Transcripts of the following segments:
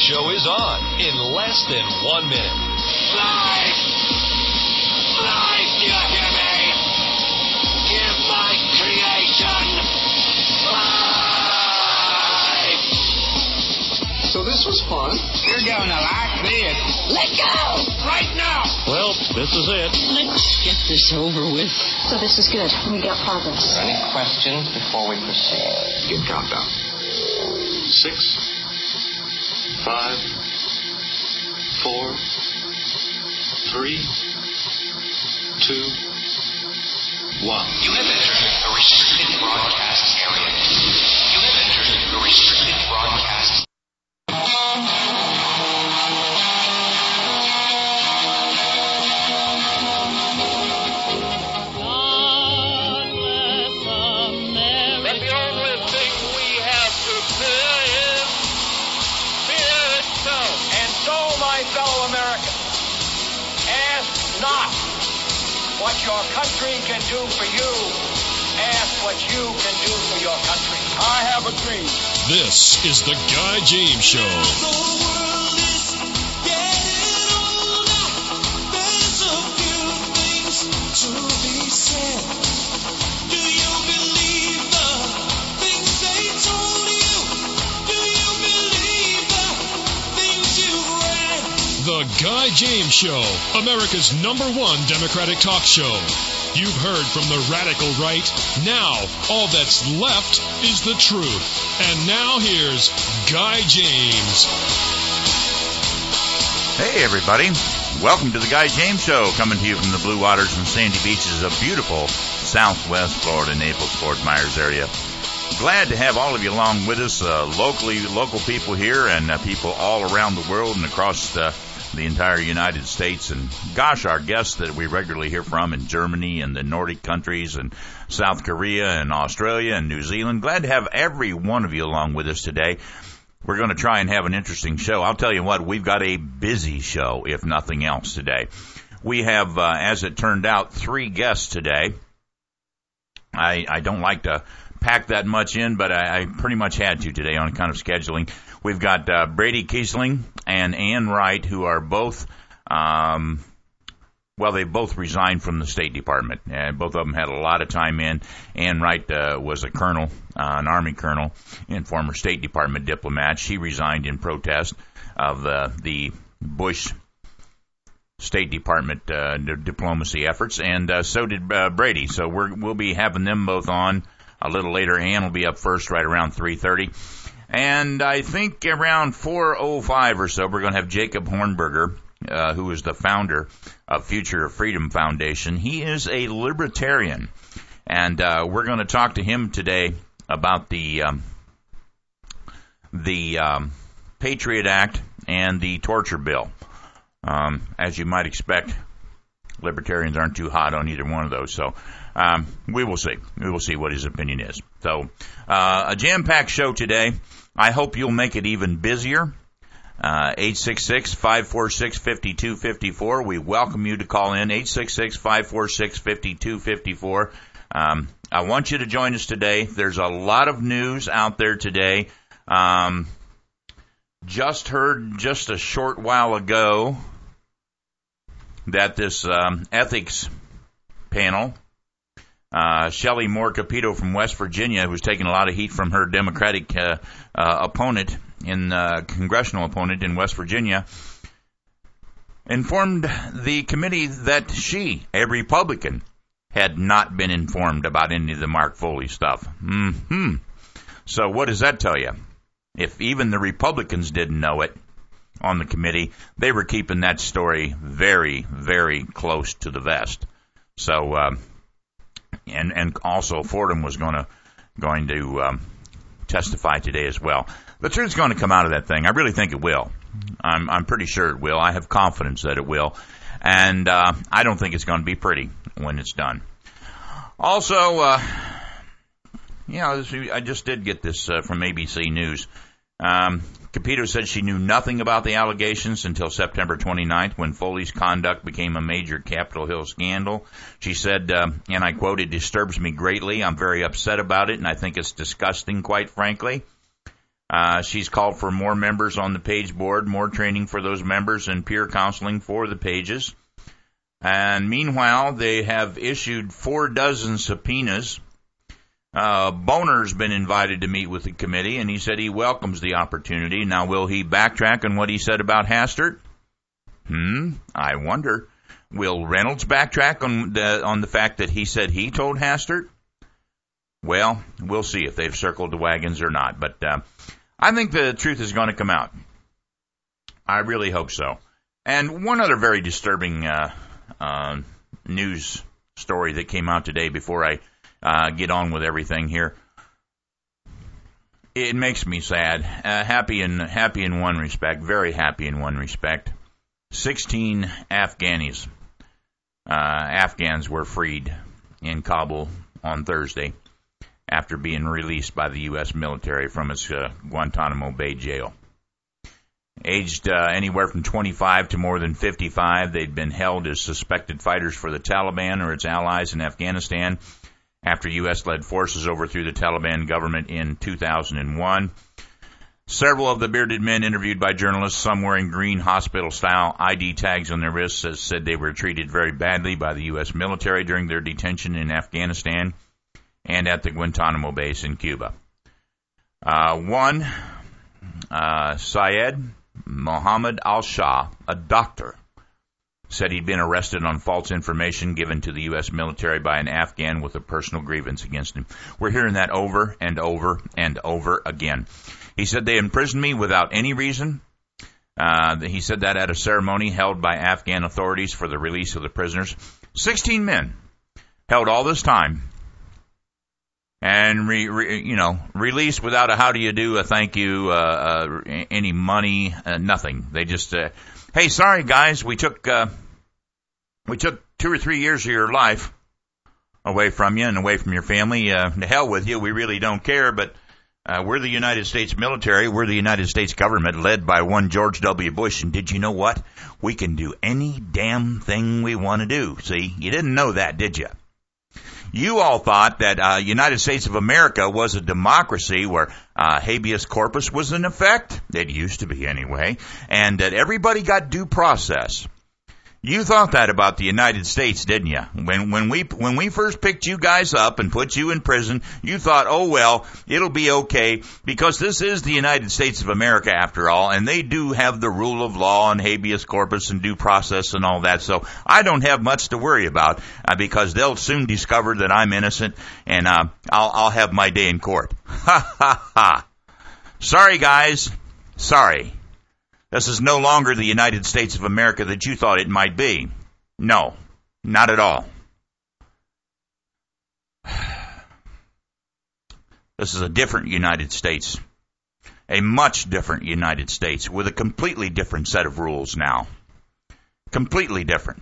show is on in less than 1 minute. Life! Life, do you hear me? Give my creation life! So this was fun. You're going to like this. Let go! Right now! Well, this is it. Let's get this over with. So this is good. We got progress. Any questions before we proceed? Give countdown. 6, 5, 4, 3, 2, 1. You have entered a restricted broadcast area. You have entered a restricted broadcast. What your country can do for you, ask what you can do for your country. I have a dream. This is the Guy James Show. The world is getting older. There's a few things to be said. Do you believe the things they told you? Do you believe the things you've read? The Guy James Show, America's #1 Democratic talk show. You've heard from the radical right. Now, all that's left is the truth. And now here's Guy James. Hey, everybody. Welcome to the Guy James Show, coming to you from the blue waters and sandy beaches of beautiful Southwest Florida, Naples, Fort Myers area. Glad to have all of you along with us, local people here and people all around the world and across the entire United States. And gosh, our guests that we regularly hear from in Germany and the Nordic countries and South Korea and Australia and New Zealand. Glad to have every one of you along with us today. We're going to try and have an interesting show. I'll tell you what, we've got a busy show, if nothing else, today. We have, as it turned out, 3 guests today. I don't like to pack that much in, but I pretty much had to today on account of scheduling. We've got Brady Kiesling and Ann Wright, who are both, they both resigned from the State Department. Both of them had a lot of time in. Ann Wright was a colonel, an Army colonel, and former State Department diplomat. She resigned in protest of the Bush State Department diplomacy efforts, and so did Brady. So we'll be having them both on a little later. Ann will be up first right around 3:30. And I think around 4:05 or so, we're going to have Jacob Hornberger, who is the founder of Future Freedom Foundation. He is a libertarian, and we're going to talk to him today about the Patriot Act and the torture bill. As you might expect, libertarians aren't too hot on either one of those, so we will see. We will see what his opinion is. So a jam-packed show today. I hope you'll make it even busier. 866-546-5254. We welcome you to call in. 866-546-5254. I want you to join us today. There's a lot of news out there today. Just heard just a short while ago that this ethics panel, Shelley Moore Capito from West Virginia, who's taking a lot of heat from her Democratic opponent, congressional opponent in West Virginia, informed the committee that she, a Republican, had not been informed about any of the Mark Foley stuff. So what does that tell you? If even the Republicans didn't know it on the committee, they were keeping that story very, very close to the vest. So, and also Fordham was going to testify today as well. The truth's going to come out of that thing. I really think it will. I'm pretty sure it will. I have confidence that it will. And I don't think it's going to be pretty when it's done. Also, I just did get this from ABC News. Capito said she knew nothing about the allegations until September 29th, when Foley's conduct became a major Capitol Hill scandal. She said, and I quote, "It disturbs me greatly. I'm very upset about it, and I think it's disgusting, quite frankly." She's called for more members on the page board, more training for those members, and peer counseling for the pages. And meanwhile, they have issued 4 dozen subpoenas. Boner's been invited to meet with the committee, and he said he welcomes the opportunity. Now, will he backtrack on what he said about Hastert? I wonder. Will Reynolds backtrack on the fact that he said he told Hastert? Well, we'll see if they've circled the wagons or not. But I think the truth is going to come out. I really hope so. And one other very disturbing news story that came out today before I get on with everything here. It makes me sad. Happy in one respect, very happy in one respect. 16 Afghans were freed in Kabul on Thursday after being released by the U.S. military from its Guantanamo Bay jail. Aged anywhere from 25 to more than 55, they'd been held as suspected fighters for the Taliban or its allies in Afghanistan after U.S.-led forces overthrew the Taliban government in 2001. Several of the bearded men interviewed by journalists, some wearing green hospital-style ID tags on their wrists, said they were treated very badly by the U.S. military during their detention in Afghanistan and at the Guantanamo base in Cuba. One, Syed Mohammed Al-Shah, a doctor, said he'd been arrested on false information given to the U.S. military by an Afghan with a personal grievance against him. We're hearing that over and over and over again. He said they imprisoned me without any reason. He said that at a ceremony held by Afghan authorities for the release of the prisoners. 16 men held all this time and released without a how do you do, a thank you, any money, nothing. They just, hey, sorry guys, we took 2 or 3 years of your life away from you and away from your family. To hell with you, we really don't care, but we're the United States military. We're the United States government led by one George W. Bush. And did you know what? We can do any damn thing we want to do. See, you didn't know that, did you? You all thought that United States of America was a democracy where habeas corpus was in effect. It used to be anyway. And that everybody got due process. You thought that about the United States, didn't you? When we first picked you guys up and put you in prison, you thought, oh well, it'll be okay because this is the United States of America after all, and they do have the rule of law and habeas corpus and due process and all that. So I don't have much to worry about because they'll soon discover that I'm innocent, and I'll have my day in court. Ha ha ha! Sorry guys, sorry. This is no longer the United States of America that you thought it might be. No, not at all. This is a different United States. A much different United States with a completely different set of rules now. Completely different.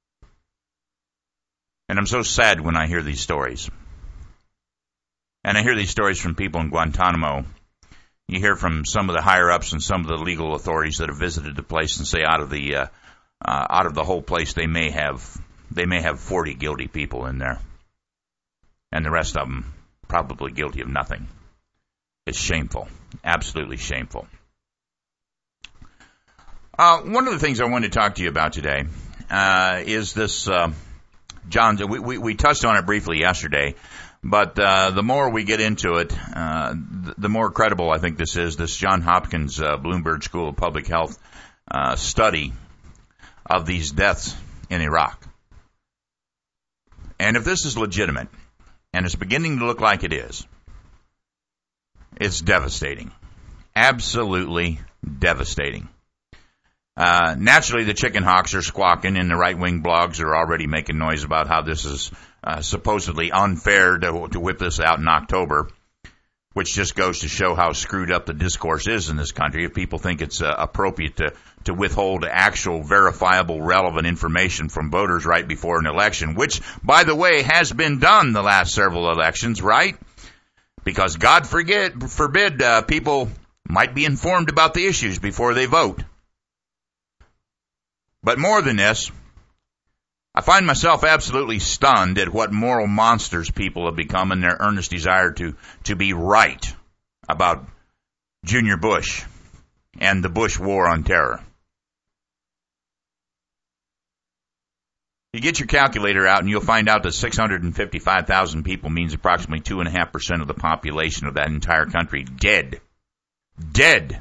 And I'm so sad when I hear these stories. And I hear these stories from people in Guantanamo. You hear from some of the higher-ups and some of the legal authorities that have visited the place and say out of the whole place they may have 40 guilty people in there. And the rest of them probably guilty of nothing. It's shameful. Absolutely shameful. One of the things I wanted to talk to you about today is this, John, we touched on it briefly yesterday. But the more we get into it, the more credible I think this is. This Johns Hopkins Bloomberg School of Public Health study of these deaths in Iraq. And if this is legitimate, and it's beginning to look like it is, it's devastating. Absolutely devastating. Naturally, the chicken hawks are squawking, and the right-wing blogs are already making noise about how this is supposedly unfair to whip this out in October, which just goes to show how screwed up the discourse is in this country. If people think it's appropriate to withhold actual, verifiable, relevant information from voters right before an election, which, by the way, has been done the last several elections, right? Because God forbid people might be informed about the issues before they vote. But more than this, I find myself absolutely stunned at what moral monsters people have become in their earnest desire to be right about Junior Bush and the Bush War on Terror. You get your calculator out and you'll find out that 655,000 people means approximately 2.5% of the population of that entire country dead. Dead.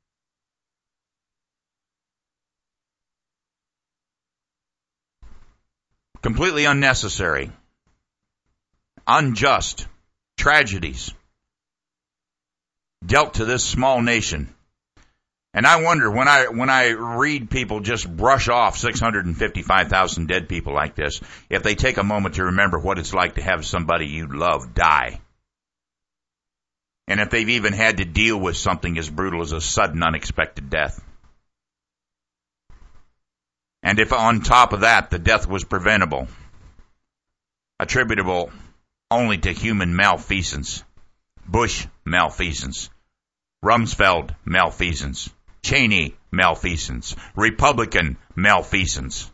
Completely unnecessary. Unjust. Tragedies dealt to this small nation. And I wonder, when I read people just brush off 655,000 dead people like this, if they take a moment to remember what it's like to have somebody you love die. And if they've even had to deal with something as brutal as a sudden, unexpected death. And if on top of that, the death was preventable, attributable only to human malfeasance, Bush malfeasance, Rumsfeld malfeasance, Cheney malfeasance, Republican malfeasance.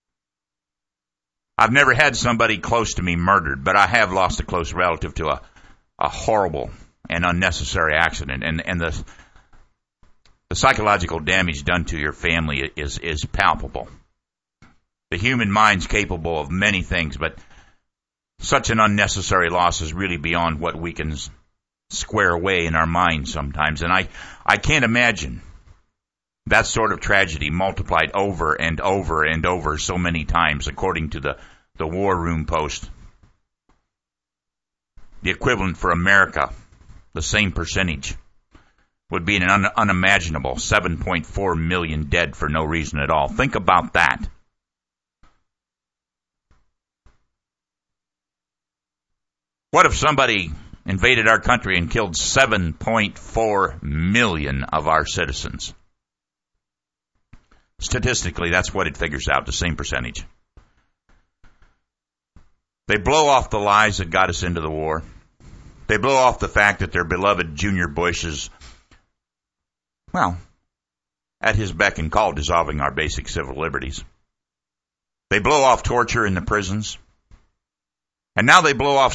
I've never had somebody close to me murdered, but I have lost a close relative to a horrible and unnecessary accident. And the psychological damage done to your family is palpable. The human mind's capable of many things, but such an unnecessary loss is really beyond what we can square away in our minds sometimes. And I can't imagine that sort of tragedy multiplied over and over and over so many times, according to the War Room Post. The equivalent for America, the same percentage, would be an unimaginable 7.4 million dead for no reason at all. Think about that. What if somebody invaded our country and killed 7.4 million of our citizens? Statistically, that's what it figures out, the same percentage. They blow off the lies that got us into the war. They blow off the fact that their beloved Junior Bush is, well, at his beck and call, dissolving our basic civil liberties. They blow off torture in the prisons. And now they blow off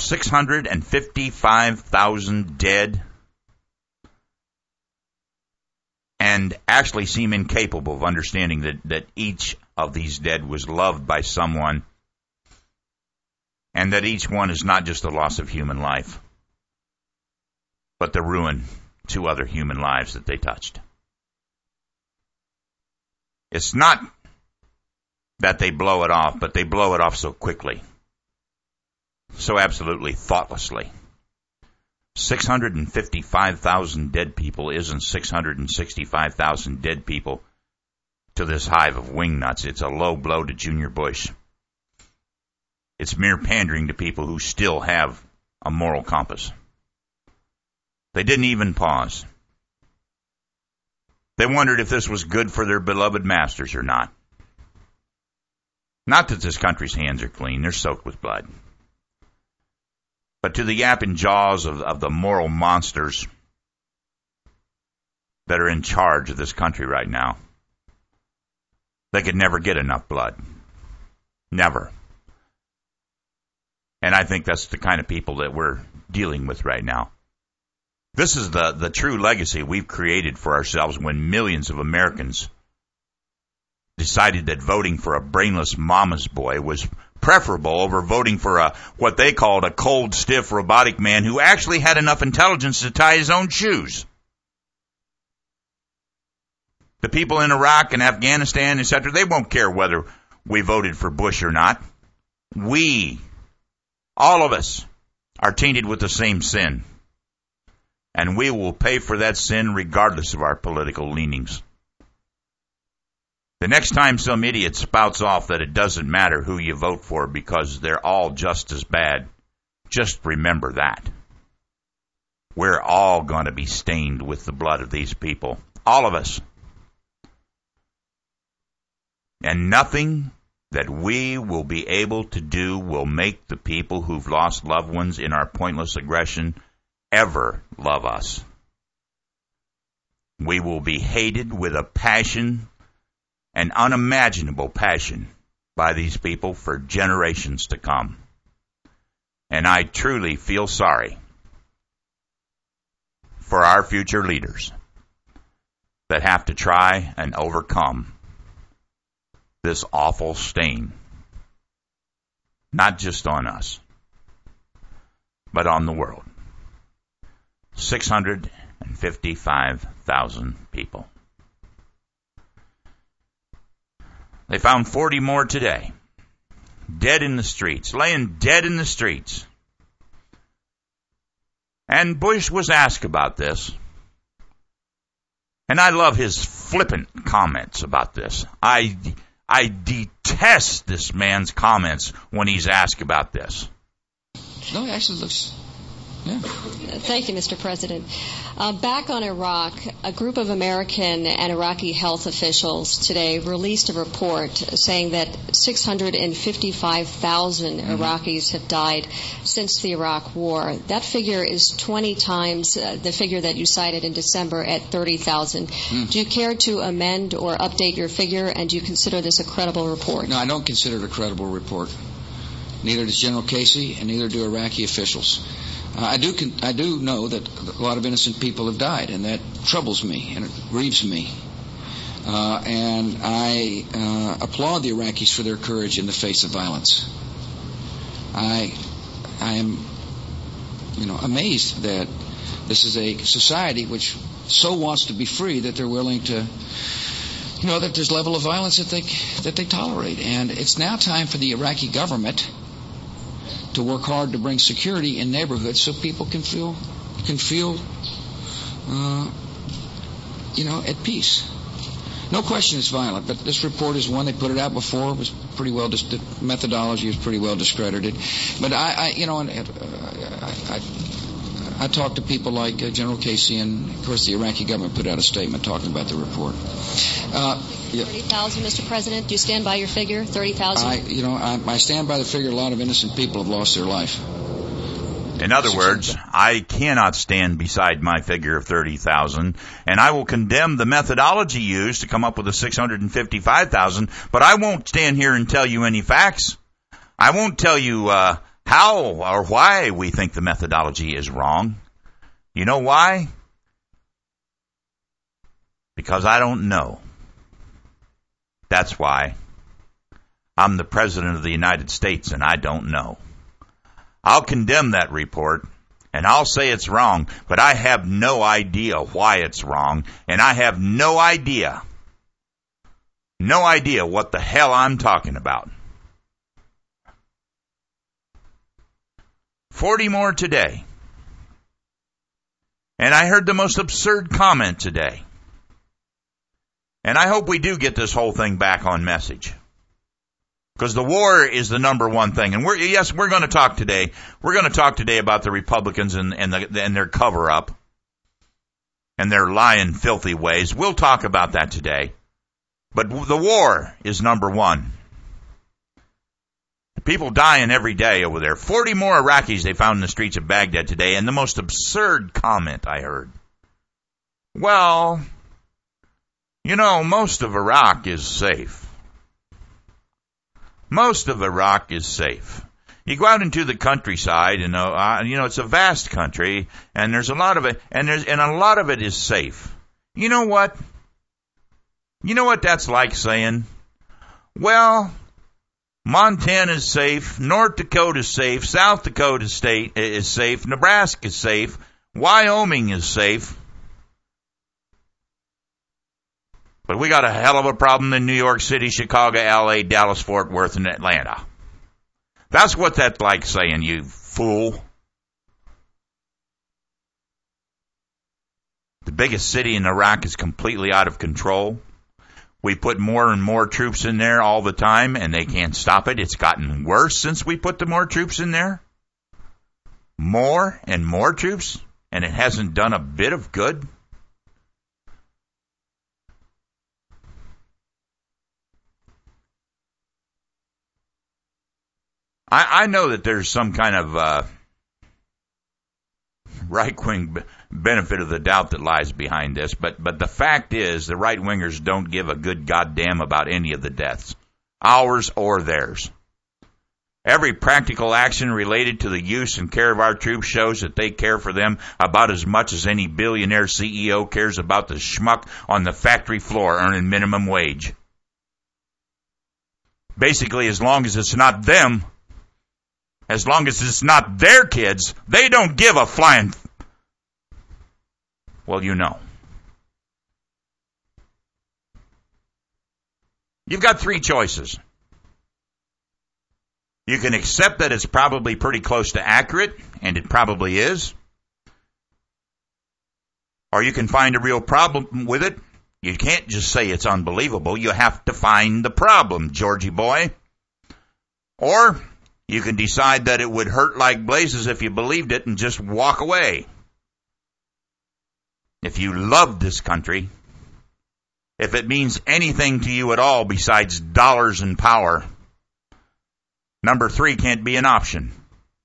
655,000 dead and actually seem incapable of understanding that each of these dead was loved by someone and that each one is not just the loss of human life, but the ruin to other human lives that they touched. It's not that they blow it off, but they blow it off so quickly, so absolutely thoughtlessly. 655,000 dead people isn't 665,000 dead people to this hive of wingnuts. It's a low blow to Junior Bush. It's mere pandering to people who still have a moral compass. They didn't even pause. They wondered if this was good for their beloved masters or not. Not that this country's hands are clean. They're soaked with blood. But to the yapping jaws of the moral monsters that are in charge of this country right now, they could never get enough blood. Never. And I think that's the kind of people that we're dealing with right now. This is the true legacy we've created for ourselves when millions of Americans decided that voting for a brainless mama's boy was preferable over voting for what they called a cold, stiff, robotic man who actually had enough intelligence to tie his own shoes. The people in Iraq and Afghanistan, etc., they won't care whether we voted for Bush or not. We, all of us, are tainted with the same sin. And we will pay for that sin regardless of our political leanings. The next time some idiot spouts off that it doesn't matter who you vote for because they're all just as bad, just remember that. We're all going to be stained with the blood of these people. All of us. And nothing that we will be able to do will make the people who've lost loved ones in our pointless aggression ever love us. We will be hated with a passion, an unimaginable passion, by these people for generations to come. And I truly feel sorry for our future leaders that have to try and overcome this awful stain, not just on us, but on the world. 655,000 people. They found 40 more today, dead in the streets, laying dead in the streets. And Bush was asked about this. And I love his flippant comments about this. I detest this man's comments when he's asked about this. No, it actually looks... Yeah. Thank you, Mr. President. Back on Iraq, a group of American and Iraqi health officials today released a report saying that 655,000 Iraqis have died since the Iraq War. That figure is 20 times the figure that you cited in December at 30,000. Do you care to amend or update your figure, and do you consider this a credible report? No, I don't consider it a credible report. Neither does General Casey, and neither do Iraqi officials. I do know that a lot of innocent people have died, and that troubles me and it grieves me. And I applaud the Iraqis for their courage in the face of violence. I am, amazed that this is a society which so wants to be free that they're willing to, that there's a level of violence that they tolerate. And it's now time for the Iraqi government to work hard to bring security in neighborhoods so people can feel at peace. No question it's violent, but this report is one. They put it out before. It was pretty well, the methodology was pretty well discredited. But I talked to people like General Casey, and of course the Iraqi government put out a statement talking about the report. 30,000, Mr. President. Do you stand by your figure, 30,000? I stand by the figure. A lot of innocent people have lost their life. In other words, I cannot stand beside my figure of 30,000, and I will condemn the methodology used to come up with the 655,000, but I won't stand here and tell you any facts. I won't tell you how or why we think the methodology is wrong. You know why? Because I don't know. That's why. I'm the President of the United States, and I don't know. I'll condemn that report, and I'll say it's wrong, but I have no idea why it's wrong, and I have no idea what the hell I'm talking about. 40 more today. And I heard the most absurd comment today. And I hope we do get this whole thing back on message. Because the war is the number one thing. And we're going to talk today. We're going to talk today about the Republicans and their cover-up and their lying, filthy ways. We'll talk about that today. But the war is number one. People dying every day over there. 40 more Iraqis they found in the streets of Baghdad today. And the most absurd comment I heard. Well, most of Iraq is safe. Most of Iraq is safe. You go out into the countryside, it's a vast country, and there's a lot of it, and a lot of it is safe. You know what? You know what that's like saying? Well, Montana's safe, North Dakota's safe, South Dakota State is safe, Nebraska's safe, Wyoming is safe. But we got a hell of a problem in New York City, Chicago, L.A., Dallas, Fort Worth, and Atlanta. That's what that's like saying, you fool. The biggest city in Iraq is completely out of control. We put more and more troops in there all the time, and they can't stop it. It's gotten worse since we put the more troops in there. More and more troops, and it hasn't done a bit of good. I know that there's some kind of right-wing benefit of the doubt that lies behind this, but the fact is the right-wingers don't give a good goddamn about any of the deaths, ours or theirs. Every practical action related to the use and care of our troops shows that they care for them about as much as any billionaire CEO cares about the schmuck on the factory floor earning minimum wage. Basically, as long as it's not them, as long as it's not their kids, they don't give a flying... Well, you know. You've got three choices. You can accept that it's probably pretty close to accurate, and it probably is. Or you can find a real problem with it. You can't just say it's unbelievable. You have to find the problem, Georgie boy. Or you can decide that it would hurt like blazes if you believed it and just walk away. If you love this country, if it means anything to you at all besides dollars and power, number 3 can't be an option.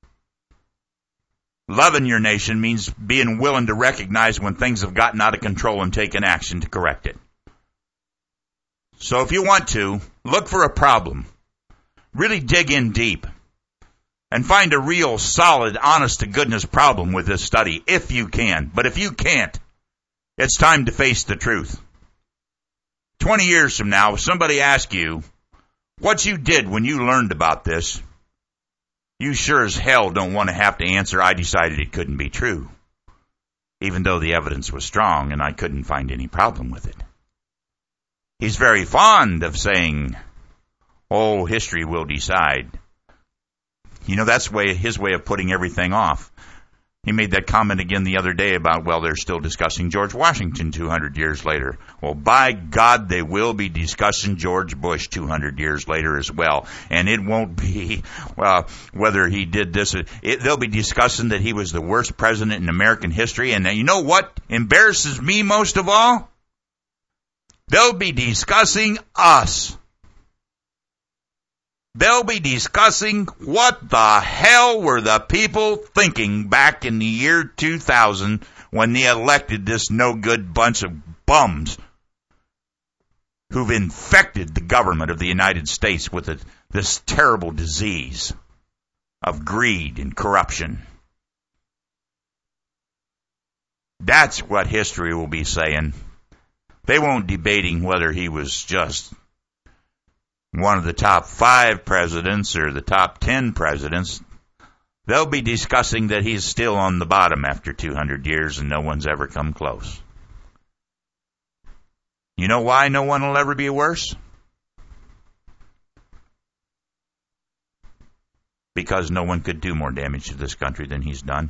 Loving your nation means being willing to recognize when things have gotten out of control and taking action to correct it. So if you want to, look for a problem. Really dig in deep and find a real, solid, honest-to-goodness problem with this study, if you can. But if you can't, it's time to face the truth. 20 years from now, if somebody asks you what you did when you learned about this, you sure as hell don't want to have to answer, I decided it couldn't be true, even though the evidence was strong and I couldn't find any problem with it. He's very fond of saying, oh, history will decide. You know, that's his way of putting everything off. He made that comment again the other day about, well, they're still discussing George Washington 200 years later. Well, by God, they will be discussing George Bush 200 years later as well. And it won't be, well, whether he did this. They'll be discussing that he was the worst president in American history. And you know what embarrasses me most of all? They'll be discussing us. They'll be discussing what the hell were the people thinking back in the year 2000 when they elected this no-good bunch of bums who've infected the government of the United States with this terrible disease of greed and corruption. That's what history will be saying. They won't be debating whether he was just one of the top 5 presidents or the top 10 presidents. They'll be discussing that he's still on the bottom after 200 years and no one's ever come close. You know why no one will ever be worse? Because no one could do more damage to this country than he's done.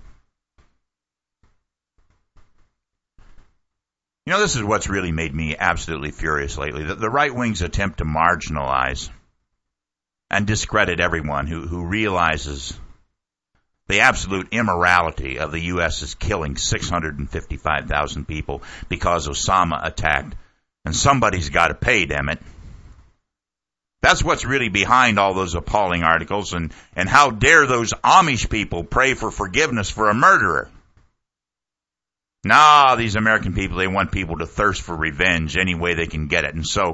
You know, this is what's really made me absolutely furious lately. The right wing's attempt to marginalize and discredit everyone who realizes the absolute immorality of the U.S. is killing 655,000 people because Osama attacked. And somebody's got to pay, damn it. That's what's really behind all those appalling articles. And how dare those Amish people pray for forgiveness for a murderer? Nah, these American people, they want people to thirst for revenge any way they can get it. And so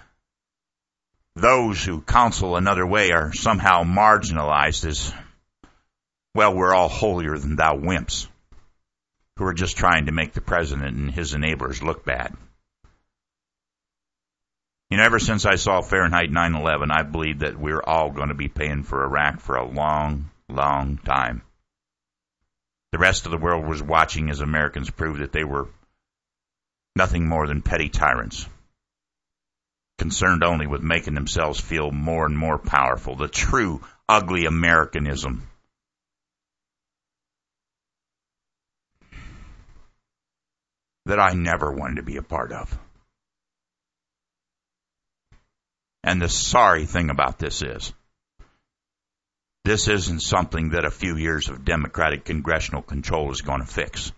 those who counsel another way are somehow marginalized as, well, we're all holier than thou wimps who are just trying to make the president and his enablers look bad. You know, ever since I saw Fahrenheit 9/11, I believed that we're all going to be paying for Iraq for a long, long time. The rest of the world was watching as Americans proved that they were nothing more than petty tyrants, concerned only with making themselves feel more and more powerful. The true ugly Americanism. That I never wanted to be a part of. And the sorry thing about this isn't something that a few years of Democratic congressional control is going to fix.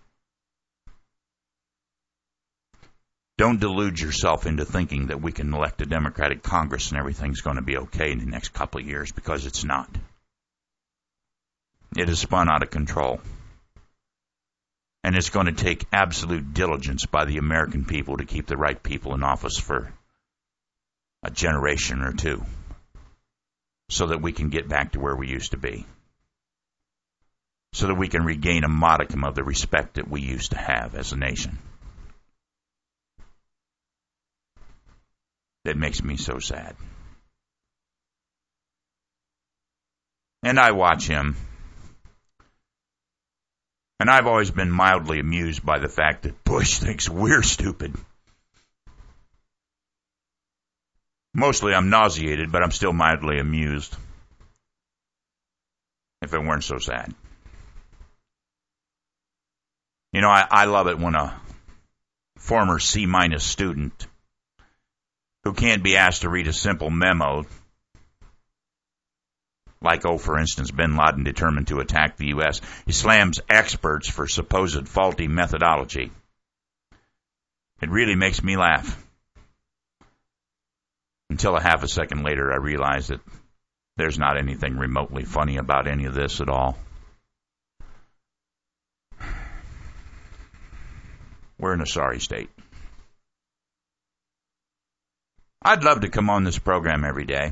Don't delude yourself into thinking that we can elect a Democratic Congress and everything's going to be okay in the next couple of years, because it's not. It has spun out of control. And it's going to take absolute diligence by the American people to keep the right people in office for a generation or two. so that we can get back to where we used to be, so that we can regain a modicum of the respect that we used to have as a nation. That makes me so sad. And I watch him, and I've always been mildly amused by the fact that Bush thinks we're stupid. Mostly I'm nauseated, but I'm still mildly amused. If it weren't so sad. You know, I love it when a former C- student who can't be asked to read a simple memo, like, for instance, bin Laden determined to attack the U.S., he slams experts for supposed faulty methodology. It really makes me laugh. Until a half a second later, I realize that there's not anything remotely funny about any of this at all. We're in a sorry state. I'd love to come on this program every day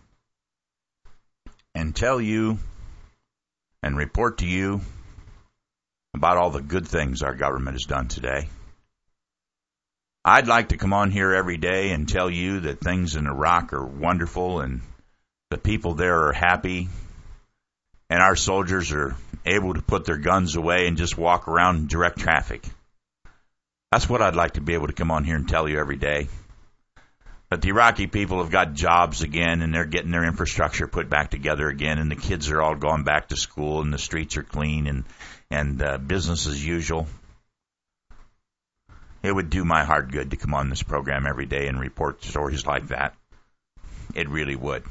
and tell you and report to you about all the good things our government has done today. I'd like to come on here every day and tell you that things in Iraq are wonderful and the people there are happy and our soldiers are able to put their guns away and just walk around and direct traffic. That's what I'd like to be able to come on here and tell you every day. But the Iraqi people have got jobs again, and they're getting their infrastructure put back together again, and the kids are all going back to school, and the streets are clean, and business as usual. It would do my heart good to come on this program every day and report stories like that. It really would.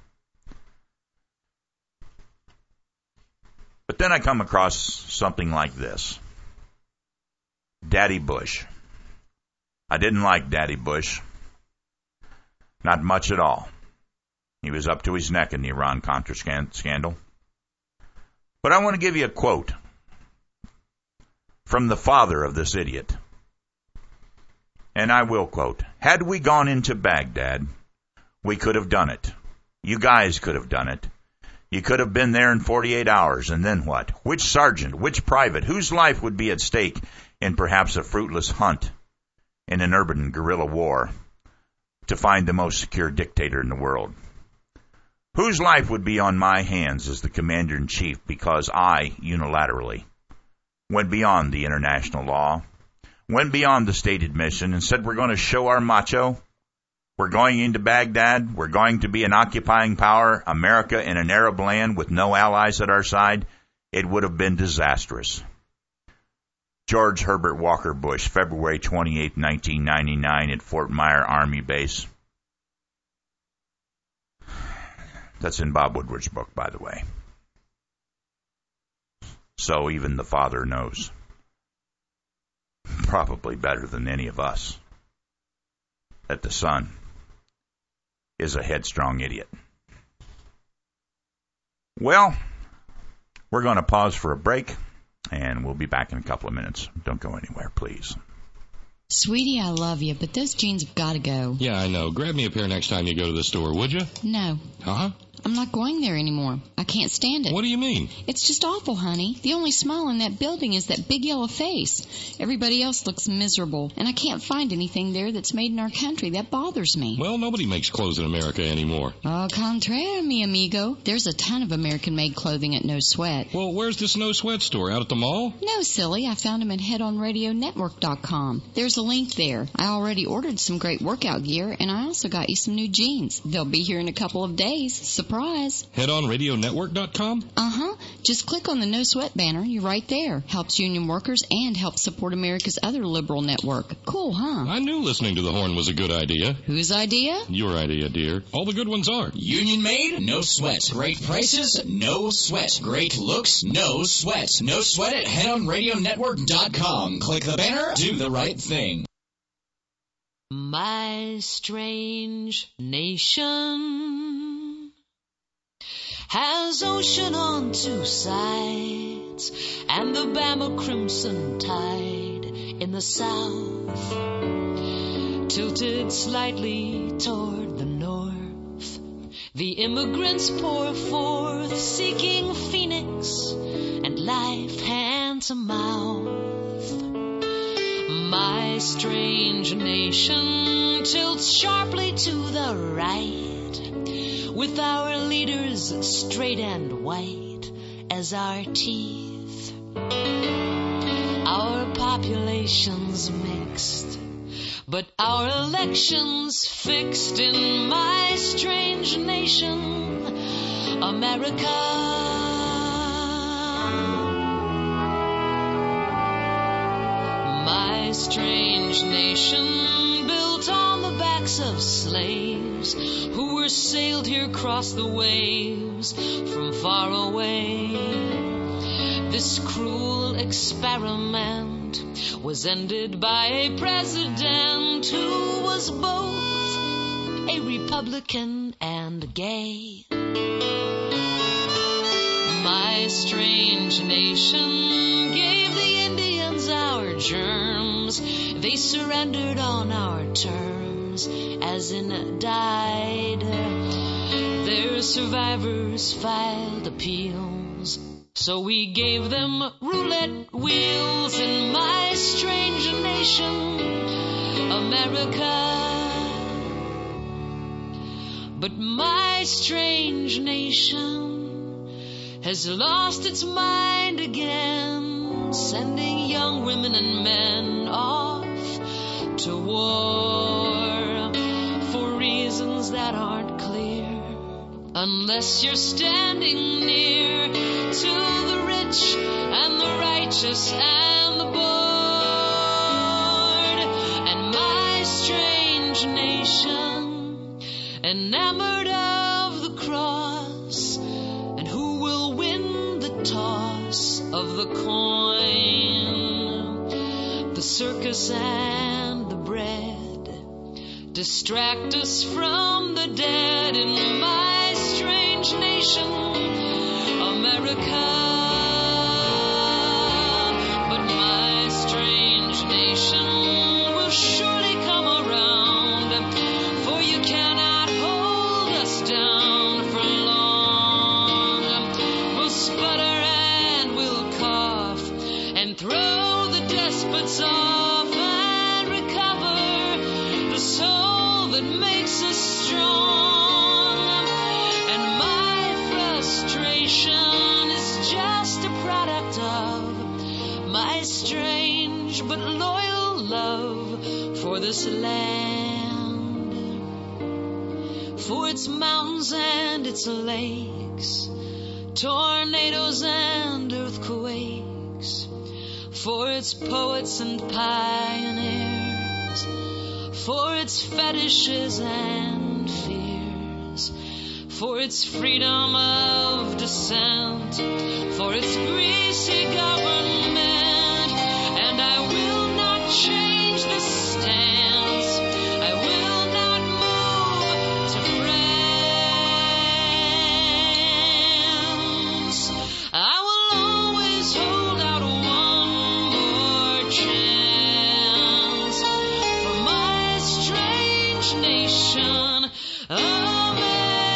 But then I come across something like this. Daddy Bush. I didn't like Daddy Bush. Not much at all. He was up to his neck in the Iran-Contra scandal. But I want to give you a quote from the father of this idiot. And I will quote, "Had we gone into Baghdad, we could have done it. You guys could have done it. You could have been there in 48 hours, and then what? Which sergeant, which private, whose life would be at stake in perhaps a fruitless hunt in an urban guerrilla war to find the most secure dictator in the world? Whose life would be on my hands as the commander-in-chief because I, unilaterally, went beyond the international law, went beyond the stated mission and said we're going to show our macho, we're going into Baghdad, we're going to be an occupying power, America in an Arab land with no allies at our side? It would have been disastrous." George Herbert Walker Bush, February 28, 1999, at Fort Myer Army Base. That's in Bob Woodward's book, by the way. So even the father knows. Probably better than any of us, that the son is a headstrong idiot. Well, we're going to pause for a break. And we'll be back in a couple of minutes. Don't go anywhere, please. Sweetie, I love you, but those jeans have got to go. Yeah, I know. Grab me a pair next time you go to the store, would you? No. Uh-huh. I'm not going there anymore. I can't stand it. What do you mean? It's just awful, honey. The only smile in that building is that big yellow face. Everybody else looks miserable, and I can't find anything there that's made in our country. That bothers me. Well, nobody makes clothes in America anymore. Au contraire, mi amigo. There's a ton of American-made clothing at No Sweat. Well, where's this No Sweat store? Out at the mall? No, silly. I found them at headonradionetwork.com. There's a link there. I already ordered some great workout gear, and I also got you some new jeans. They'll be here in a couple of days. Surprise. HeadOnRadioNetwork.com? Uh-huh. Just click on the No Sweat banner. You're right there. Helps union workers and helps support America's other liberal network. Cool, huh? I knew listening to the horn was a good idea. Whose idea? Your idea, dear. All the good ones are. Union made, no sweat. Great prices, no sweat. Great looks, no sweat. No sweat at HeadOnRadioNetwork.com. Click the banner, do the right thing. My strange nation has ocean on two sides and the Bama Crimson Tide in the south, tilted slightly toward the north. The immigrants pour forth, seeking Phoenix and life hand to mouth. My strange nation tilts sharply to the right, with our leaders straight and white as our teeth. Our population's mixed, but our elections fixed in my strange nation, America. My strange nation, built on the backs of slaves who were sailed here across the waves from far away. This cruel experiment was ended by a president who was both a Republican and gay. My strange nation gave the Indians our germs. They surrendered on our terms, as in died. Their survivors filed appeals, so we gave them roulette wheels in my strange nation, America. But my strange nation has lost its mind again, sending young women and men off to war for reasons that aren't clear, unless you're standing near to the rich and the righteous and the bored. And my strange nation, enamored of the cross, and who will win the toss of the coin? The circus and the bread distract us from the dead in my strange nation, America. But my strange nation will surely come around, for you cannot hold us down for long. We'll sputter and we'll cough and throw the despots off and recover the soul that makes us strong. And my frustration is just a product of my strange but loyal love for this land, for its mountains and its lakes, tornadoes and earthquakes, for its poets and pioneers, for its fetishes and fears, for its freedom of dissent, for its greasy government. And I will not change the stance, I will not move to France. I will always hold out one more chance for my strange nation, America.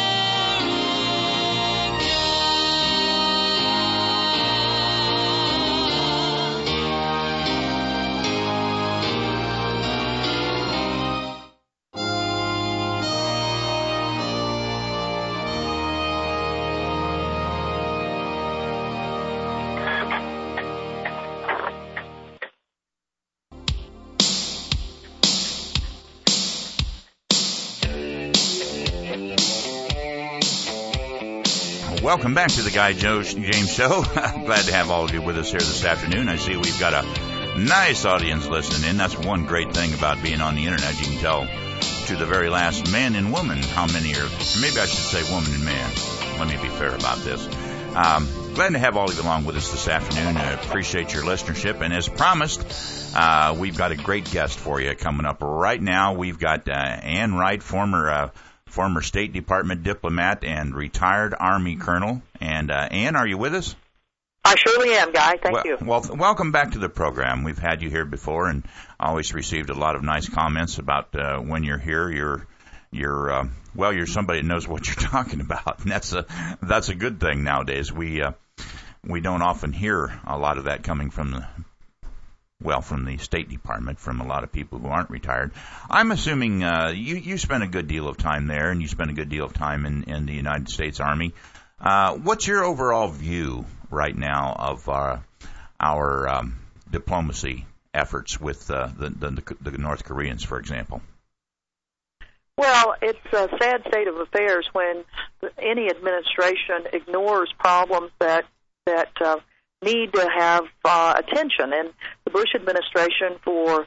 Welcome back to the Guy James Show. I'm glad to have all of you with us here this afternoon. I see we've got a nice audience listening in. That's one great thing about being on the internet. You can tell to the very last man and woman how many are, maybe I should say woman and man. Let me be fair about this. Glad to have all of you along with us this afternoon. I appreciate your listenership. And as promised, we've got a great guest for you coming up right now. We've got Ann Wright, former State Department diplomat and retired Army colonel. And Ann, are you with us? I surely am, Guy. Thank you. Well, welcome back to the program. We've had you here before and always received a lot of nice comments about when you're here. you're somebody that knows what you're talking about, and that's a good thing nowadays. We don't often hear a lot of that coming from the State Department, from a lot of people who aren't retired. I'm assuming you spent a good deal of time there, and you spent a good deal of time in the United States Army. What's your overall view right now of our diplomacy efforts with the North Koreans, for example? Well, it's a sad state of affairs when any administration ignores problems that need to have attention. And the Bush administration for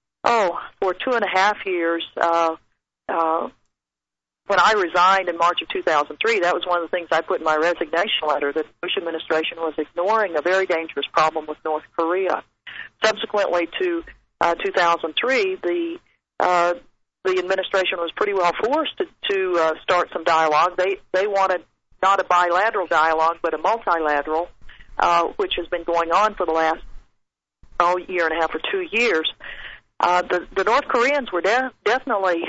2.5 years, when I resigned in March of 2003, that was one of the things I put in my resignation letter, that the Bush administration was ignoring a very dangerous problem with North Korea. Subsequently to 2003, the administration was pretty well forced to start some dialogue. They wanted not a bilateral dialogue, but a multilateral, which has been going on for the last year and a half or 2 years. The North Koreans were definitely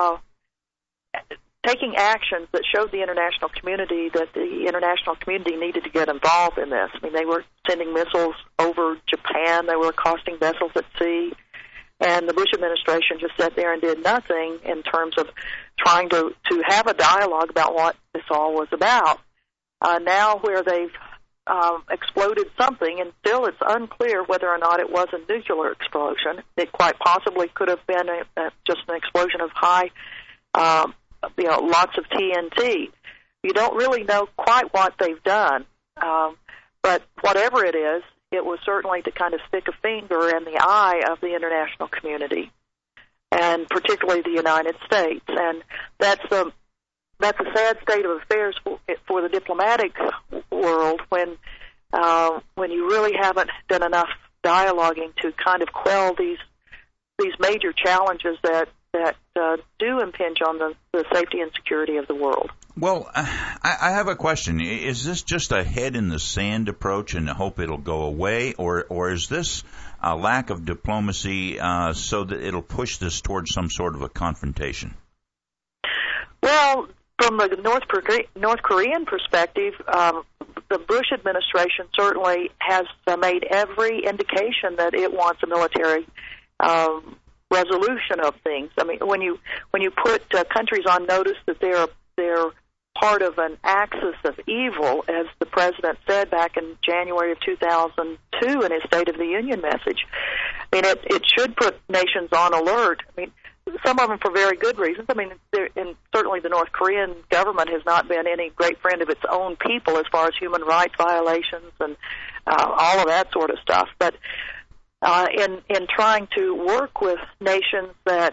taking actions that showed the international community that the international community needed to get involved in this. I mean, they were sending missiles over Japan. They were accosting vessels at sea. And the Bush administration just sat there and did nothing in terms of trying to have a dialogue about what this all was about. Now where they've exploded something, and still it's unclear whether or not it was a nuclear explosion. It quite possibly could have been just an explosion of high, lots of TNT. You don't really know quite what they've done, but whatever it is, it was certainly to kind of stick a finger in the eye of the international community, and particularly the United States. And that's a sad state of affairs for the diplomatic world when you really haven't done enough dialoguing to kind of quell these major challenges that do impinge on the safety and security of the world. Well, I have a question. Is this just a head-in-the-sand approach and hope it'll go away, or is this a lack of diplomacy so that it'll push this towards some sort of a confrontation? Well, from the North Korean perspective, the Bush administration certainly has made every indication that it wants a military resolution of things. I mean, when you put countries on notice that they're part of an axis of evil, as the president said back in January of 2002 in his State of the Union message, I mean, it should put nations on alert. I mean, some of them for very good reasons. I mean, and certainly the North Korean government has not been any great friend of its own people as far as human rights violations and all of that sort of stuff. But in trying to work with nations that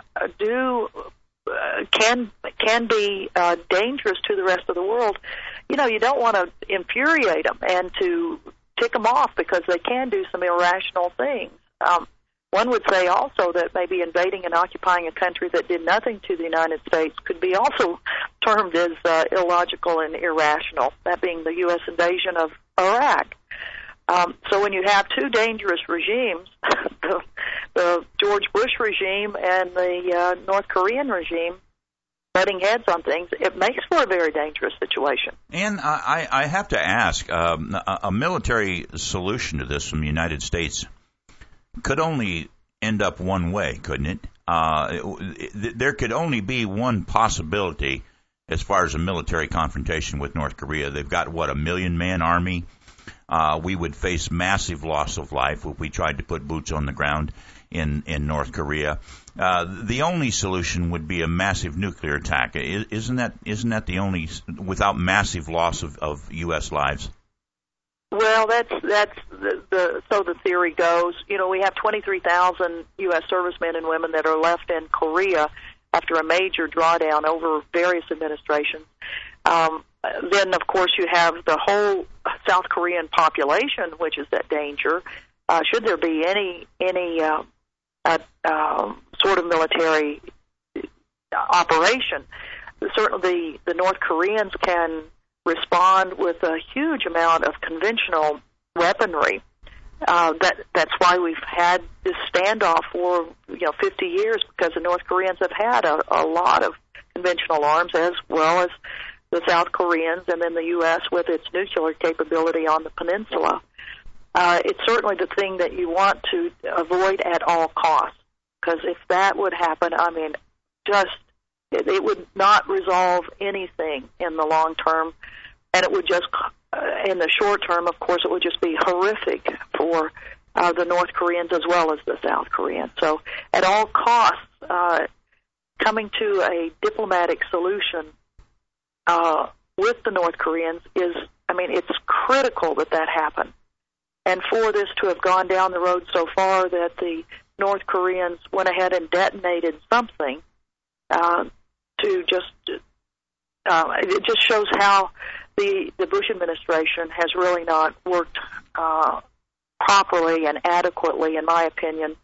can be dangerous to the rest of the world, you don't want to infuriate them and to tick them off because they can do some irrational things. One would say also that maybe invading and occupying a country that did nothing to the United States could be also termed as illogical and irrational, that being the U.S. invasion of Iraq. So when you have two dangerous regimes, the George Bush regime and the North Korean regime, butting heads on things, it makes for a very dangerous situation. And I have to ask, a military solution to this from the United States could only end up one way, couldn't it? There could only be one possibility as far as a military confrontation with North Korea. They've got, a 1 million-man army? We would face massive loss of life if we tried to put boots on the ground in North Korea. The only solution would be a massive nuclear attack. Isn't that the only, without massive loss of U.S. lives? Well, that's so the theory goes. We have 23,000 U.S. servicemen and women that are left in Korea after a major drawdown over various administrations. Then, of course, you have the whole South Korean population, which is at danger. Should there be any sort of military operation, certainly the North Koreans can respond with a huge amount of conventional weaponry. That's why we've had this standoff for 50 years, because the North Koreans have had a lot of conventional arms, as well as the South Koreans, and then the U.S. with its nuclear capability on the peninsula. It's certainly the thing that you want to avoid at all costs, because if that would happen, I mean, it would not resolve anything in the long term, and it would just, in the short term, of course, it would just be horrific for the North Koreans as well as the South Koreans. So at all costs, coming to a diplomatic solution with the North Koreans is, I mean, it's critical that that happen. And for this to have gone down the road so far that the North Koreans went ahead and detonated something it just shows how the Bush administration has really not worked properly and adequately, in my opinion,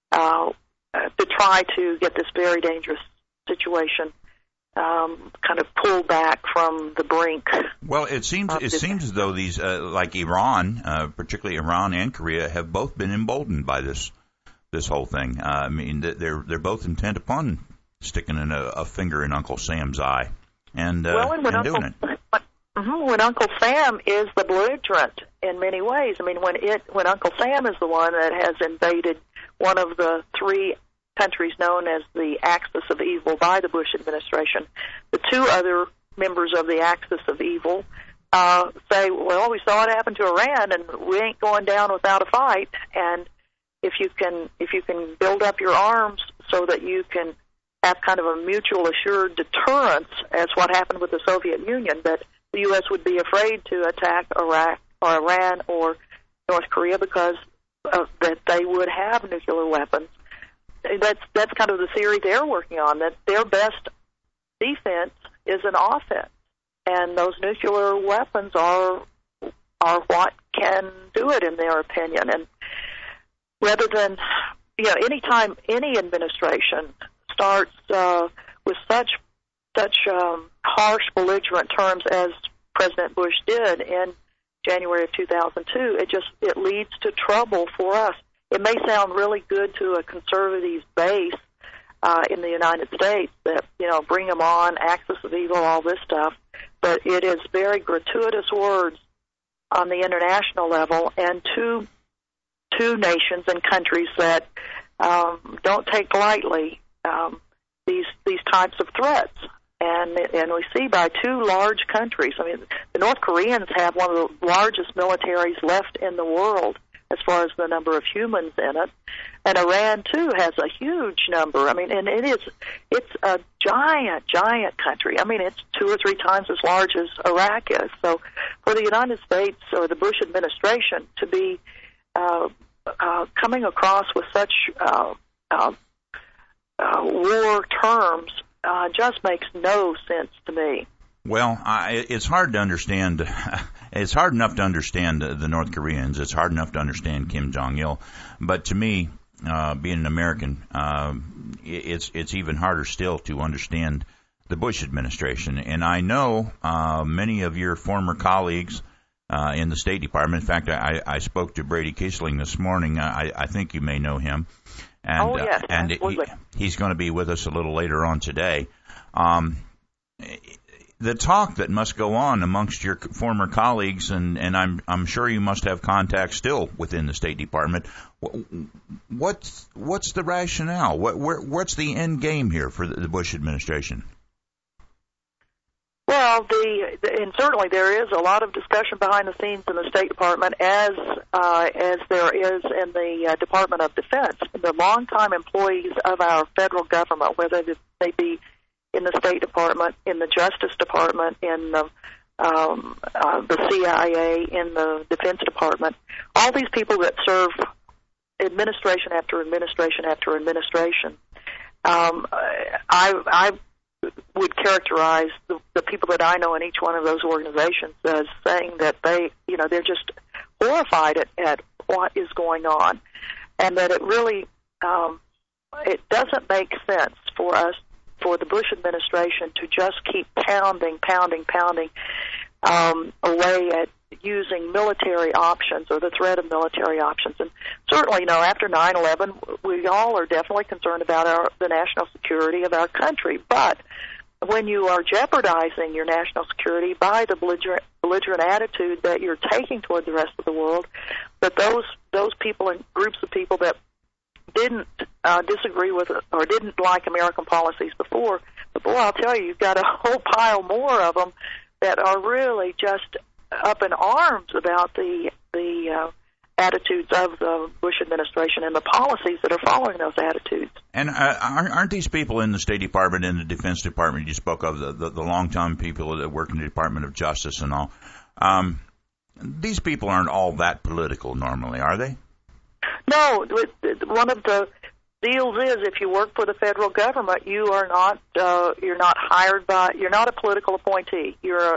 to try to get this very dangerous situation kind of pulled back from the brink. Well, it seems as though these, like Iran, particularly Iran and Korea, have both been emboldened by this whole thing. I mean, they're both intent upon sticking a finger in Uncle Sam's eye and doing it. When Uncle Sam is the belligerent in many ways. I mean, when Uncle Sam is the one that has invaded one of the three countries known as the Axis of Evil by the Bush administration, the two other members of the Axis of Evil say, well, we saw it happen to Iran, and we ain't going down without a fight. And if you can build up your arms so that you can have kind of a mutual assured deterrence, as what happened with the Soviet Union, that the U.S. would be afraid to attack Iraq or Iran or North Korea because that they would have nuclear weapons. That's kind of the theory they're working on, that their best defense is an offense, and those nuclear weapons are what can do it, in their opinion. And rather than, anytime any administration starts with such harsh, belligerent terms as President Bush did in January of 2002, it leads to trouble for us. It may sound really good to a conservative base in the United States that, bring them on, Axis of Evil, all this stuff, but it is very gratuitous words on the international level, and two nations and countries that don't take lightly these types of threats. And we see by two large countries. I mean, the North Koreans have one of the largest militaries left in the world as far as the number of humans in it. And Iran, too, has a huge number. I mean, and it's a giant country. I mean, it's 2 or 3 times as large as Iraq is. So for the United States or the Bush administration to be coming across with such war terms just makes no sense to me. Well, it's hard to understand. It's hard enough to understand the North Koreans. It's hard enough to understand Kim Jong-il. But to me, being an American, it's even harder still to understand the Bush administration. And I know many of your former colleagues in the State Department. In fact, I spoke to Brady Kiesling this morning. I think you may know him. And, yes, and he's going to be with us a little later on today. The talk that must go on amongst your former colleagues, and I'm sure you must have contacts still within the State Department. What's the rationale? What's the end game here for the Bush administration? Well, and certainly there is a lot of discussion behind the scenes in the State Department, as there is in the Department of Defense. The longtime employees of our federal government, whether they be in the State Department, in the Justice Department, in the CIA, in the Defense Department, all these people that serve administration after administration after administration, I would characterize the people that I know in each one of those organizations as saying that they're just horrified at what is going on, and that it really it doesn't make sense for the Bush administration to just keep pounding away at using military options or the threat of military options. And certainly, after 9/11, we all are definitely concerned about the national security of our country. But when you are jeopardizing your national security by the belligerent attitude that you're taking toward the rest of the world, that those people and groups of people that didn't disagree with or didn't like American policies before, but boy, I'll tell you, you've got a whole pile more of them that are really just up in arms about the attitudes of the Bush administration and the policies that are following those attitudes. And aren't these people in the State Department and the Defense Department, you spoke of the long-time people that work in the Department of Justice and all, these people aren't all that political normally, are they? No. One of the deals is if you work for the federal government, you're not hired by, you're not a political appointee. You're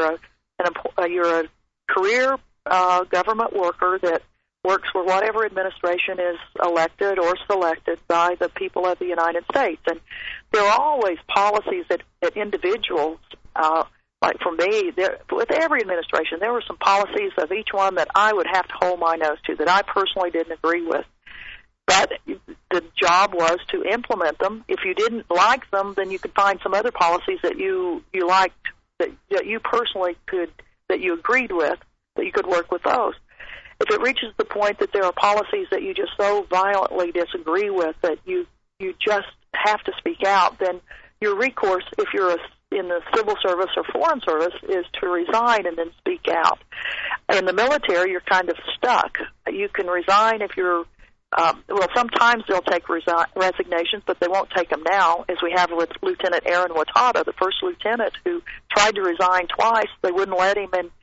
a career government worker that works for whatever administration is elected or selected by the people of the United States. And there are always policies that individuals, like for me, with every administration, there were some policies of each one that I would have to hold my nose to, that I personally didn't agree with. But the job was to implement them. If you didn't like them, then you could find some other policies that you liked, that you personally that you agreed with, that you could work with those. If it reaches the point that there are policies that you just so violently disagree with that you just have to speak out, then your recourse, if you're in the civil service or foreign service, is to resign and then speak out. In the military, you're kind of stuck. You can resign if you're sometimes they'll take resignations, but they won't take them now, as we have with Lieutenant Aaron Watada, the first lieutenant who tried to resign twice. They wouldn't let him, and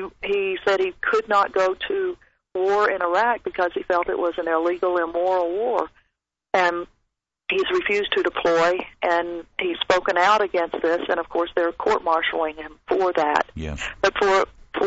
he said he could not go to war in Iraq because he felt it was an illegal, immoral war. And he's refused to deploy, and he's spoken out against this, and, of course, they're court-martialing him for that. Yes. But for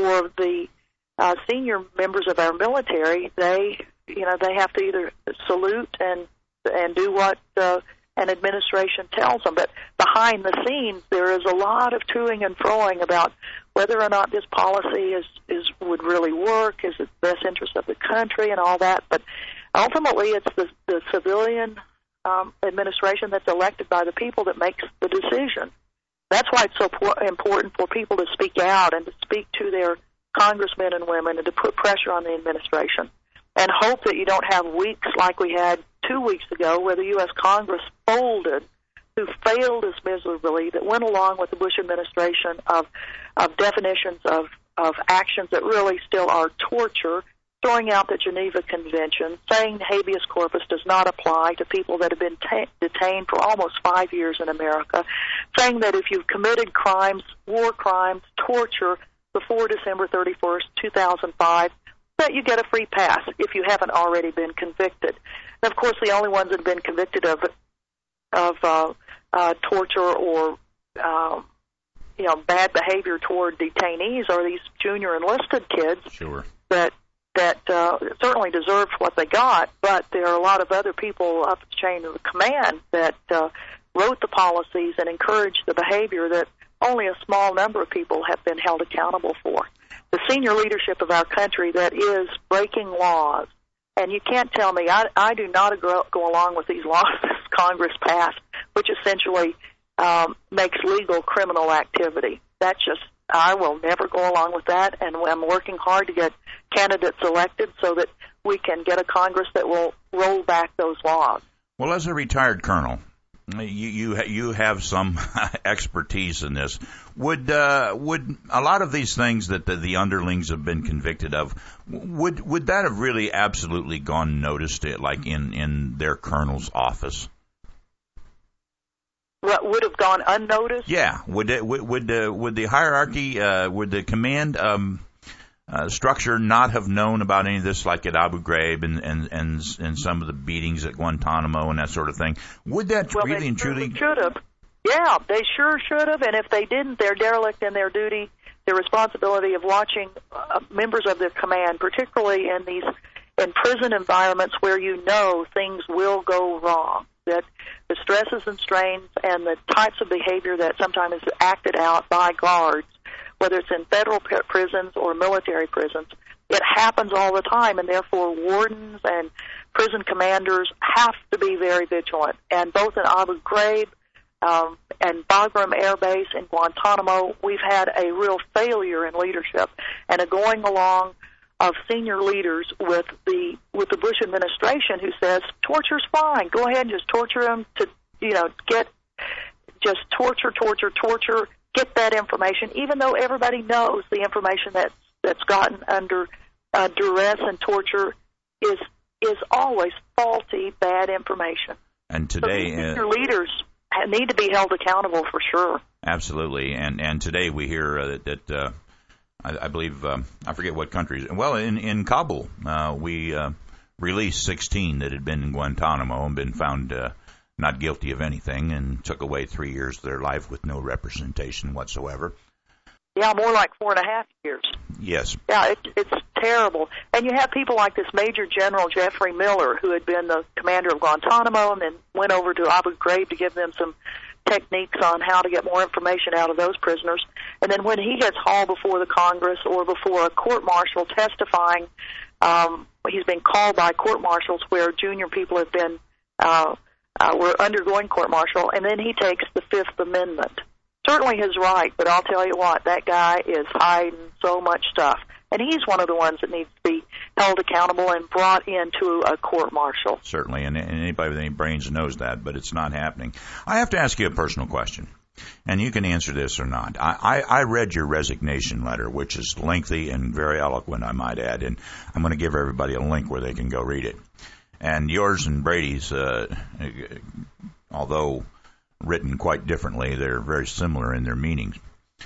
the senior members of our military, they have to either salute and do what an administration tells them. But behind the scenes, there is a lot of toing and froing about whether or not this policy would really work, is it the best interest of the country and all that. But ultimately, it's the civilian administration that's elected by the people that makes the decision. That's why it's so important for people to speak out and to speak to their congressmen and women and to put pressure on the administration, and hope that you don't have weeks like we had 2 weeks ago where the U.S. Congress folded, who failed us miserably, that went along with the Bush administration of definitions of actions that really still are torture, throwing out the Geneva Convention, saying habeas corpus does not apply to people that have been detained for almost 5 years in America, saying that if you've committed crimes, war crimes, torture, before December 31st, 2005, that you get a free pass if you haven't already been convicted. And, of course, the only ones that have been convicted of torture or bad behavior toward detainees are these junior enlisted kids. Sure. That certainly deserved what they got, but there are a lot of other people up the chain of command that wrote the policies and encouraged the behavior that only a small number of people have been held accountable for. The senior leadership of our country that is breaking laws, and you can't tell me, I do not go along with these laws that Congress passed, which essentially makes legal criminal activity. I will never go along with that, and I'm working hard to get candidates elected so that we can get a Congress that will roll back those laws. Well, as a retired colonel, you have some expertise in this. Would a lot of these things that the underlings have been convicted of, would that have really absolutely gone noticed, like in their colonel's office? What would have gone unnoticed? Yeah. Would the hierarchy, would the command structure not have known about any of this, like at Abu Ghraib and some of the beatings at Guantanamo and that sort of thing? Would that really and truly? Should have. Yeah, they sure should have. And if they didn't, they're derelict in their duty, their responsibility of watching members of their command, particularly in prison environments where you know things will go wrong. That the stresses and strains and the types of behavior that sometimes is acted out by guards, whether it's in federal prisons or military prisons, it happens all the time, and therefore wardens and prison commanders have to be very vigilant. And both in Abu Ghraib, and Bagram Air Base in Guantanamo, we've had a real failure in leadership and a going along of senior leaders with the Bush administration who says torture's fine. Go ahead and just torture them to just torture, get that information, even though everybody knows the information that's gotten under duress and torture is always faulty, bad information. And today, so senior leaders need to be held accountable for sure. Absolutely, and today we hear that I believe I forget what countries. Well, in Kabul, we released 16 that had been in Guantanamo and been found not guilty of anything, and took away 3 years of their life with no representation whatsoever. Yeah, more like 4.5 years. Yes. Yeah, it's terrible. And you have people like this Major General Jeffrey Miller, who had been the commander of Guantanamo and then went over to Abu Ghraib to give them some techniques on how to get more information out of those prisoners. And then when he gets hauled before the Congress or before a court-martial testifying, he's been called by court-martials where junior people have been were undergoing court-martial, and then he takes the Fifth Amendment. Certainly his right, but I'll tell you what, that guy is hiding so much stuff. And he's one of the ones that needs to be held accountable and brought into a court-martial. Certainly, and anybody with any brains knows that, but it's not happening. I have to ask you a personal question, and you can answer this or not. I read your resignation letter, which is lengthy and very eloquent, I might add, and I'm going to give everybody a link where they can go read it. And yours and Brady's, although written quite differently, they're very similar in their meanings.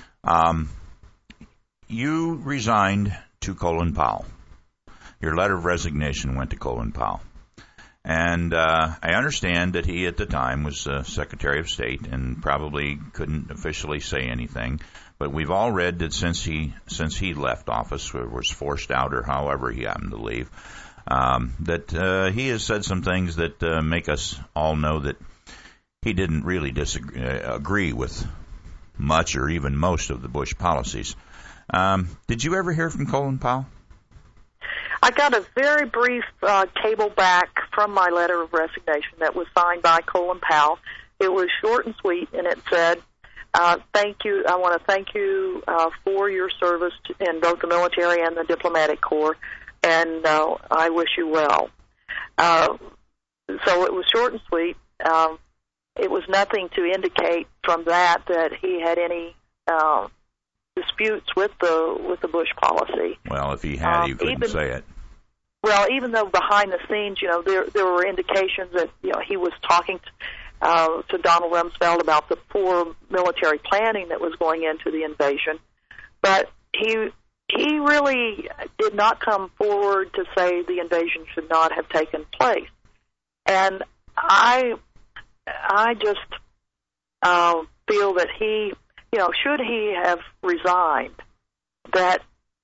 You resigned to Colin Powell. Your letter of resignation went to Colin Powell. And I understand that he at the time was Secretary of State and probably couldn't officially say anything. But we've all read that since he left office, or was forced out, or however he happened to leave, that he has said some things that make us all know that he didn't really agree with much or even most of the Bush policies. Did you ever hear from Colin Powell? I got a very brief cable back from my letter of resignation that was signed by Colin Powell. It was short and sweet, and it said, thank you. I want to thank you for your service in both the military and the diplomatic corps, and I wish you well. So it was short and sweet. It was nothing to indicate from that he had any disputes with the Bush policy. Well, if he had, he couldn't say it. Well, even though behind the scenes, there were indications that he was talking to Donald Rumsfeld about the poor military planning that was going into the invasion, but he really did not come forward to say the invasion should not have taken place. And I just feel that he, should he have resigned, that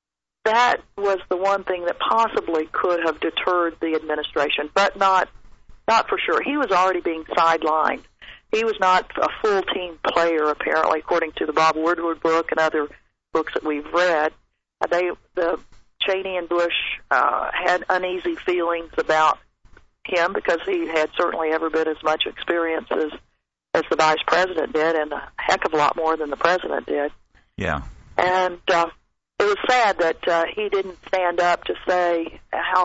was the one thing that possibly could have deterred the administration, but not for sure. He was already being sidelined. He was not a full team player, apparently, according to the Bob Woodward book and other books that we've read. The Cheney and Bush had uneasy feelings about him because he had certainly every bit as much experience as the vice president did, and a heck of a lot more than the president did. Yeah. And it was sad that he didn't stand up to say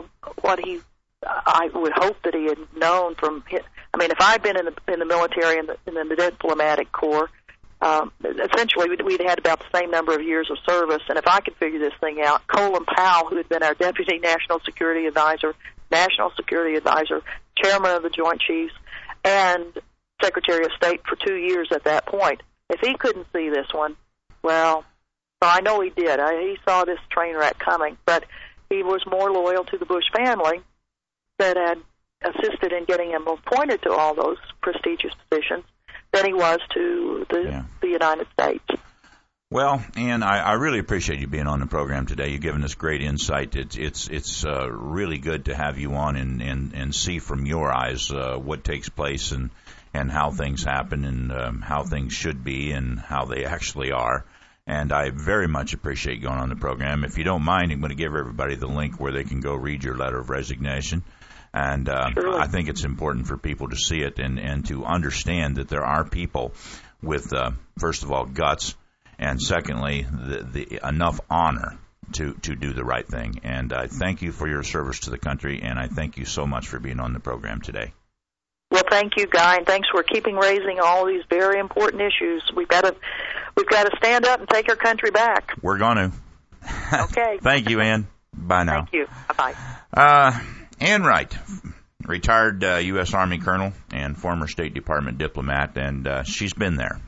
I would hope that he had known from. I mean, if I'd been in the military and in the diplomatic corps, essentially we'd had about the same number of years of service. And if I could figure this thing out, Colin Powell, who had been our deputy national security advisor, chairman of the Joint Chiefs, and Secretary of State for 2 years at that point, if he couldn't see this one, well, I know he did. He saw this train wreck coming, but he was more loyal to the Bush family that had assisted in getting him appointed to all those prestigious positions than he was to the United States. Well, Ann, I really appreciate you being on the program today. You've given us great insight. It's really good to have you on and see from your eyes what takes place and how things happen and how things should be and how they actually are. And I very much appreciate going on the program. If you don't mind, I'm going to give everybody the link where they can go read your letter of resignation. And I think it's important for people to see it and to understand that there are people with, first of all, guts, and secondly, the enough honor to do the right thing. And I thank you for your service to the country, and I thank you so much for being on the program today. Well, thank you, Guy, and thanks for keeping raising all of these very important issues. We've got to stand up and take our country back. We're going to. Okay. Thank you, Ann. Bye now. Thank you. Bye-bye. Ann Wright, retired U.S. Army colonel and former State Department diplomat, and she's been there.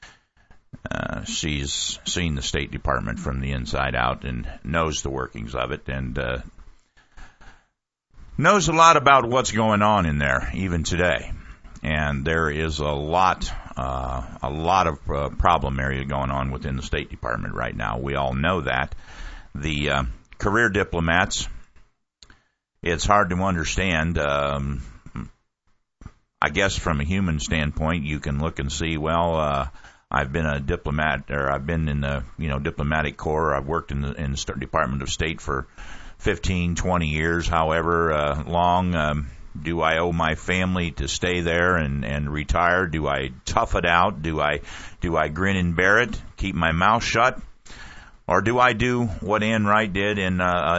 She's seen the State Department from the inside out and knows the workings of it, and knows a lot about what's going on in there even today. And there is a lot of problem area going on within the State Department right now. We all know that. The career diplomats, it's hard to understand. I guess from a human standpoint, you can look and see, well, I've been a diplomat, or I've been in the diplomatic corps. I've worked in the Department of State for 15, 20 years, however long. Do I owe my family to stay there and retire? Do I tough it out? Do I grin and bear it, keep my mouth shut? Or do I do what Ann Wright did in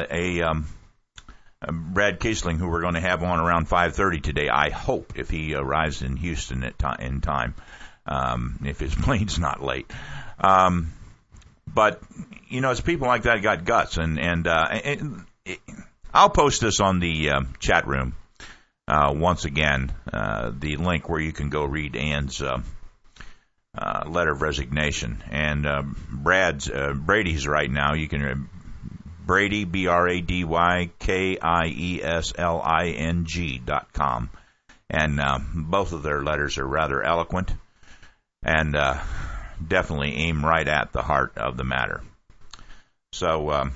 Brad Kiesling, who we're going to have on around 5:30 today, I hope, if he arrives in Houston in time, if his plane's not late. But, it's people like that got guts. And I'll post this on the chat room once again, the link where you can go read Ann's letter of resignation. And Brady's right now. You can Brady, BradyKiesling.com. And both of their letters are rather eloquent and definitely aim right at the heart of the matter. So,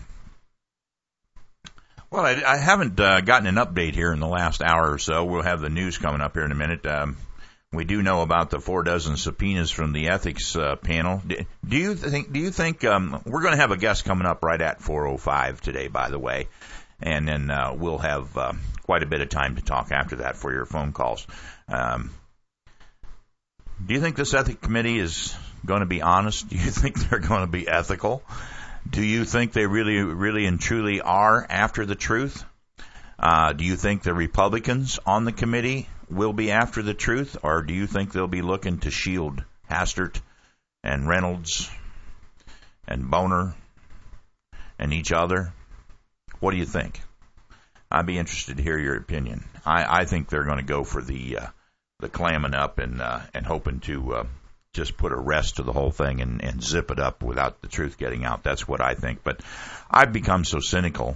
well, I haven't gotten an update here in the last hour or so. We'll have the news coming up here in a minute. We do know about the 4 subpoenas from the ethics panel. Do you think we're going to have a guest coming up right at 4:05 today, by the way, and then we'll have quite a bit of time to talk after that for your phone calls. Do you think this ethics committee is going to be honest? Do you think they're going to be ethical? Do you think they really, really and truly are after the truth? Do you think the Republicans on the committee will be after the truth, or do you think they'll be looking to shield Hastert and Reynolds and Boner and each other? What do you think? I'd be interested to hear your opinion. I think they're going to go for the clamming up and hoping to just put a rest to the whole thing and zip it up without the truth getting out. That's what I think. But I've become so cynical.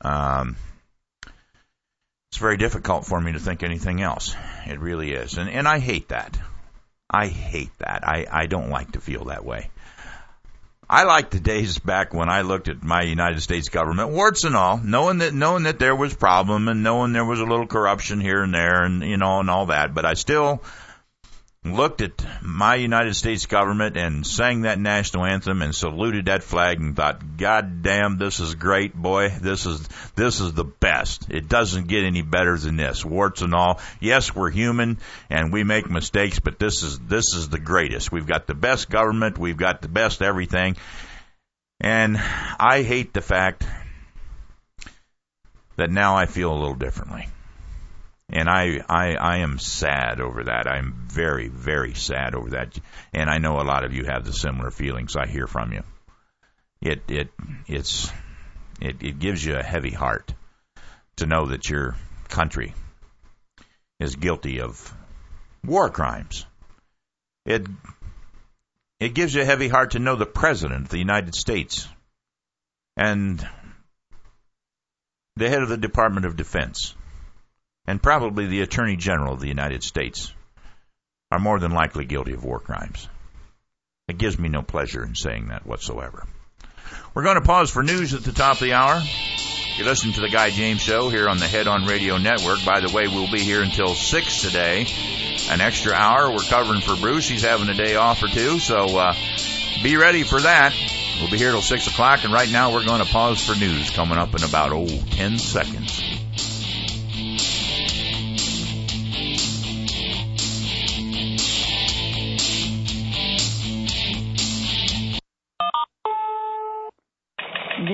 It's very difficult for me to think anything else. It really is. And I hate that. I hate that. I don't like to feel that way. I like the days back when I looked at my United States government, warts and all, knowing that there was problem and knowing there was a little corruption here and there and, and all that. But I still looked at my United States government and sang that national anthem and saluted that flag and thought, God damn, this is great, boy. This is the best. It doesn't get any better than this, warts and all. Yes, we're human and we make mistakes, but this is the greatest. We've got the best government. We've got the best everything. And I hate the fact that now I feel a little differently. And I am sad over that. I'm very, very sad over that. And I know a lot of you have the similar feelings. I hear from you. It gives you a heavy heart to know that your country is guilty of war crimes. It gives you a heavy heart to know the President of the United States and the head of the Department of Defense and probably the Attorney General of the United States are more than likely guilty of war crimes. It gives me no pleasure in saying that whatsoever. We're going to pause for news at the top of the hour. You listen to the Guy James Show here on the Head On Radio Network. By the way, we'll be here until 6 today. An extra hour. We're covering for Bruce. He's having a day off or two, so be ready for that. We'll be here till 6 o'clock, and right now we're going to pause for news coming up in about 10 seconds.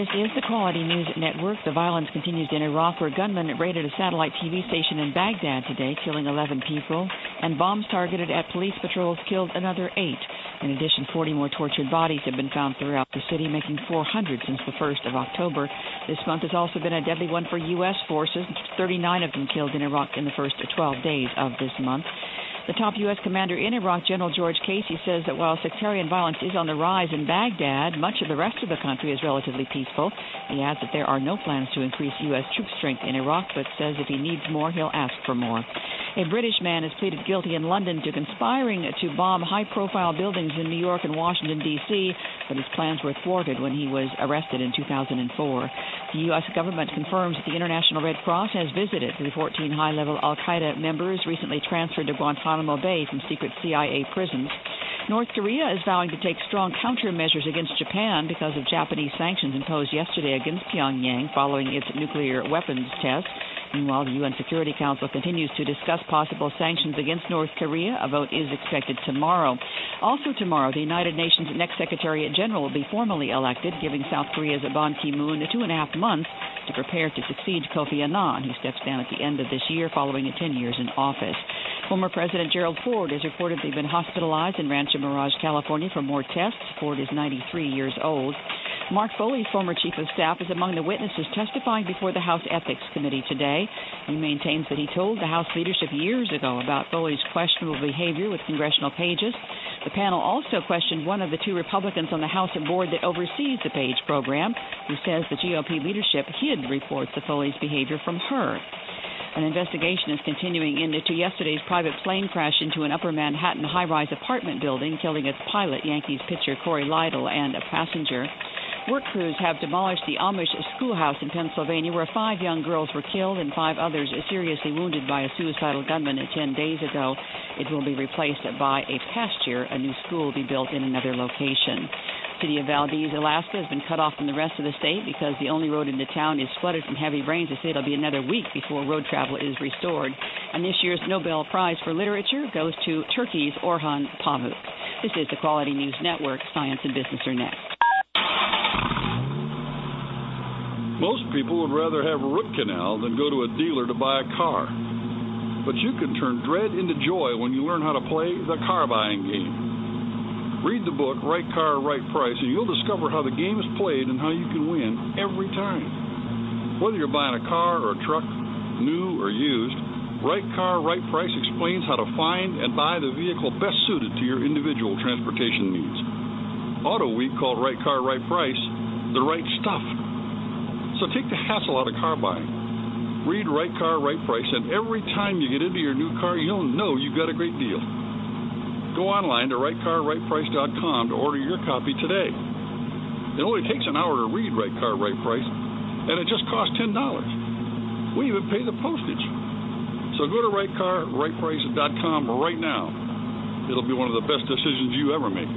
This is the Quality News Network. The violence continues in Iraq, where gunmen raided a satellite TV station in Baghdad today, killing 11 people, and bombs targeted at police patrols killed another 8. In addition, 40 more tortured bodies have been found throughout the city, making 400 since the 1st of October. This month has also been a deadly one for U.S. forces, 39 of them killed in Iraq in the first 12 days of this month. The top U.S. commander in Iraq, General George Casey, says that while sectarian violence is on the rise in Baghdad, much of the rest of the country is relatively peaceful. He adds that there are no plans to increase U.S. troop strength in Iraq, but says if he needs more, he'll ask for more. A British man has pleaded guilty in London to conspiring to bomb high-profile buildings in New York and Washington, D.C., but his plans were thwarted when he was arrested in 2004. The U.S. government confirms that the International Red Cross has visited the 14 high-level al-Qaeda members recently transferred to Guantanamo Bay from secret CIA prisons. North Korea is vowing to take strong countermeasures against Japan because of Japanese sanctions imposed yesterday against Pyongyang following its nuclear weapons test. Meanwhile, the UN Security Council continues to discuss possible sanctions against North Korea. A vote is expected tomorrow. Also tomorrow, the United Nations next Secretary General will be formally elected, giving South Korea's Ban Ki-moon 2.5 months to prepare to succeed Kofi Annan, who steps down at the end of this year following 10 years in office. Former President Gerald Ford has reportedly been hospitalized in Rancho Mirage, California for more tests. Ford is 93 years old. Mark Foley's former chief of staff is among the witnesses testifying before the House Ethics Committee today. He maintains that he told the House leadership years ago about Foley's questionable behavior with congressional pages. The panel also questioned one of the 2 Republicans on the House board that oversees the Page program, who says the GOP leadership hid reports of Foley's behavior from her. An investigation is continuing into yesterday's private plane crash into an Upper Manhattan high-rise apartment building, killing its pilot, Yankees pitcher Corey Lidle, and a passenger. Work crews have demolished the Amish schoolhouse in Pennsylvania, where 5 young girls were killed and 5 others seriously wounded by a suicidal gunman 10 days ago. It will be replaced by a pasture. A new school will be built in another location. The city of Valdez, Alaska, has been cut off from the rest of the state because the only road into town is flooded from heavy rains. They say it'll be another week before road travel is restored. And this year's Nobel Prize for Literature goes to Turkey's Orhan Pamuk. This is the Quality News Network. Science and Business are next. Most people would rather have a root canal than go to a dealer to buy a car. But you can turn dread into joy when you learn how to play the car buying game. Read the book, Right Car, Right Price, and you'll discover how the game is played and how you can win every time. Whether you're buying a car or a truck, new or used, Right Car, Right Price explains how to find and buy the vehicle best suited to your individual transportation needs. Auto Week called Right Car, Right Price the right stuff. So take the hassle out of car buying. Read Right Car, Right Price, and every time you get into your new car, you'll know you got a great deal. Go online to rightcarrightprice.com to order your copy today. It only takes an hour to read Right Car, Right Price, and it just costs $10. We even pay the postage. So go to rightcarrightprice.com right now. It'll be one of the best decisions you ever make.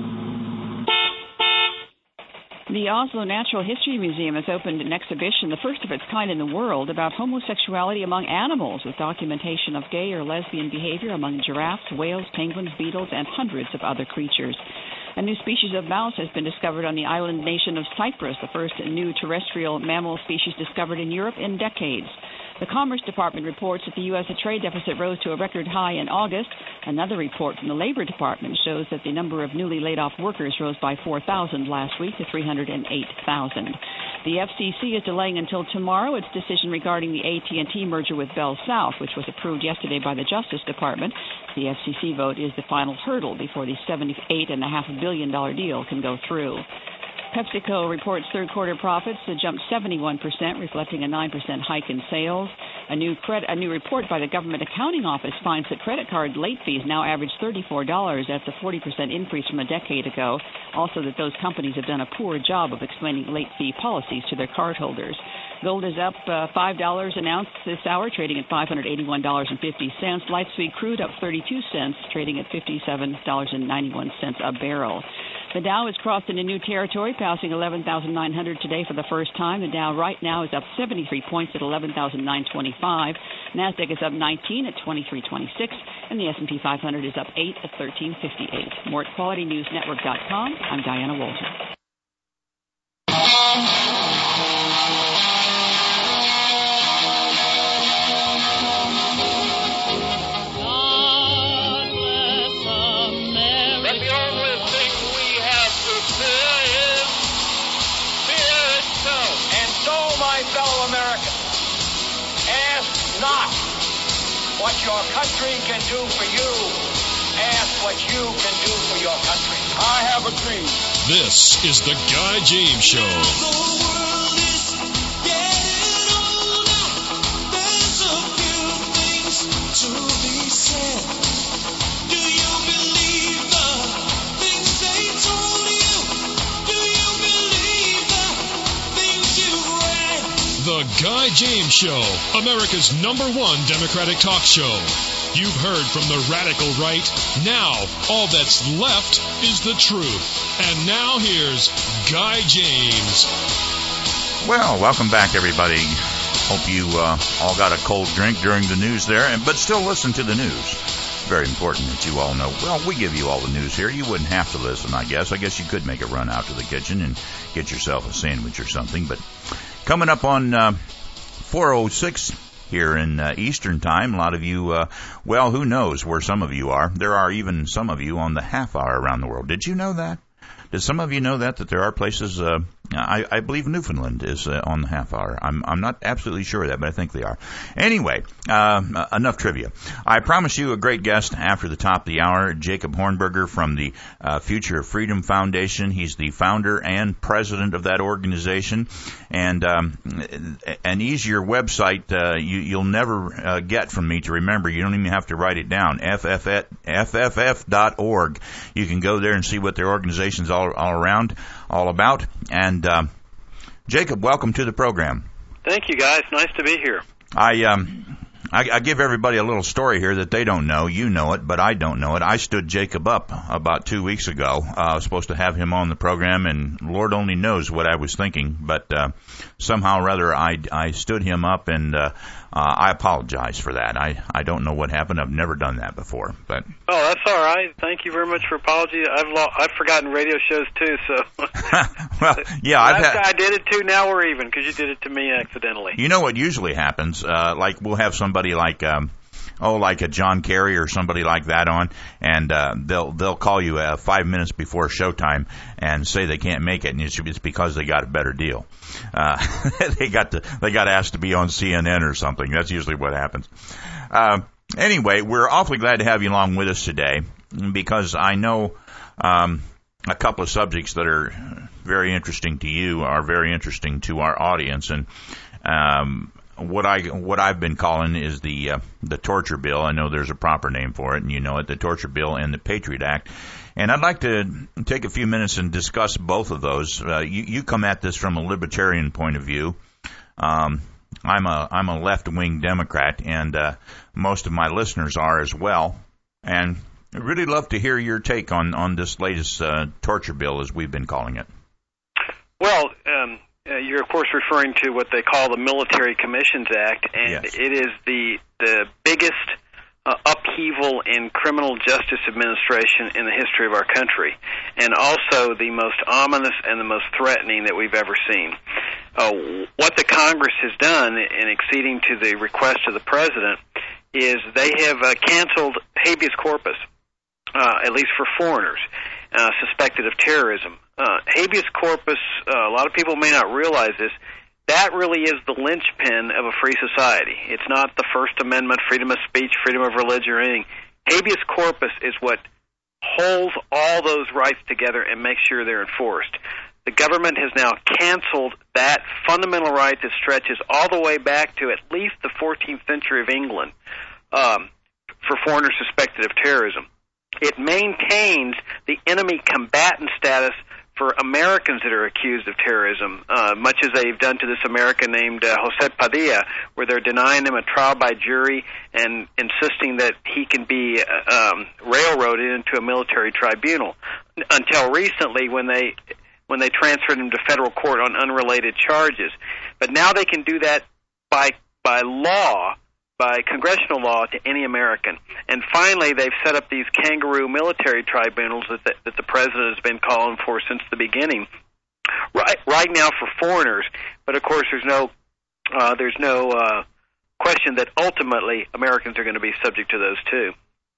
The Oslo Natural History Museum has opened an exhibition, the first of its kind in the world, about homosexuality among animals, with documentation of gay or lesbian behavior among giraffes, whales, penguins, beetles, and hundreds of other creatures. A new species of mouse has been discovered on the island nation of Cyprus, the first new terrestrial mammal species discovered in Europe in decades. The Commerce Department reports that the U.S. trade deficit rose to a record high in August. Another report from the Labor Department shows that the number of newly laid-off workers rose by 4,000 last week to 308,000. The FCC is delaying until tomorrow its decision regarding the AT&T merger with Bell South, which was approved yesterday by the Justice Department. The FCC vote is the final hurdle before the $78.5 billion deal can go through. PepsiCo reports third-quarter profits jumped 71%, reflecting a 9% hike in sales. A new report by the Government Accounting Office finds that credit card late fees now average $34. That's a 40% increase from a decade ago. Also, that those companies have done a poor job of explaining late fee policies to their cardholders. Gold is up $5 an ounce this hour, trading at $581.50. Light sweet crude up 32 cents, trading at $57.91 a barrel. The Dow has crossed into new territory, passing 11,900 today for the first time. The Dow right now is up 73 points at 11,925. NASDAQ is up 19 at 2326, and the S&P 500 is up 8 at 1358. More at QualityNewsNetwork.com. I'm Diana Walton. what your country can do for you. Ask what you can do for your country. I have a dream. This is the Guy James Show. The world is getting older. There's a few things to be said. Do you believe the things they told you? Do you believe the things you read? The Guy James Show, America's #1 Democratic talk show. You've heard from the radical right. Now, all that's left is the truth. And now here's Guy James. Well, welcome back, everybody. Hope you all got a cold drink during the news there, but still listen to the news. Very important that you all know. Well, we give you all the news here. You wouldn't have to listen, I guess. I guess you could make a run out to the kitchen and get yourself a sandwich or something. But coming up on 4:06 here in Eastern Time, a lot of you, well, who knows where some of you are. There are even some of you on the half hour around the world. Did you know that? Did some of you know that there are places, I believe Newfoundland is on the half hour. I'm not absolutely sure of that, but I think they are. Anyway, enough trivia. I promise you a great guest after the top of the hour, Jacob Hornberger from the Future of Freedom Foundation. He's the founder and president of that organization. And an easier website you'll never get from me to remember. You don't even have to write it down, fff.org. You can go there and see what their organization's all about. And Jacob, welcome to the program. Thank you, guys. Nice to be here. I give everybody a little story here that they don't know. You know it, but I don't know it. I stood Jacob up about 2 weeks ago. I was supposed to have him on the program, and Lord only knows what I was thinking. But somehow or other, I stood him up, and I apologize for that. I don't know what happened. I've never done that before. But oh, that's all right. Thank you very much for apology. I've forgotten radio shows too. So well, yeah, I did it too. Now we're even because you did it to me accidentally. You know what usually happens? Like we'll have somebody like like a John Kerry or somebody like that on, and they'll call you 5 minutes before showtime and say they can't make it, and it's because they got a better deal. They got asked to be on CNN or something. That's usually what happens. Anyway, we're awfully glad to have you along with us today because I know a couple of subjects that are very interesting to you are very interesting to our audience, and what I've been calling is the torture bill. I know there's a proper name for it, and you know it, the torture bill and the Patriot Act. And I'd like to take a few minutes and discuss both of those. You come at this from a libertarian point of view. I'm a left-wing Democrat, and most of my listeners are as well. And I'd really love to hear your take on this latest torture bill, as we've been calling it. Well, you're, of course, referring to what they call the Military Commissions Act, and yes. It is the biggest upheaval in criminal justice administration in the history of our country, and also the most ominous and the most threatening that we've ever seen. What the Congress has done in acceding to the request of the President is they have canceled habeas corpus, at least for foreigners suspected of terrorism. Habeas corpus, a lot of people may not realize this, that really is the linchpin of a free society. It's not the First Amendment, freedom of speech, freedom of religion, or anything. Habeas corpus is what holds all those rights together and makes sure they're enforced. The government has now canceled that fundamental right that stretches all the way back to at least the 14th century of England for foreigners suspected of terrorism. It maintains the enemy combatant status for Americans that are accused of terrorism, much as they've done to this American named Jose Padilla, where they're denying him a trial by jury and insisting that he can be railroaded into a military tribunal. Until recently, when they transferred him to federal court on unrelated charges, but now they can do that by law. By congressional law to any American. And finally, they've set up these kangaroo military tribunals that the President has been calling for since the beginning, right now for foreigners. But, of course, there's no question that ultimately Americans are going to be subject to those, too.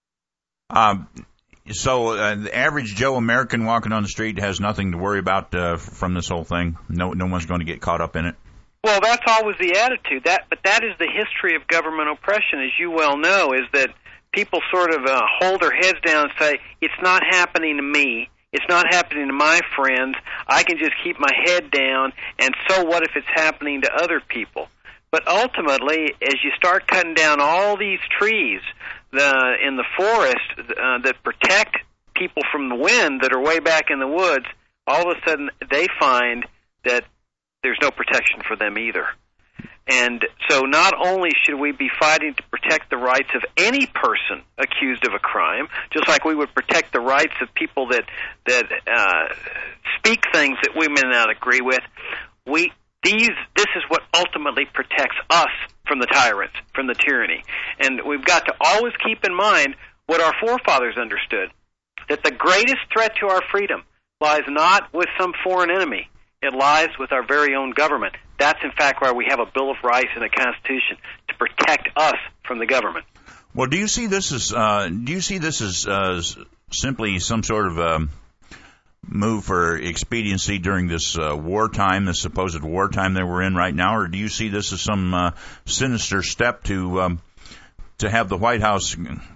So the average Joe American walking on the street has nothing to worry about from this whole thing? No one's going to get caught up in it? Well, that's always the attitude. But that is the history of government oppression, as you well know, is that people sort of hold their heads down and say, it's not happening to me. It's not happening to my friends. I can just keep my head down, and so what if it's happening to other people? But ultimately, as you start cutting down all these trees in the forest that protect people from the wind that are way back in the woods, all of a sudden they find that there's no protection for them either. And so not only should we be fighting to protect the rights of any person accused of a crime, just like we would protect the rights of people that speak things that we may not agree with, this is what ultimately protects us from the tyrants, from the tyranny. And we've got to always keep in mind what our forefathers understood, that the greatest threat to our freedom lies not with some foreign enemy. It lies with our very own government. That's, in fact, why we have a Bill of Rights and a Constitution, to protect us from the government. Well, do you see this as simply some sort of move for expediency during this wartime, this supposed wartime that we're in right now, or do you see this as some sinister step to have the White House,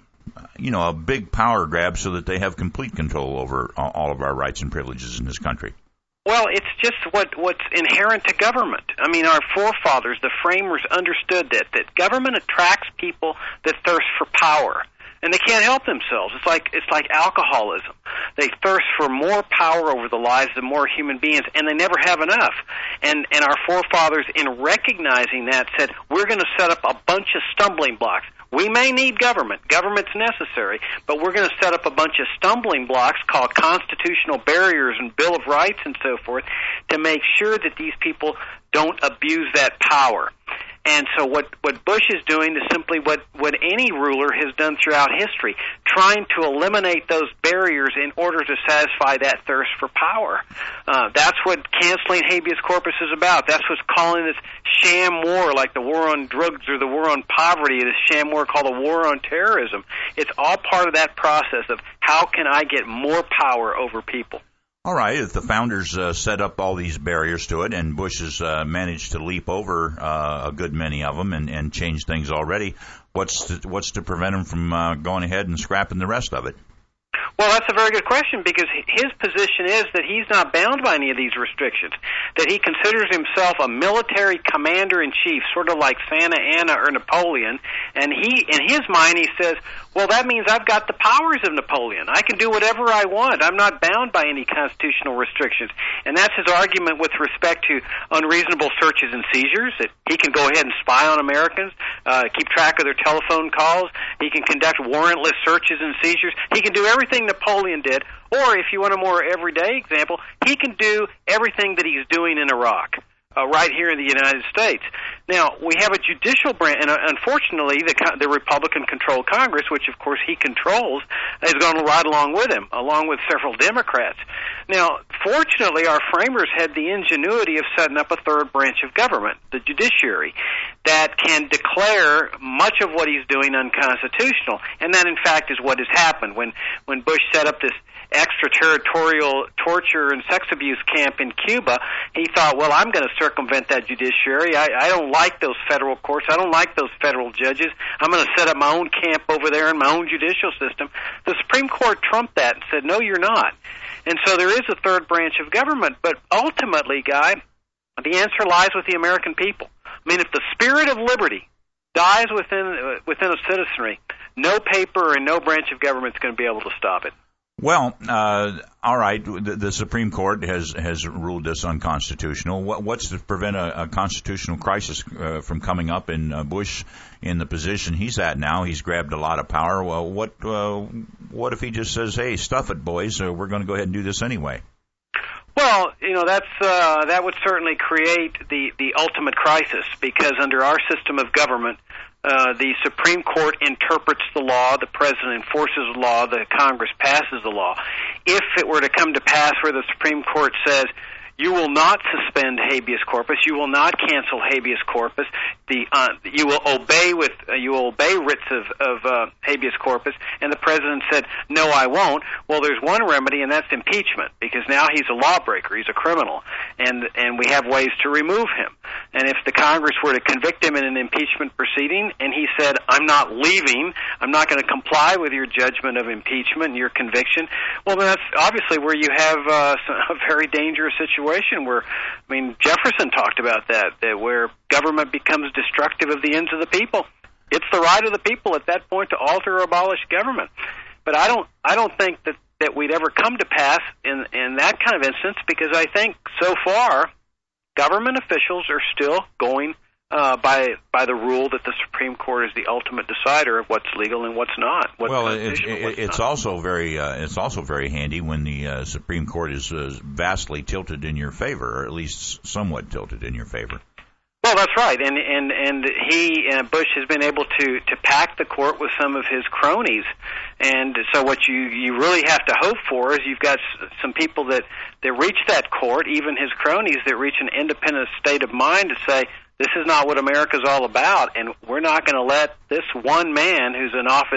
a big power grab so that they have complete control over all of our rights and privileges in this country? Well, it's just what's inherent to government. I mean, our forefathers, the framers, understood that government attracts people that thirst for power, and they can't help themselves. It's like alcoholism. They thirst for more power over the lives of more human beings, and they never have enough. And our forefathers, in recognizing that, said, we're going to set up a bunch of stumbling blocks. We may need government. Government's necessary, but we're going to set up a bunch of stumbling blocks called constitutional barriers and Bill of Rights and so forth to make sure that these people don't abuse that power. And so what Bush is doing is simply what any ruler has done throughout history, trying to eliminate those barriers in order to satisfy that thirst for power. That's what canceling habeas corpus is about. That's what's calling this sham war, like the war on drugs or the war on poverty, this sham war called the war on terrorism. It's all part of that process of how can I get more power over people. All right, if the founders set up all these barriers to it, and Bush has managed to leap over a good many of them and change things already, what's to prevent him from going ahead and scrapping the rest of it? Well, that's a very good question, because his position is that he's not bound by any of these restrictions, that he considers himself a military commander-in-chief, sort of like Santa Anna or Napoleon, and in his mind, he says, well, that means I've got the powers of Napoleon. I can do whatever I want. I'm not bound by any constitutional restrictions. And that's his argument with respect to unreasonable searches and seizures, that he can go ahead and spy on Americans, keep track of their telephone calls, he can conduct warrantless searches and seizures, he can do everything Napoleon did, or if you want a more everyday example, he can do everything that he's doing in Iraq. Right here in the United States. Now, we have a judicial branch, and unfortunately, the Republican-controlled Congress, which, of course, he controls, has gone right along with him, along with several Democrats. Now, fortunately, our framers had the ingenuity of setting up a third branch of government, the judiciary, that can declare much of what he's doing unconstitutional. And that, in fact, is what has happened. When Bush set up this extraterritorial torture and sex abuse camp in Cuba, he thought, well, I'm going to circumvent that judiciary. I don't like those federal courts. I don't like those federal judges. I'm going to set up my own camp over there in my own judicial system. The Supreme Court trumped that and said, no, you're not. And so there is a third branch of government, but ultimately, Guy, the answer lies with the American people. I mean, if the spirit of liberty dies within a citizenry, no paper and no branch of government is going to be able to stop it. Well, all right, the Supreme Court has ruled this unconstitutional. What's to prevent a constitutional crisis from coming up in Bush in the position he's at now? He's grabbed a lot of power. Well, what if he just says, hey, stuff it, boys, we're going to go ahead and do this anyway? Well, that would certainly create the ultimate crisis, because under our system of government, the Supreme Court interprets the law, the President enforces the law, the Congress passes the law. If it were to come to pass where the Supreme Court says, you will not suspend habeas corpus. You will not cancel habeas corpus. You will obey writs of habeas corpus. And the president said, no, I won't. Well, there's one remedy, and that's impeachment, because now he's a lawbreaker. He's a criminal, and we have ways to remove him. And if the Congress were to convict him in an impeachment proceeding, and he said, I'm not leaving, I'm not going to comply with your judgment of impeachment and your conviction, well, then that's obviously where you have a very dangerous situation where, I mean, Jefferson talked about that where government becomes destructive of the ends of the people. It's the right of the people at that point to alter or abolish government. But I don't think that we'd ever come to pass in that kind of instance, because I think so far government officials are still going by the rule that the Supreme Court is the ultimate decider of what's legal and what's not. It's also very handy when the Supreme Court is vastly tilted in your favor, or at least somewhat tilted in your favor. Well, that's right, and he Bush has been able to pack the court with some of his cronies, and so what you really have to hope for is you've got some people that reach that court, even his cronies, that reach an independent state of mind to say, this is not what America's all about, and we're not going to let this one man who's in office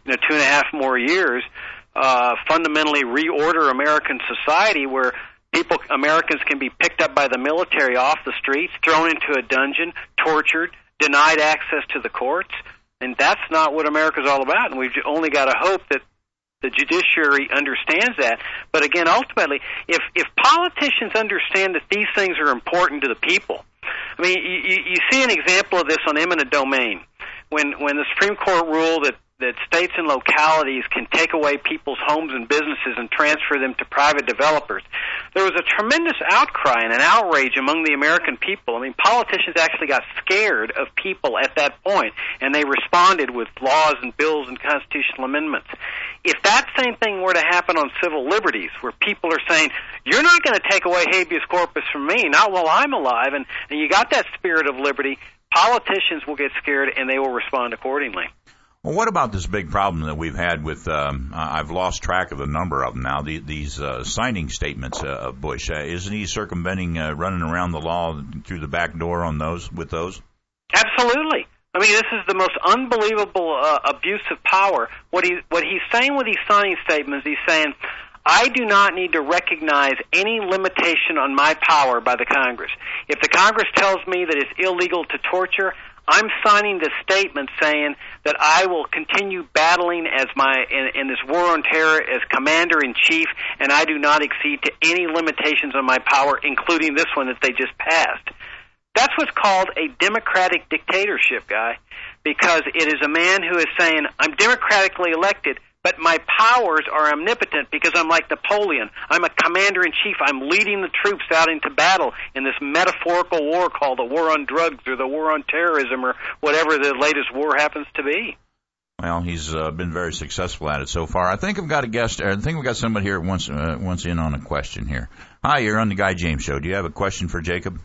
2.5 more years fundamentally reorder American society where Americans can be picked up by the military off the streets, thrown into a dungeon, tortured, denied access to the courts. And that's not what America's all about, and we've only got to hope that the judiciary understands that. But again, ultimately, if politicians understand that these things are important to the people, I mean, you see an example of this on eminent domain. When the Supreme Court ruled that states and localities can take away people's homes and businesses and transfer them to private developers, there was a tremendous outcry and an outrage among the American people. I mean, politicians actually got scared of people at that point, and they responded with laws and bills and constitutional amendments. If that same thing were to happen on civil liberties, where people are saying, you're not going to take away habeas corpus from me, not while I'm alive, and you got that spirit of liberty, politicians will get scared and they will respond accordingly. Well, what about this big problem that we've had with, I've lost track of the number of them now, these signing statements of Bush? Isn't he circumventing, running around the law through the back door on with those? Absolutely. I mean, this is the most unbelievable abuse of power. What he's saying with these signing statements, he's saying, I do not need to recognize any limitation on my power by the Congress. If the Congress tells me that it's illegal to torture, I'm signing this statement saying that I will continue battling as in this war on terror as commander-in-chief, and I do not accede to any limitations on my power, including this one that they just passed. That's what's called a democratic dictatorship, Guy, because it is a man who is saying, I'm democratically elected, but my powers are omnipotent because I'm like Napoleon. I'm a commander-in-chief. I'm leading the troops out into battle in this metaphorical war called the war on drugs or the war on terrorism or whatever the latest war happens to be. Well, he's been very successful at it so far. I think I've got a guest. I think we've got somebody here wants in on a question here. Hi, you're on the Guy James Show. Do you have a question for Jacob?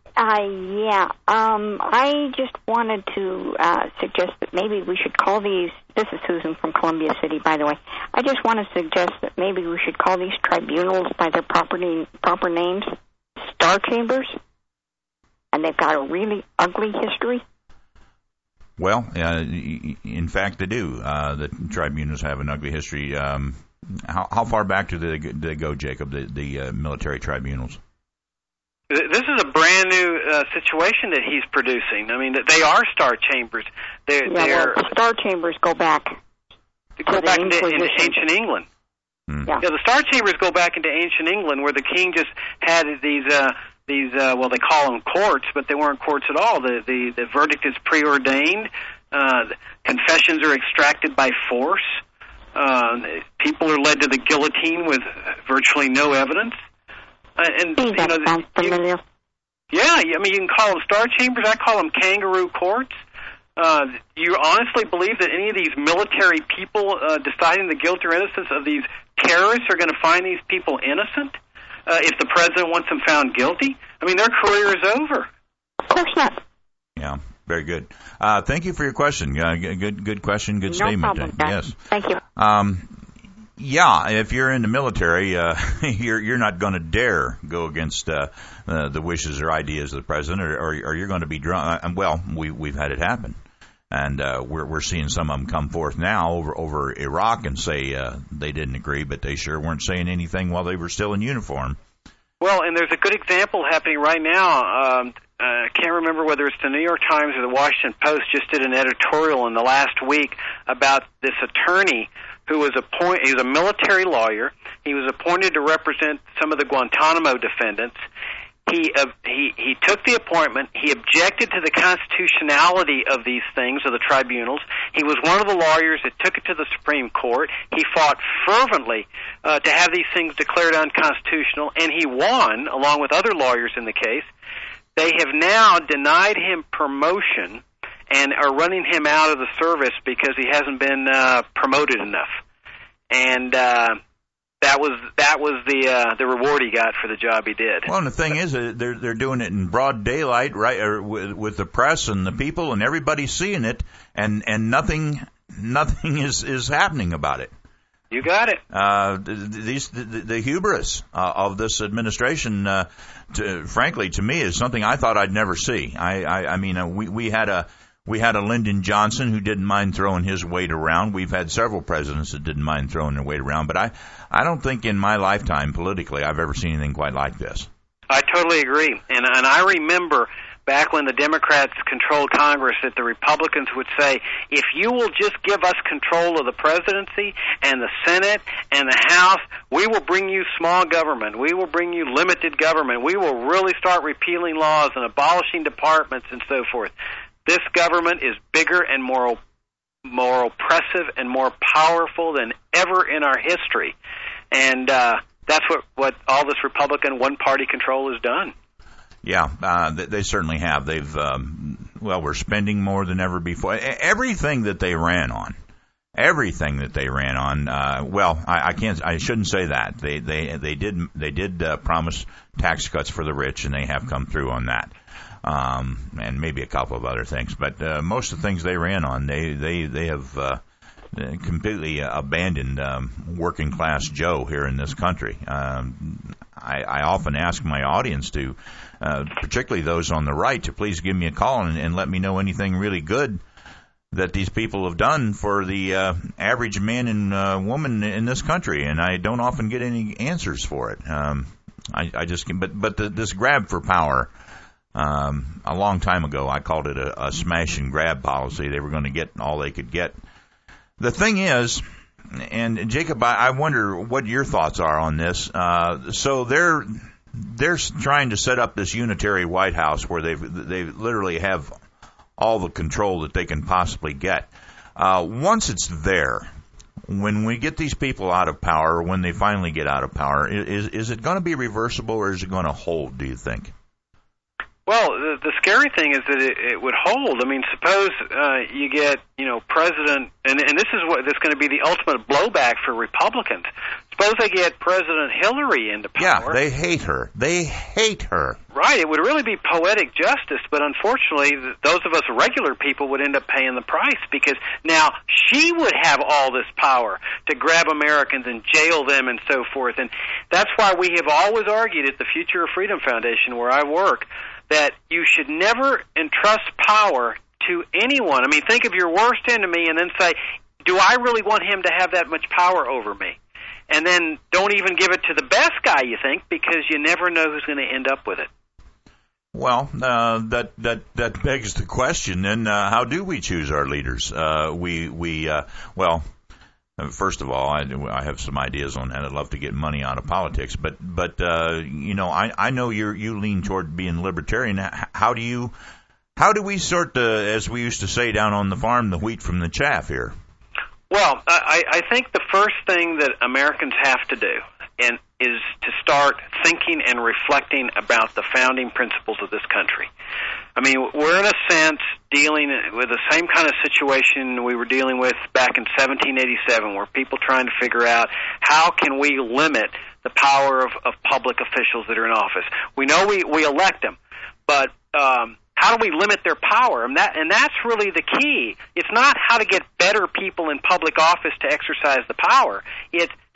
Yeah. I just wanted to suggest that maybe we should call these, this is Susan from Columbia City, by the way. I just want to suggest that maybe we should call these tribunals by their proper names, Star Chambers, and they've got a really ugly history. Well, in fact, they do. The tribunals have an ugly history. How far back do they go, Jacob, the military tribunals? This is a brand new situation that he's producing. I mean, they are Star Chambers. Star Chambers go back. Into ancient England. Yeah, the Star Chambers go back into ancient England, where the king just had these well, they call them courts, but they weren't courts at all. The verdict is preordained. Confessions are extracted by force. People are led to the guillotine with virtually no evidence. That sounds familiar. Yeah, I mean, you can call them Star Chambers. I call them kangaroo courts. You honestly believe that any of these military people deciding the guilt or innocence of these terrorists are going to find these people innocent if the president wants them found guilty? I mean, their career is over. Of course not. Yeah, very good. Thank you for your question. Good question, good statement. No problem, yes. Thank you. Yeah, if you're in the military, you're not going to dare go against the wishes or ideas of the president, or you're going to be drawn. Well, we've had it happen, and we're seeing some of them come forth now over Iraq and say they didn't agree, but they sure weren't saying anything while they were still in uniform. Well, and there's a good example happening right now. I can't remember whether it's the New York Times or the Washington Post just did an editorial in the last week about this attorney who was appointed. He was a military lawyer. He was appointed to represent some of the Guantanamo defendants. He took the appointment. He objected to the constitutionality of these things, of the tribunals. He was one of the lawyers that took it to the Supreme Court. He fought fervently to have these things declared unconstitutional, and he won, along with other lawyers in the case. They have now denied him promotion and are running him out of the service because he hasn't been promoted enough. And that was the reward he got for the job he did. Well, and the thing is, they're doing it in broad daylight, right? Or with the press and the people, and everybody's seeing it, and nothing is happening about it. You got it. The hubris of this administration, frankly, to me, is something I thought I'd never see. I mean, we had a Lyndon Johnson who didn't mind throwing his weight around. We've had several presidents that didn't mind throwing their weight around, but I don't think in my lifetime politically I've ever seen anything quite like this. I totally agree, and I remember back when the Democrats controlled Congress that the Republicans would say, if you will just give us control of the presidency and the Senate and the House, we will bring you small government. We will bring you limited government. We will really start repealing laws and abolishing departments and so forth. This government is bigger and more oppressive and more powerful than ever in our history. And that's what all this Republican one-party control has done. Yeah, they certainly have. They've, we're spending more than ever before. Everything that they ran on, I shouldn't say that. They did promise tax cuts for the rich, and they have come through on that. And maybe a couple of other things, but most of the things they ran on, they have completely abandoned working class Joe here in this country. I often ask my audience to, particularly those on the right, to please give me a call and let me know anything really good that these people have done for the average man and woman in this country, and I don't often get any answers for it. This grab for power. A long time ago, I called it a smash and grab policy. They were going to get all they could get. The thing is, and Jacob, I wonder what your thoughts are on this. So they're trying to set up this unitary White House where they literally have all the control that they can possibly get. Once it's there, when we get these people out of power, or when they finally get out of power, is it going to be reversible, or is it going to hold, do you think? Well, the scary thing is that it would hold. I mean, suppose you get, President, and this is that's going to be the ultimate blowback for Republicans. Suppose they get President Hillary into power. Yeah, they hate her. Right. It would really be poetic justice, but unfortunately, those of us regular people would end up paying the price, because now she would have all this power to grab Americans and jail them and so forth. And that's why we have always argued at the Future of Freedom Foundation, where I work, that you should never entrust power to anyone. I mean, think of your worst enemy and then say, do I really want him to have that much power over me? And then don't even give it to the best guy, you think, because you never know who's going to end up with it. Well, that begs the question, then, how do we choose our leaders? First of all, I have some ideas on that. I'd love to get money out of politics, but I know you lean toward being libertarian. How do we sort as we used to say down on the farm, the wheat from the chaff here? Well, I think the first thing that Americans have to do is to start thinking and reflecting about the founding principles of this country. I mean, we're in a sense dealing with the same kind of situation we were dealing with back in 1787, where people trying to figure out how can we limit the power of public officials that are in office. We know we elect them, but how do we limit their power? And that's really the key. It's not how to get better people in public office to exercise the power. It's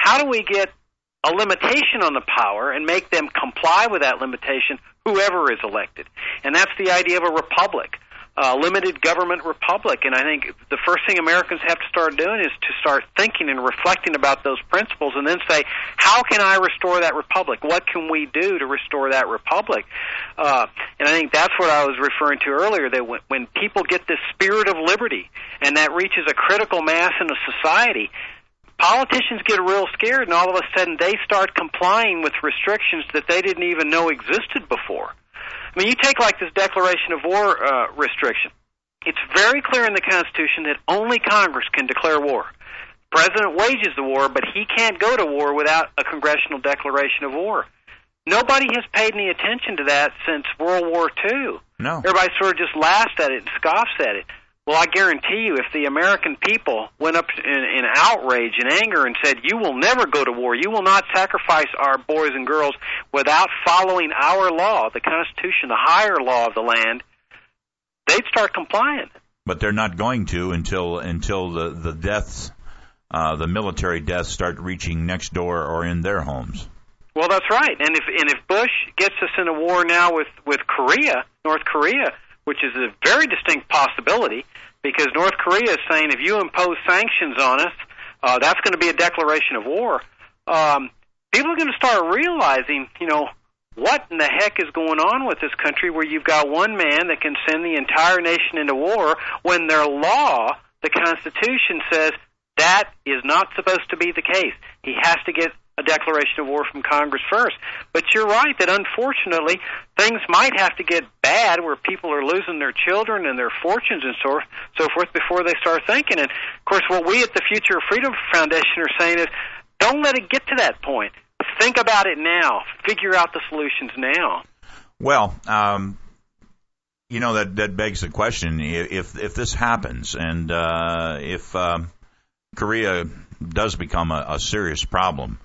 how do we get a limitation on the power and make them comply with that limitation, whoever is elected? And that's the idea of a republic, a limited government republic. And I think the first thing Americans have to start doing is to start thinking and reflecting about those principles and then say, how can I restore that republic? What can we do to restore that republic? And I think that's what I was referring to earlier, that when people get this spirit of liberty and that reaches a critical mass in a society, politicians get real scared, and all of a sudden they start complying with restrictions that they didn't even know existed before. I mean, you take like this declaration of war restriction. It's very clear in the Constitution that only Congress can declare war. The President wages the war, but he can't go to war without a congressional declaration of war. Nobody has paid any attention to that since World War II. No. Everybody sort of just laughs at it and scoffs at it. Well, I guarantee you, if the American people went up in outrage and anger and said, you will never go to war, you will not sacrifice our boys and girls without following our law, the Constitution, the higher law of the land, they'd start complying. But they're not going to until the deaths, the military deaths, start reaching next door or in their homes. Well, that's right. And if Bush gets us in a war now with Korea, North Korea, which is a very distinct possibility, because North Korea is saying if you impose sanctions on us, that's going to be a declaration of war. People are going to start realizing, what in the heck is going on with this country where you've got one man that can send the entire nation into war when their law, the Constitution, says that is not supposed to be the case. He has to get a declaration of war from Congress first. But you're right that unfortunately things might have to get bad where people are losing their children and their fortunes and so forth before they start thinking. And of course what we at the Future of Freedom Foundation are saying is, don't let it get to that point. Think about it now. Figure out the solutions now. Well, that begs the question, if this happens and if Korea does become a serious problem,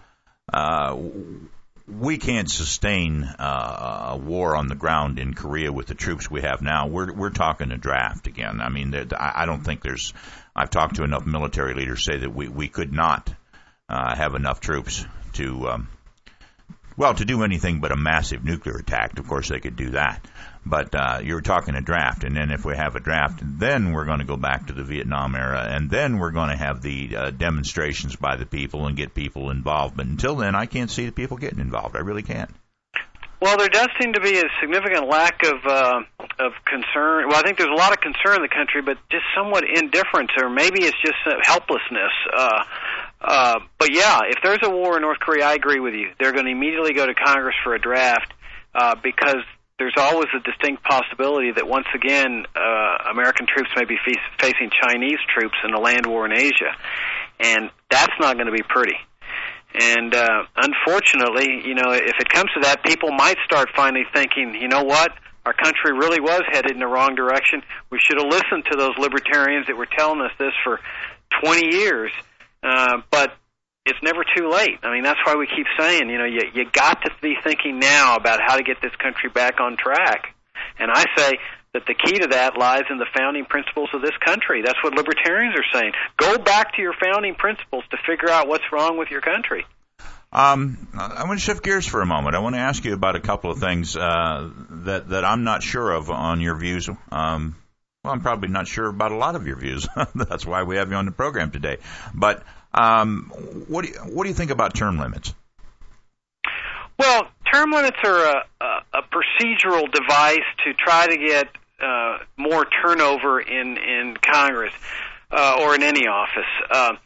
we can't sustain a war on the ground in Korea with the troops we have now. We're talking a draft again. I mean, I don't think I've talked to enough military leaders say that we could not have enough troops to do anything but a massive nuclear attack. Of course, they could do that. But you're talking a draft, and then if we have a draft, then we're going to go back to the Vietnam era, and then we're going to have the demonstrations by the people and get people involved. But until then, I can't see the people getting involved. I really can't. Well, there does seem to be a significant lack of concern. Well, I think there's a lot of concern in the country, but just somewhat indifference, or maybe it's just helplessness. But yeah, if there's a war in North Korea, I agree with you. They're going to immediately go to Congress for a draft because there's always a distinct possibility that once again American troops may be facing Chinese troops in a land war in Asia, and that's not going to be pretty. And unfortunately, if it comes to that, people might start finally thinking, you know what, our country really was headed in the wrong direction. We should have listened to those libertarians that were telling us this for 20 years, but it's never too late. I mean, that's why we keep saying, you got to be thinking now about how to get this country back on track. And I say that the key to that lies in the founding principles of this country. That's what libertarians are saying. Go back to your founding principles to figure out what's wrong with your country. I want to shift gears for a moment. I want to ask you about a couple of things that I'm not sure of on your views. Well, I'm probably not sure about a lot of your views. That's why we have you on the program today. But what do you think about term limits? Well, term limits are a procedural device to try to get more turnover in Congress or in any office.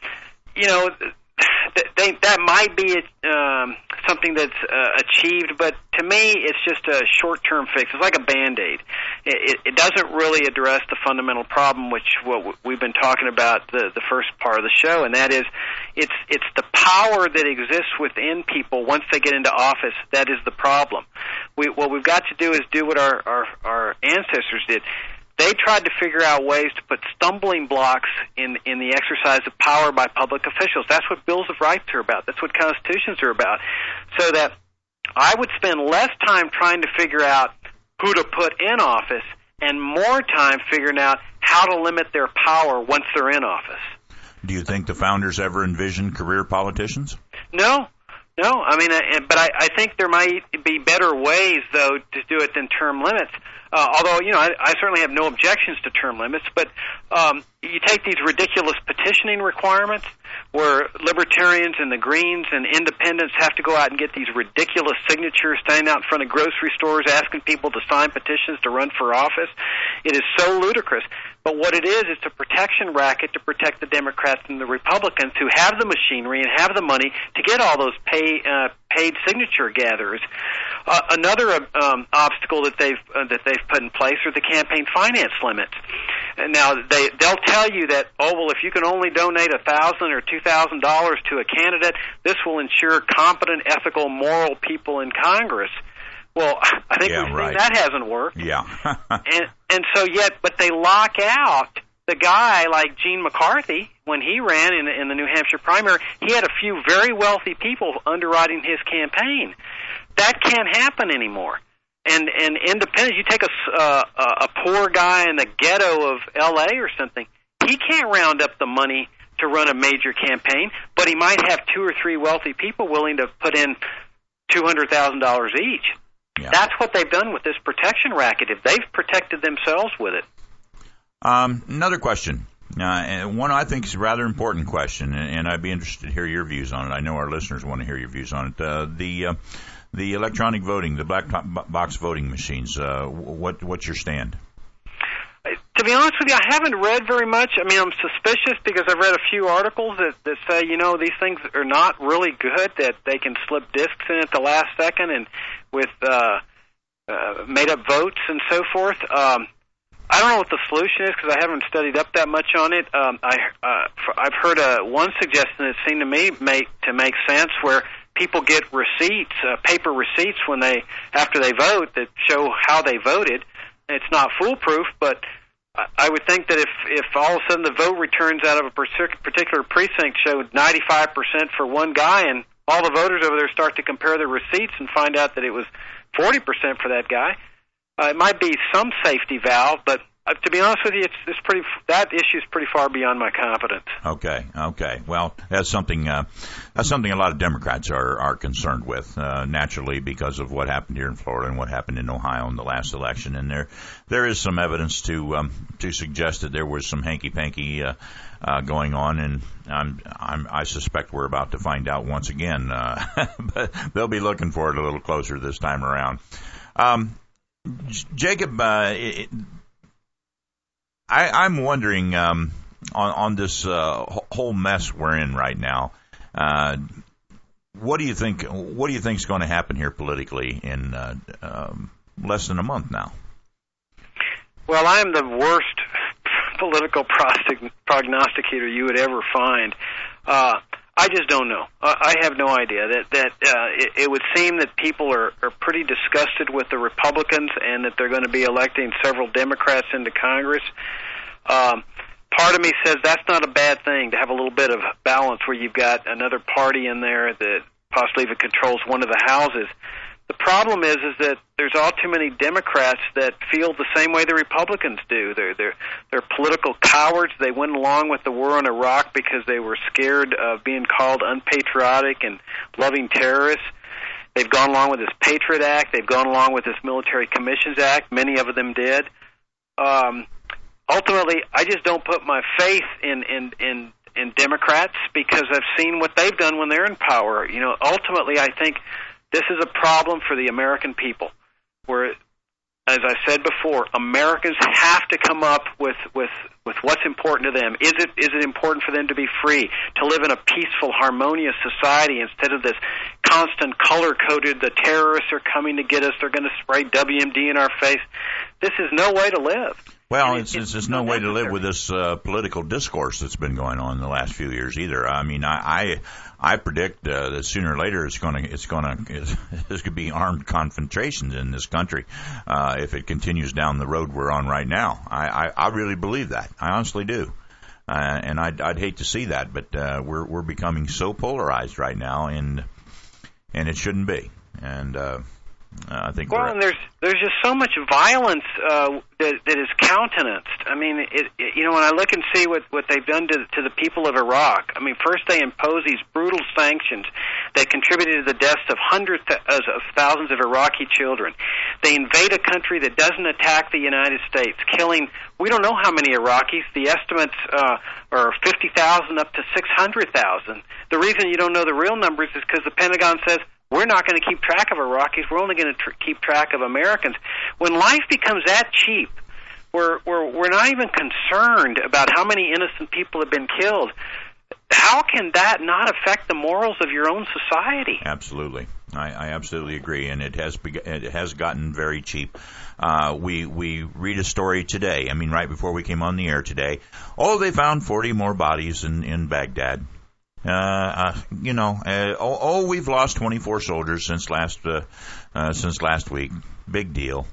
That might be something that's achieved, but to me it's just a short-term fix. It's like a Band-Aid. It doesn't really address the fundamental problem, what we've been talking about the first part of the show, and that is it's the power that exists within people once they get into office that is the problem. What we've got to do is do what our ancestors did. They tried to figure out ways to put stumbling blocks in the exercise of power by public officials. That's what Bills of Rights are about. That's what constitutions are about. So that I would spend less time trying to figure out who to put in office and more time figuring out how to limit their power once they're in office. Do you think the founders ever envisioned career politicians? No. I mean, but I think there might be better ways, though, to do it than term limits. Although, I certainly have no objections to term limits, but you take these ridiculous petitioning requirements where libertarians and the Greens and independents have to go out and get these ridiculous signatures, standing out in front of grocery stores asking people to sign petitions to run for office. It is so ludicrous. But what it is, it's a protection racket to protect the Democrats and the Republicans who have the machinery and have the money to get all those paid signature gatherers. Another obstacle that they've put in place are the campaign finance limits. And now they'll tell you that, if you can only donate $1,000 or $2,000 to a candidate, this will ensure competent, ethical, moral people in Congress. Well, I think we've seen that hasn't worked. Yeah. and so but they lock out the guy like Gene McCarthy. When he ran in the New Hampshire primary, he had a few very wealthy people underwriting his campaign. That can't happen anymore. And independents, you take a poor guy in the ghetto of L.A. or something, he can't round up the money to run a major campaign, but he might have 2 or 3 wealthy people willing to put in $200,000 each. Yeah. That's what they've done with this protection racket. If they've protected themselves with it. Another question. One I think is a rather important question, and I'd be interested to hear your views on it. I know our listeners want to hear your views on it. The electronic voting, the black box voting machines. What's your stand? To be honest with you, I haven't read very much. I mean, I'm suspicious because I've read a few articles that say, these things are not really good, that they can slip discs in at the last second and with made-up votes and so forth. I don't know what the solution is because I haven't studied up that much on it. I've heard one suggestion that seemed to me to make sense, where people get receipts, paper receipts, after they vote that show how they voted. It's not foolproof, but I would think that if all of a sudden the vote returns out of a particular precinct showed 95% for one guy, and all the voters over there start to compare their receipts and find out that it was 40% for that guy, it might be some safety valve, but to be honest with you, that issue is pretty far beyond my competence. Okay. Well, that's something a lot of Democrats are concerned with, naturally, because of what happened here in Florida and what happened in Ohio in the last election. And there is some evidence to suggest that there was some hanky-panky going on, and I suspect we're about to find out once again. But they'll be looking for it a little closer this time around. Jacob, I'm wondering on this whole mess we're in right now. What do you think? What do you think is going to happen here politically in less than a month now? Well, I am the worst political prognosticator you would ever find. I just don't know. I have no idea. It would seem that people are pretty disgusted with the Republicans and that they're going to be electing several Democrats into Congress. Part of me says that's not a bad thing, to have a little bit of balance where you've got another party in there that possibly even controls one of the houses. The problem is that there's all too many Democrats that feel the same way the Republicans do. They're political cowards. They went along with the war in Iraq because they were scared of being called unpatriotic and loving terrorists. They've gone along with this Patriot Act. They've gone along with this Military Commissions Act. Many of them did. Ultimately, I just don't put my faith in Democrats because I've seen what they've done when they're in power. Ultimately, I think this is a problem for the American people, where, as I said before, Americans have to come up with what's important to them. Is it important for them to be free, to live in a peaceful, harmonious society instead of this constant color-coded, the terrorists are coming to get us, they're going to spray WMD in our face? This is no way to live. Well, it's just no way to live with this political discourse that's been going on in the last few years either. I mean, I predict that sooner or later there's could be armed confrontations in this country if it continues down the road we're on right now. I really believe that. I honestly do. And I'd hate to see that, but we're becoming so polarized right now, and it shouldn't be. And I think. Well, and there's just so much violence that is countenanced. I mean, when I look and see what they've done to the people of Iraq. I mean, first they impose these brutal sanctions. They contributed to the deaths of hundreds of thousands of Iraqi children. They invade a country that doesn't attack the United States, killing, we don't know how many Iraqis. The estimates are 50,000 up to 600,000. The reason you don't know the real numbers is because the Pentagon says, we're not going to keep track of Iraqis. We're only going to keep track of Americans. When life becomes that cheap, we're not even concerned about how many innocent people have been killed. How can that not affect the morals of your own society? Absolutely. I absolutely agree, and it has gotten very cheap. We read a story today, right before we came on the air today. Oh, they found 40 more bodies in Baghdad. We've lost 24 soldiers since last week. Big deal.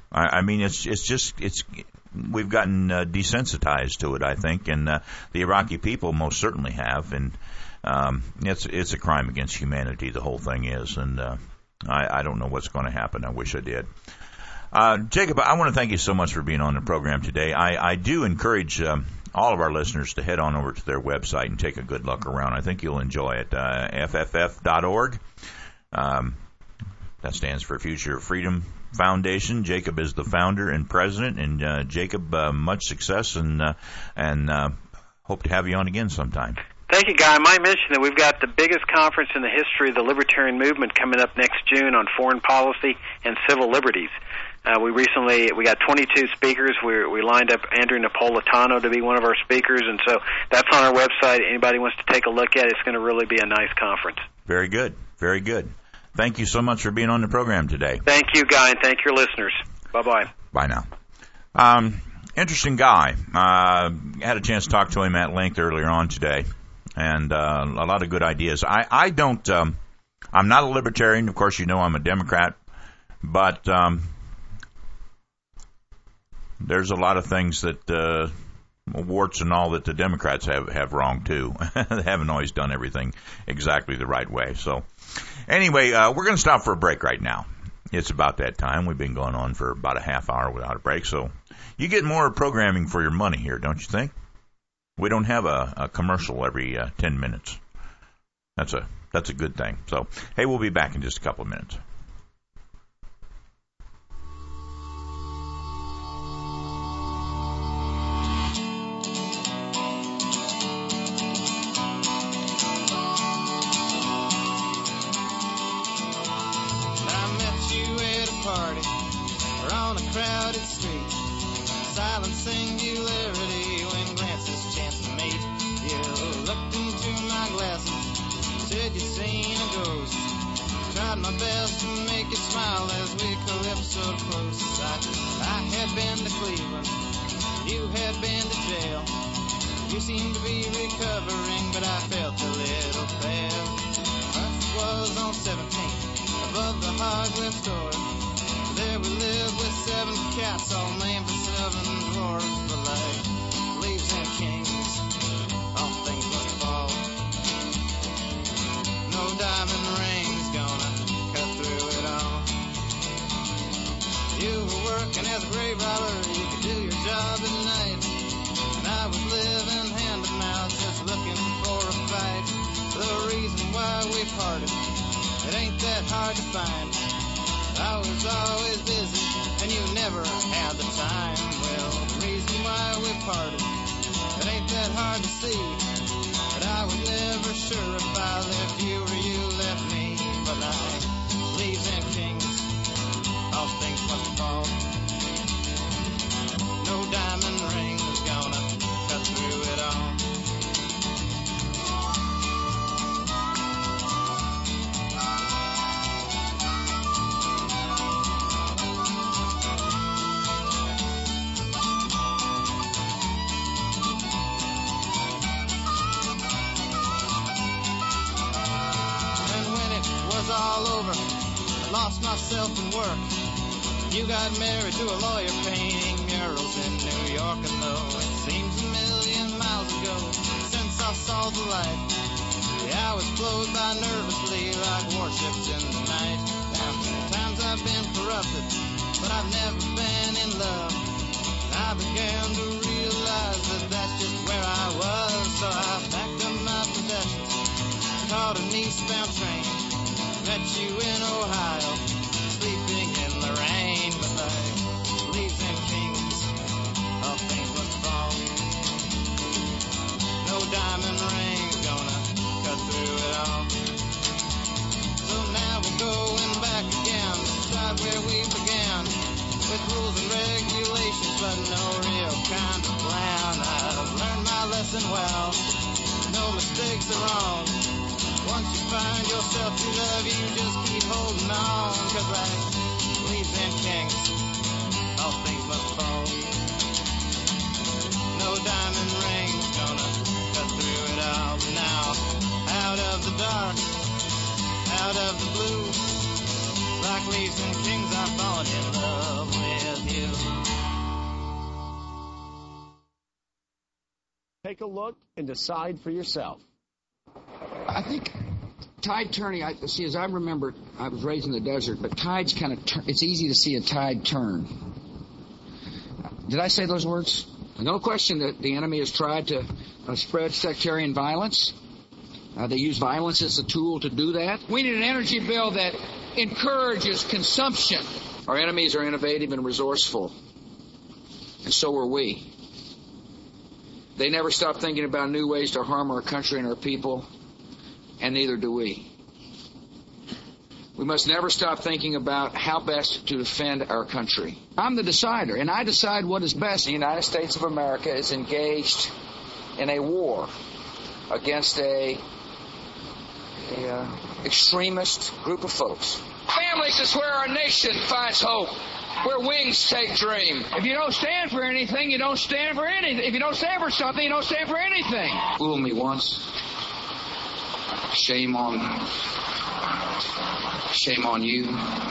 We've gotten desensitized to it, I think, and the Iraqi people most certainly have, and it's a crime against humanity. The whole thing is, and I don't know what's going to happen. I wish I did. Jacob, I want to thank you so much for being on the program today. I do encourage all of our listeners to head on over to their website and take a good look around. I think you'll enjoy it. FFF.org. That stands for Future Freedom Foundation. Jacob is the founder and president, and Jacob, much success, and hope to have you on again sometime. Thank you, Guy. I might mention that we've got the biggest conference in the history of the libertarian movement coming up next June on foreign policy and civil liberties. We got 22 speakers. We lined up Andrew Napolitano to be one of our speakers, and so that's on our website. Anybody wants to take a look at it, it's going to really be a nice conference. Very good. Very good. Thank you so much for being on the program today. Thank you, Guy, and thank your listeners. Bye-bye. Bye now. Interesting guy. Had a chance to talk to him at length earlier on today, and a lot of good ideas. I'm not a libertarian. Of course, you know I'm a Democrat, but there's a lot of things that warts and all that the Democrats have wrong too. They haven't always done everything exactly the right way. So anyway, we're going to stop for a break right now. It's about that time. We've been going on for about a half hour without a break. So you get more programming for your money here, don't you think? We don't have a commercial every 10 minutes. That's a good thing. So, hey, we'll be back in just a couple of minutes. Crowded street, silent singularity when glances chance to meet. You looked into my glasses, said you'd seen a ghost. Tried my best to make you smile as we calypsoed close. I had been to Cleveland, you had been to jail. You seemed to be recovering, but I felt a little pale. Us was on 17th, above the hardware store. There we lived with 7 cats, all named for 7 dwarves, but like leaves and kings, all things must fall. No diamond rings gonna cut through it all. You were working as a grave robber, you could do your job at night, and I was living hand to mouth, just looking for a fight. The reason why we parted, it ain't that hard to find. I was always busy, and you never had the time. Well, the reason why we parted, it ain't that hard to see. But I was never sure if I left you or you left me. But like leaves and kings, all things must fall. No diamond ring is gonna cut through it all. All over, I lost myself in work. You got married to a lawyer painting murals in New York, and though it seems a million miles ago since I saw the light, the hours flowed by nervously like warships in the night. Now, sometimes I've been corrupted, but I've never been in love. I began to realize that that's just where I was, so I packed up my possessions, caught an eastbound train. met you in Ohio, sleeping in the rain, but like leaves and kings, all things must fall. No diamond ring's gonna cut through it all. So now we're going back again, start where we began, with rules and regulations, but no real kind of plan. I've learned my lesson well, no mistakes are wrong. Once you find yourself true love, you just keep holding on, 'cause like leaves and kings, all things must fall. No diamond ring's gonna cut through it all. Now, out of the dark, out of the blue, like leaves and kings, I've fallen in love with you. Take a look and decide for yourself. I think tide turning, as I remember, I was raised in the desert, but tides kind of it's easy to see a tide turn. Did I say those words? No question that the enemy has tried to spread sectarian violence. They use violence as a tool to do that. We need an energy bill that encourages consumption. Our enemies are innovative and resourceful, and so are we. They never stop thinking about new ways to harm our country and our people, and neither do we. We must never stop thinking about how best to defend our country. I'm the decider, and I decide what is best. The United States of America is engaged in a war against a extremist group of folks. Families is where our nation finds hope, where wings take dream. If you don't stand for anything, you don't stand for anything. If you don't stand for something, you don't stand for anything. Fool me once. Shame on you.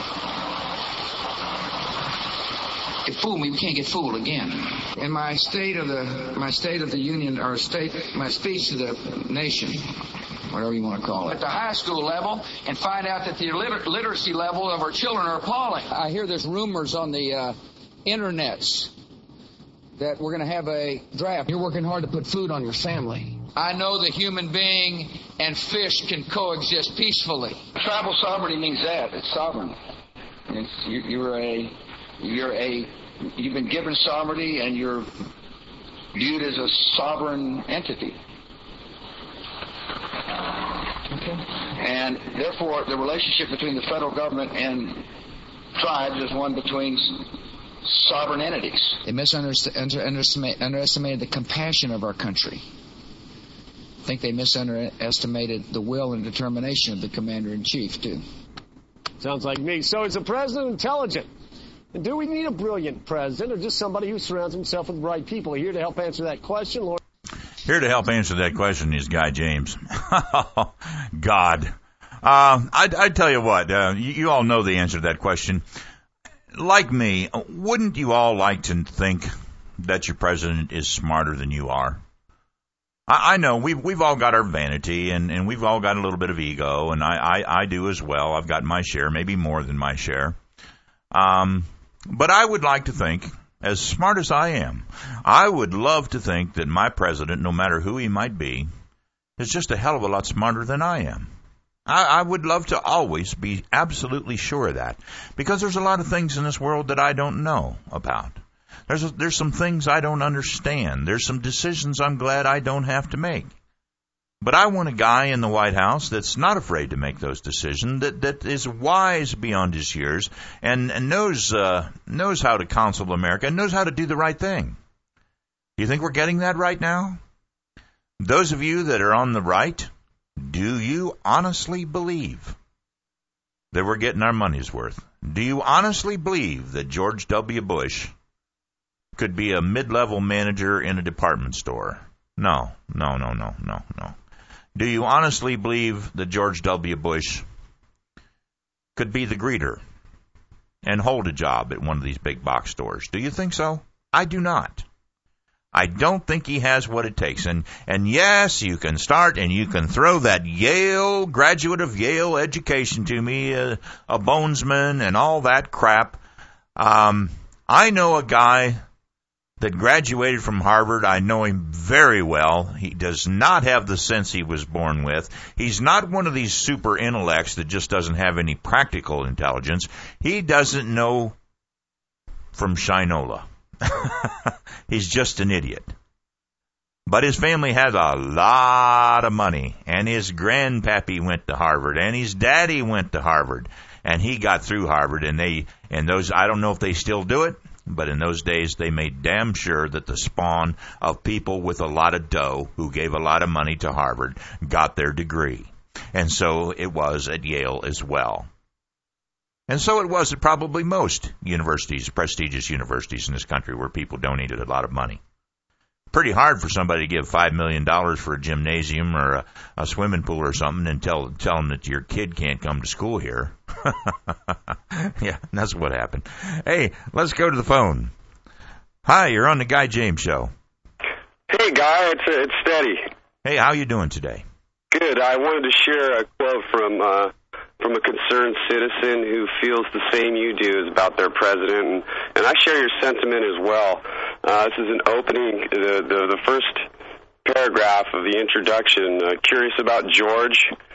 You fool me, we can't get fooled again. In my state of the union, or my speech to the nation, whatever you want to call it, at the high school level, and find out that the literacy level of our children are appalling. I hear there's rumors on the internets that we're going to have a draft. You're working hard to put food on your family. I know the human being and fish can coexist peacefully. Tribal sovereignty means that. It's sovereign. You've been given sovereignty, and you're viewed as a sovereign entity. Okay. And therefore, the relationship between the federal government and tribes is one between sovereign entities. They underestimated the compassion of our country. I think they underestimated the will and determination of the commander-in-chief, too. Sounds like me. So is the president intelligent? And do we need a brilliant president, or just somebody who surrounds himself with the right people? Here to help answer that question, Lord. Here to help answer that question is Guy James. God. I tell you what, you all know the answer to that question. Like me, wouldn't you all like to think that your president is smarter than you are? I know we've all got our vanity, and we've all got a little bit of ego, and I do as well. I've got my share, maybe more than my share. But I would like to think, as smart as I am, I would love to think that my president, no matter who he might be, is just a hell of a lot smarter than I am. I would love to always be absolutely sure of that, because there's a lot of things in this world that I don't know about. There's some things I don't understand. There's some decisions I'm glad I don't have to make. But I want a guy in the White House that's not afraid to make those decisions, that is wise beyond his years, and knows how to counsel America, and knows how to do the right thing. Do you think we're getting that right now? Those of you that are on the right, do you honestly believe that we're getting our money's worth? Do you honestly believe that George W. Bush could be a mid-level manager in a department store? No. Do you honestly believe that George W. Bush could be the greeter and hold a job at one of these big box stores? Do you think so? I do not. I don't think he has what it takes. And yes, you can start and you can throw that Yale, graduate of Yale education to me, a bonesman and all that crap. I know a guy that graduated from Harvard. I know him very well. He does not have the sense he was born with. He's not one of these super intellects that just doesn't have any practical intelligence. He doesn't know from Shinola. He's just an idiot. But his family has a lot of money, and his grandpappy went to Harvard, and his daddy went to Harvard, and he got through Harvard, and I don't know if they still do it, but in those days they made damn sure that the spawn of people with a lot of dough who gave a lot of money to Harvard got their degree. And so it was at Yale as well. And so it was at probably most universities, prestigious universities in this country where people donated a lot of money. Pretty hard for somebody to give $5 million for a gymnasium or a swimming pool or something and tell them that your kid can't come to school here. Yeah, that's what happened. Hey, let's go to the phone. Hi, you're on the Guy James Show. Hey, Guy, it's Steady. Hey, how you doing today? Good. I wanted to share a quote from a concerned citizen who feels the same you do about their president, and I share your sentiment as well. This is an opening, the first paragraph of the introduction. Curious about George.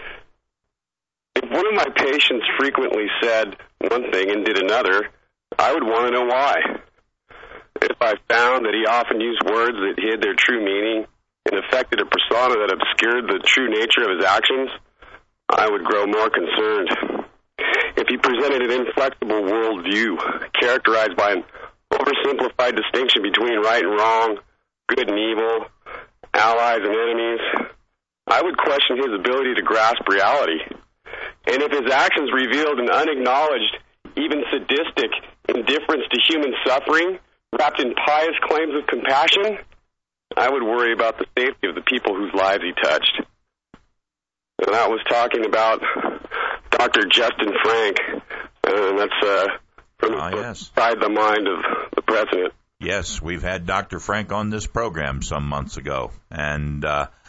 If one of my patients frequently said one thing and did another, I would want to know why. If I found that he often used words that hid their true meaning and affected a persona that obscured the true nature of his actions, I would grow more concerned. If he presented an inflexible worldview characterized by an oversimplified distinction between right and wrong, good and evil, allies and enemies, I would question his ability to grasp reality. And if his actions revealed an unacknowledged, even sadistic indifference to human suffering, wrapped in pious claims of compassion, I would worry about the safety of the people whose lives he touched. And that was talking about Dr. Justin Frank, and that's from inside the mind of the president. Yes, we've had Dr. Frank on this program some months ago, and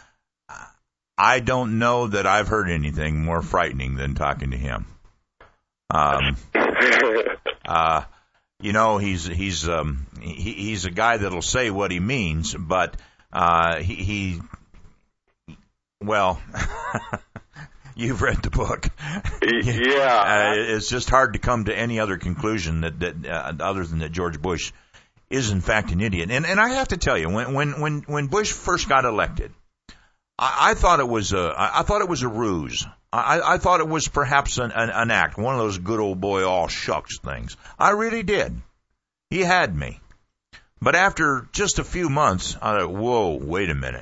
I don't know that I've heard anything more frightening than talking to him. You know, he's a guy that'll say what he means, but well, you've read the book. Yeah. It's just hard to come to any other conclusion that other than that George Bush is in fact an idiot. And I have to tell you, when Bush first got elected, I thought it was a ruse. I thought it was perhaps an act, one of those good old boy all shucks things. I really did. He had me. But after just a few months, I thought, whoa, wait a minute.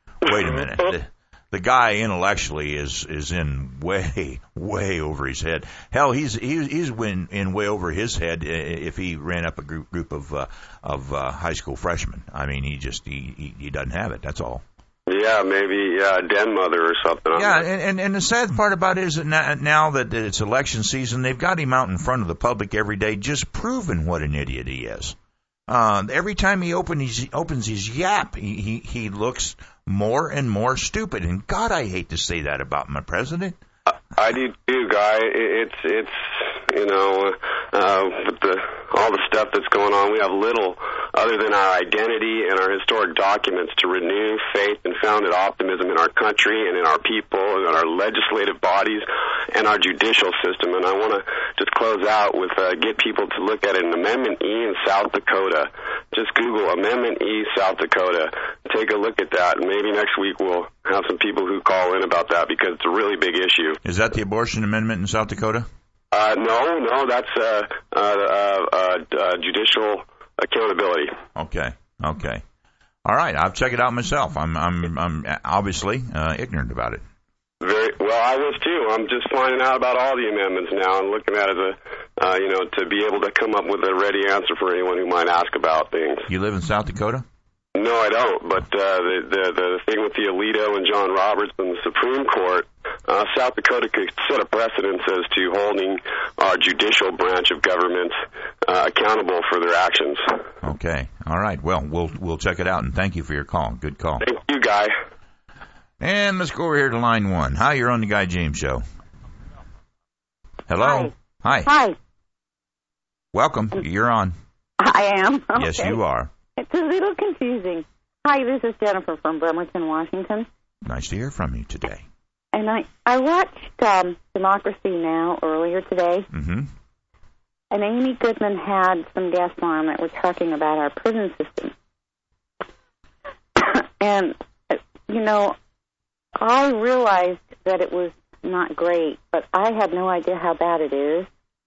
The guy intellectually is in way over his head. Hell, he's in way over his head if he ran up a group of high school freshmen. I mean, he doesn't have it. That's all. Yeah, maybe a den mother or something. Yeah, and the sad part about it is that now that it's election season, they've got him out in front of the public every day, just proving what an idiot he is. Every time he opens his yap, he looks more and more stupid. And God, I hate to say that about my president. I do too, Guy. It's with all the stuff that's going on, we have little other than our identity and our historic documents to renew faith and founded optimism in our country and in our people and in our legislative bodies and our judicial system. And I want to just close out with get people to look at an Amendment E in South Dakota. Just Google Amendment E South Dakota. Take a look at that, and maybe next week we'll have some people who call in about that because it's a really big issue. Is that the abortion amendment in South Dakota? No, that's judicial accountability. Okay. All right, I'll check it out myself. I'm obviously ignorant about it. Very well, I was too. I'm just finding out about all the amendments now and looking at it as to be able to come up with a ready answer for anyone who might ask about things. You live in South Dakota? No, I don't. But the thing with the Alito and John Roberts and the Supreme Court, South Dakota could set a precedence as to holding our judicial branch of government accountable for their actions. Okay. All right. Well, we'll check it out, and thank you for your call. Good call. Thank you, Guy. And let's go over here to line one. Hi, you're on the Guy James Show. Hello. Hi. Hi. Welcome. You're on. I am. Okay. Yes, you are. It's a little confusing. Hi, this is Jennifer from Bremerton, Washington. Nice to hear from you today. And I watched Democracy Now! Earlier today. Mm-hmm. And Amy Goodman had some guests on that were talking about our prison system. And, you know, I realized that it was not great, but I had no idea how bad it is.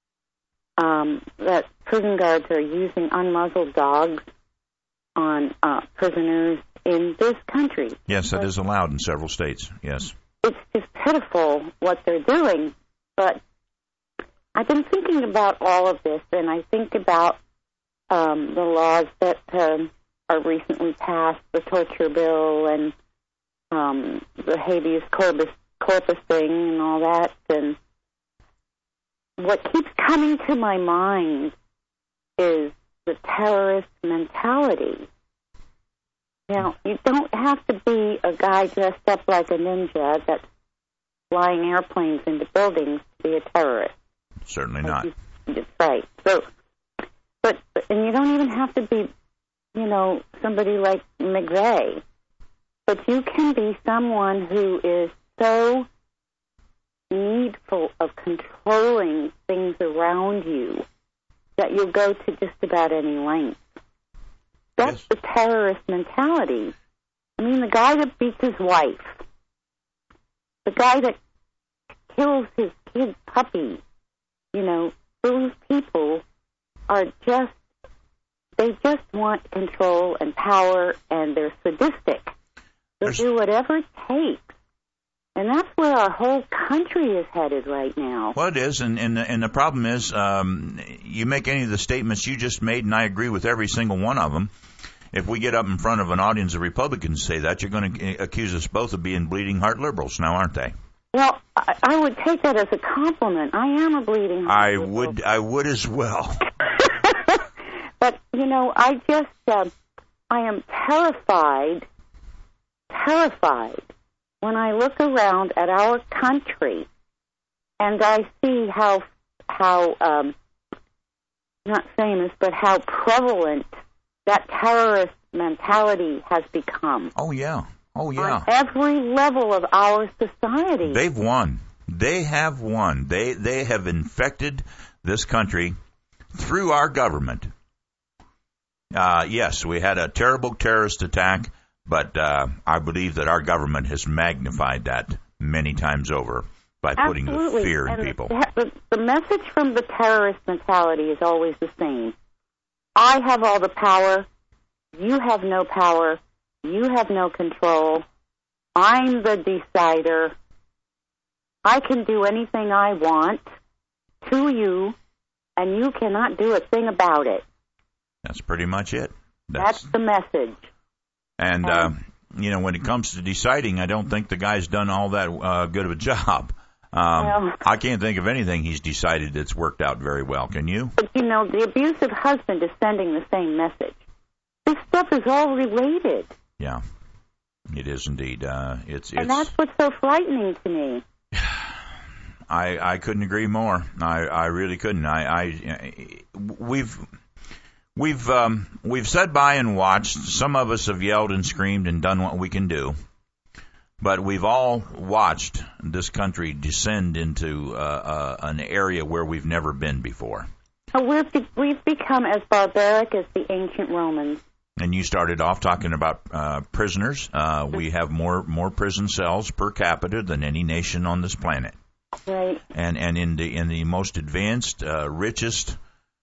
That prison guards are using unmuzzled dogs on prisoners in this country. Yes, that is allowed in several states, yes. It's just pitiful what they're doing, but I've been thinking about all of this, and I think about the laws that are recently passed, the torture bill and the habeas corpus thing and all that, and what keeps coming to my mind is the terrorist mentality. Now, you don't have to be a guy dressed up like a ninja that's flying airplanes into buildings to be a terrorist. Certainly not. That's right. So, and you don't even have to be, you know, somebody like McVeigh. But you can be someone who is so needful of controlling things around you that you'll go to just about any length. That's the terrorist mentality. I mean, the guy that beats his wife, the guy that kills his kid's puppy, you know, those people are they just want control and power, and they're sadistic. They'll do whatever it takes. And that's where our whole country is headed right now. Well, it is, and the problem is, you make any of the statements you just made, and I agree with every single one of them. If we get up in front of an audience of Republicans and say that, you're going to accuse us both of being bleeding heart liberals now, aren't they? Well, I would take that as a compliment. I am a bleeding heart liberal. I would as well. But, you know, I am terrified when I look around at our country and I see how not famous, but how prevalent that terrorist mentality has become. Oh, yeah. On every level of our society. They've won. They have won. They have infected this country through our government. Yes, we had a terrible terrorist attack, but I believe that our government has magnified that many times over by putting the fear in people. The message from the terrorist mentality is always the same. I have all the power. You have no power. You have no control. I'm the decider. I can do anything I want to you, and you cannot do a thing about it. That's pretty much it. That's the message. And, you know, when it comes to deciding, I don't think the guy's done all that good of a job. I can't think of anything he's decided that's worked out very well. Can you? But, you know, the abusive husband is sending the same message. This stuff is all related. Yeah, it is indeed. And that's what's so frightening to me. I couldn't agree more. I really couldn't. We've sat by and watched. Some of us have yelled and screamed and done what we can do. But we've all watched this country descend into an area where we've never been before. We've become as barbaric as the ancient Romans. And you started off talking about prisoners. We have more prison cells per capita than any nation on this planet. Right. And in the most advanced, richest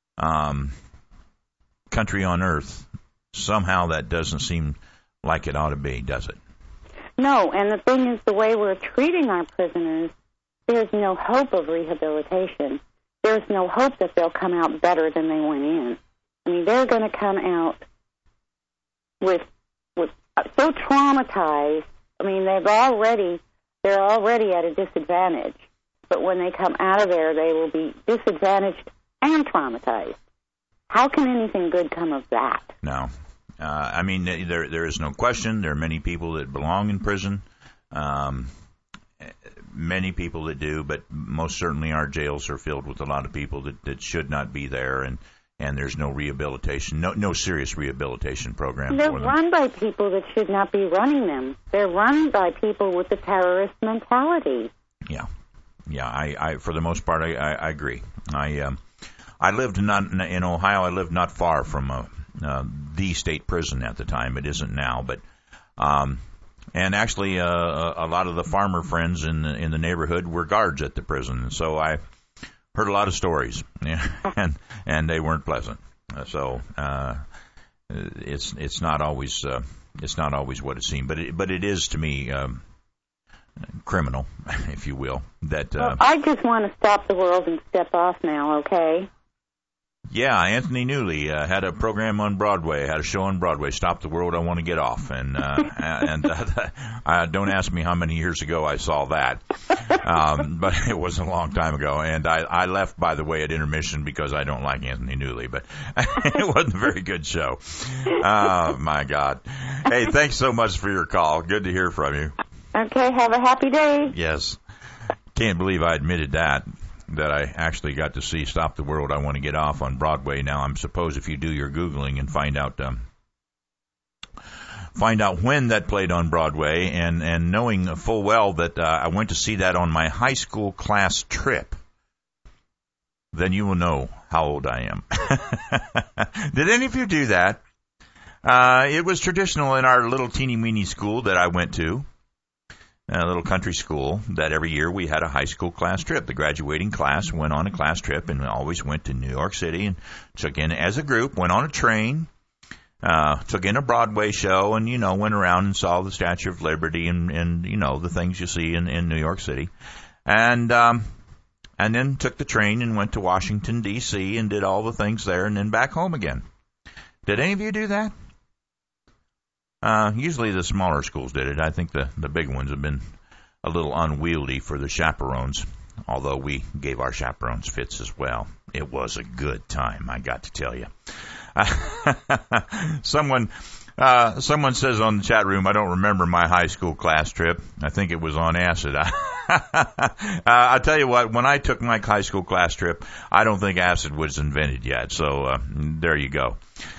country on earth, somehow that doesn't seem like it ought to be, does it? No, and the thing is, the way we're treating our prisoners, there's no hope of rehabilitation. There's no hope that they'll come out better than they went in. I mean, they're going to come out with so traumatized. I mean, they're already at a disadvantage. But when they come out of there, they will be disadvantaged and traumatized. How can anything good come of that? No. I mean, there is no question. There are many people that belong in prison. Many people that do, but most certainly our jails are filled with a lot of people that should not be there. and there's no rehabilitation, no serious rehabilitation program They're for them. run by people that should not be running them. They're run by people with the terrorist mentality. Yeah. I for the most part, I agree. I lived in Ohio. I lived not far from the state prison at the time. It isn't now, but and actually a lot of the farmer friends in the neighborhood were guards at the prison, and so I heard a lot of stories, and they weren't pleasant. So it's not always what it seemed, but it is to me criminal, if you will. That I just want to stop the world and step off now. Okay. Yeah, Anthony Newley had a program on Broadway, had a show on Broadway, Stop the World, I Want to Get Off. And don't ask me how many years ago I saw that, but it was a long time ago. And I left, by the way, at intermission because I don't like Anthony Newley, but it wasn't a very good show. Oh, my God. Hey, thanks so much for your call. Good to hear from you. Okay, have a happy day. Yes. Can't believe I admitted that I actually got to see Stop the World, I Want to Get Off on Broadway. Now, I'm suppose if you do your Googling and find out when that played on Broadway, and knowing full well that I went to see that on my high school class trip, then you will know how old I am. Did any of you do that? It was traditional in our little teeny-weeny school that I went to, a little country school, that every year we had a high school class trip. The graduating class went on a class trip and always went to New York City and took in, as a group, went on a train, took in a Broadway show, and, went around and saw the Statue of Liberty and the things you see in New York City. And then took the train and went to Washington, D.C. and did all the things there and then back home again. Did any of you do that? Usually the smaller schools did it. I think the big ones have been a little unwieldy for the chaperones, although we gave our chaperones fits as well. It was a good time, I got to tell you. Someone says on the chat room, I don't remember my high school class trip. I think it was on acid. I'll tell you what, when I took my high school class trip, I don't think acid was invented yet. So there you go.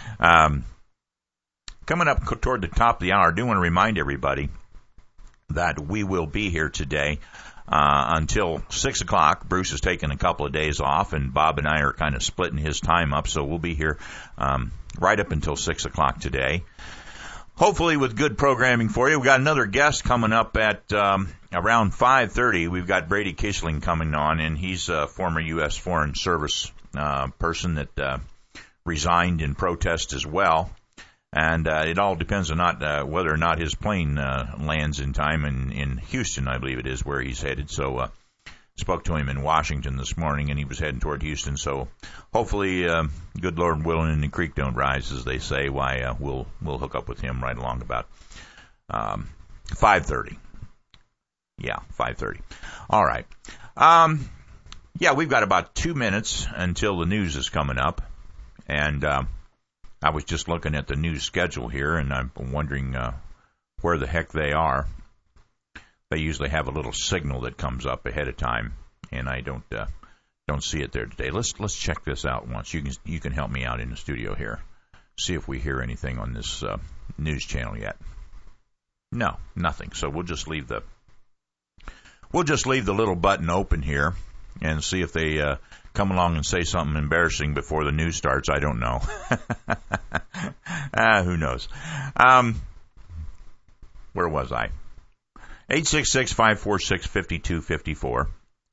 Coming up toward the top of the hour, I do want to remind everybody that we will be here today until 6 o'clock. Bruce has taken a couple of days off, and Bob and I are kind of splitting his time up, so we'll be here right up until 6 o'clock today. Hopefully with good programming for you. We've got another guest coming up at around 5:30. We've got Brady Kishling coming on, and he's a former U.S. Foreign Service person that resigned in protest as well. And it all depends on whether or not his plane lands in time in Houston, I believe it is, where he's headed. So spoke to him in Washington this morning, and he was heading toward Houston. So hopefully, good Lord willing, and the creek don't rise, as they say. We'll hook up with him right along about 5:30. Yeah, 5:30. All right. Yeah, we've got about 2 minutes until the news is coming up, and I was just looking at the news schedule here, and I'm wondering where the heck they are. They usually have a little signal that comes up ahead of time, and I don't see it there today. Let's check this out once. You can help me out in the studio here. See if we hear anything on this news channel yet. No, nothing. So we'll just leave the little button open here and see if they come along and say something embarrassing before the news starts. I don't know. Who knows? Where was I? 866-546-5254.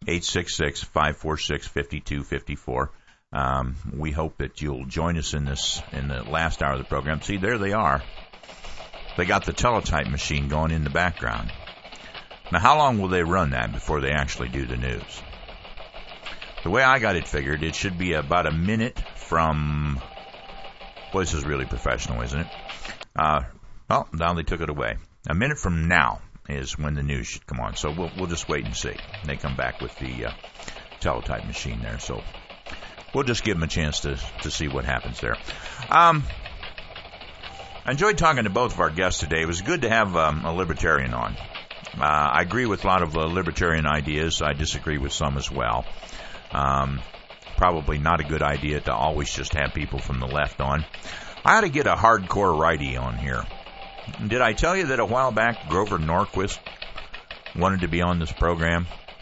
866-546-5254. We hope that you'll join us in the last hour of the program. See, there they are. They got the teletype machine going in the background. Now, how long will they run that before they actually do the news? The way I got it figured, it should be about a minute from... Well, this is really professional, isn't it? Well, now they took it away. A minute from now is when the news should come on. So we'll just wait and see. They come back with the teletype machine there. So we'll just give them a chance to see what happens there. I enjoyed talking to both of our guests today. It was good to have a libertarian on. I agree with a lot of libertarian ideas. I disagree with some as well. probably not a good idea to always just have people from the left on. I ought to get a hardcore righty on here. Did I tell you that a while back Grover Norquist wanted to be on this program?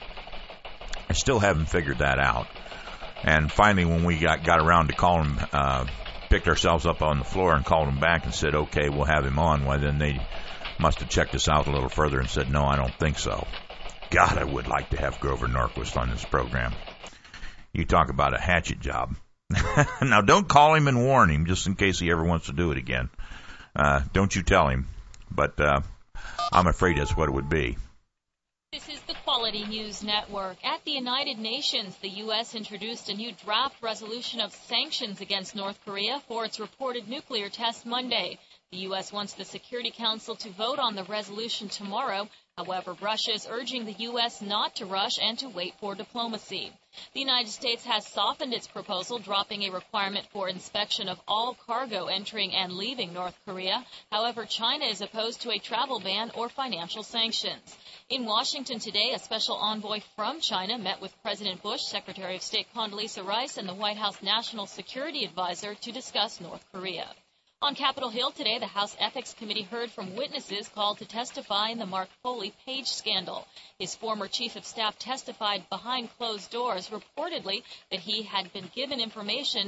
I still haven't figured that out. And finally, when we got around to call him, picked ourselves up on the floor and called him back and said, okay, we'll have him on. Well, then they must have checked us out a little further and said, no, I don't think so. God, I would like to have Grover Norquist on this program. You talk about a hatchet job. Now, don't call him and warn him just in case he ever wants to do it again. Don't you tell him. But I'm afraid that's what it would be. This is the Quality News Network. At the United Nations, the U.S. introduced a new draft resolution of sanctions against North Korea for its reported nuclear test Monday. The U.S. wants the Security Council to vote on the resolution tomorrow. However, Russia is urging the U.S. not to rush and to wait for diplomacy. The United States has softened its proposal, dropping a requirement for inspection of all cargo entering and leaving North Korea. However, China is opposed to a travel ban or financial sanctions. In Washington today, a special envoy from China met with President Bush, Secretary of State Condoleezza Rice, and the White House National Security Advisor to discuss North Korea. On Capitol Hill today, the House Ethics Committee heard from witnesses called to testify in the Mark Foley page scandal. His former chief of staff testified behind closed doors, reportedly that he had been gave information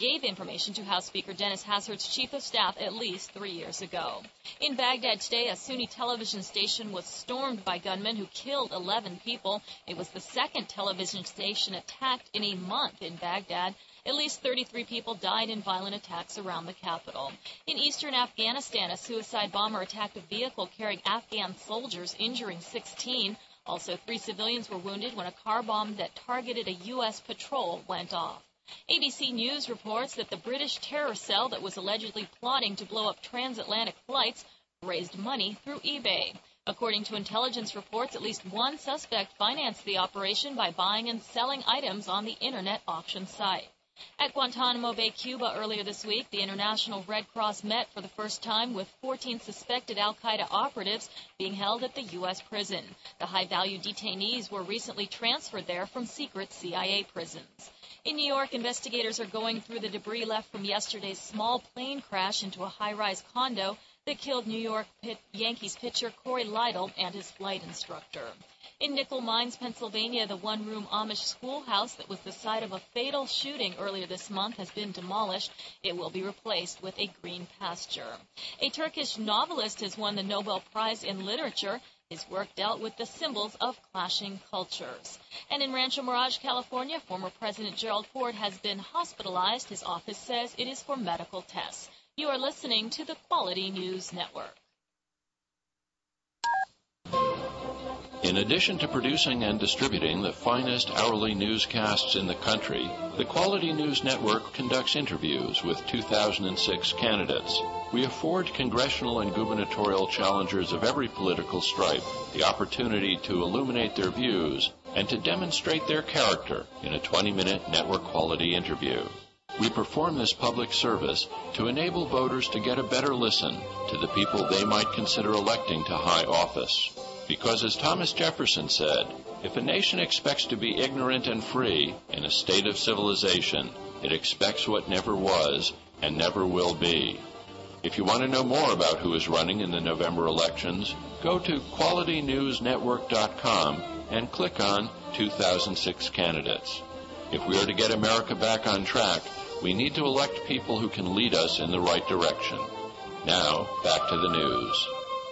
to House Speaker Dennis Hassard's chief of staff at least 3 years ago. In Baghdad today, a Sunni television station was stormed by gunmen who killed 11 people. It was the second television station attacked in a month in Baghdad. At least 33 people died in violent attacks around the capital. In eastern Afghanistan, a suicide bomber attacked a vehicle carrying Afghan soldiers, injuring 16. Also, 3 civilians were wounded when a car bomb that targeted a U.S. patrol went off. ABC News reports that the British terror cell that was allegedly plotting to blow up transatlantic flights raised money through eBay. According to intelligence reports, at least one suspect financed the operation by buying and selling items on the Internet auction site. At Guantanamo Bay, Cuba, earlier this week, the International Red Cross met for the first time with 14 suspected al-Qaeda operatives being held at the U.S. prison. The high-value detainees were recently transferred there from secret CIA prisons. In New York, investigators are going through the debris left from yesterday's small plane crash into a high-rise condo that killed New York Yankees pitcher Corey Lidle and his flight instructor. In Nickel Mines, Pennsylvania, the one-room Amish schoolhouse that was the site of a fatal shooting earlier this month has been demolished. It will be replaced with a green pasture. A Turkish novelist has won the Nobel Prize in Literature. His work dealt with the symbols of clashing cultures. And in Rancho Mirage, California, former President Gerald Ford has been hospitalized. His office says it is for medical tests. You are listening to the Quality News Network. In addition to producing and distributing the finest hourly newscasts in the country, the Quality News Network conducts interviews with 2006 candidates. We afford congressional and gubernatorial challengers of every political stripe the opportunity to illuminate their views and to demonstrate their character in a 20-minute network-quality interview. We perform this public service to enable voters to get a better listen to the people they might consider electing to high office. Because, as Thomas Jefferson said, if a nation expects to be ignorant and free in a state of civilization, it expects what never was and never will be. If you want to know more about who is running in the November elections, go to QualityNewsNetwork.com and click on 2006 candidates. If we are to get America back on track, we need to elect people who can lead us in the right direction. Now, back to the news.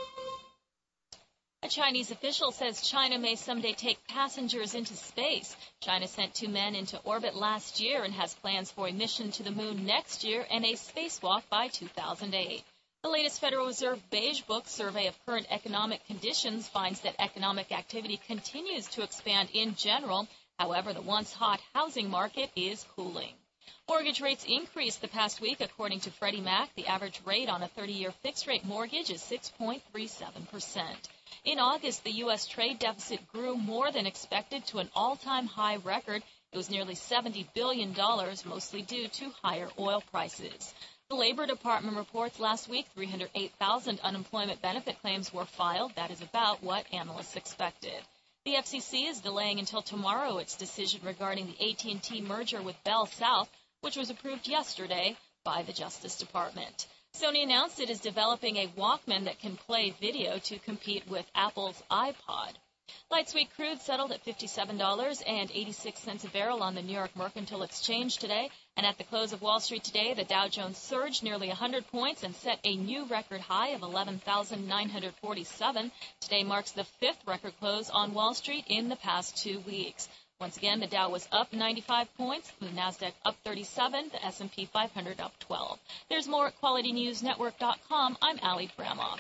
A Chinese official says China may someday take passengers into space. China sent 2 men into orbit last year and has plans for a mission to the moon next year and a spacewalk by 2008. The latest Federal Reserve Beige Book survey of current economic conditions finds that economic activity continues to expand in general. However, the once hot housing market is cooling. Mortgage rates increased the past week, according to Freddie Mac. The average rate on a 30-year fixed-rate mortgage is 6.37%. In August, the U.S. trade deficit grew more than expected to an all-time high record. It was nearly $70 billion, mostly due to higher oil prices. The Labor Department reports last week 308,000 unemployment benefit claims were filed. That is about what analysts expected. The FCC is delaying until tomorrow its decision regarding the AT&T merger with Bell South, which was approved yesterday by the Justice Department. Sony announced it is developing a Walkman that can play video to compete with Apple's iPod. Light sweet crude settled at $57.86 a barrel on the New York Mercantile Exchange today. And at the close of Wall Street today, the Dow Jones surged nearly 100 points and set a new record high of 11,947. Today marks the fifth record close on Wall Street in the past 2 weeks. Once again, the Dow was up 95 points, the NASDAQ up 37, the S&P 500 up 12. There's more at QualityNewsNetwork.com. I'm Allie Bramoff.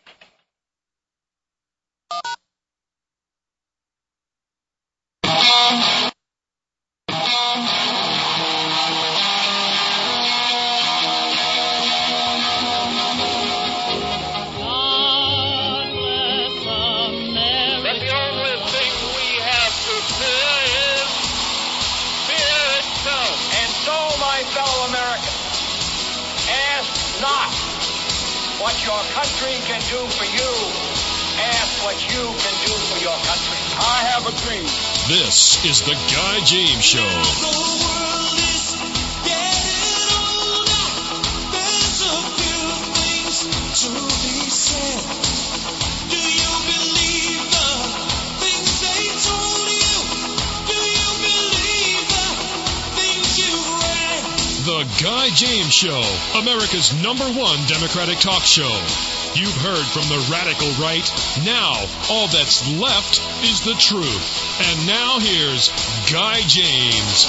What your country can do for you, ask what you can do for your country. I have a dream. This is the Guy James Show. The world is getting older. There's a few things to be said. Do you believe the things they told you? Do you believe the things you've read? The Guy James Show, America's #1 Democratic talk show. You've heard from the radical right. Now, all that's left is the truth. And now here's Guy James.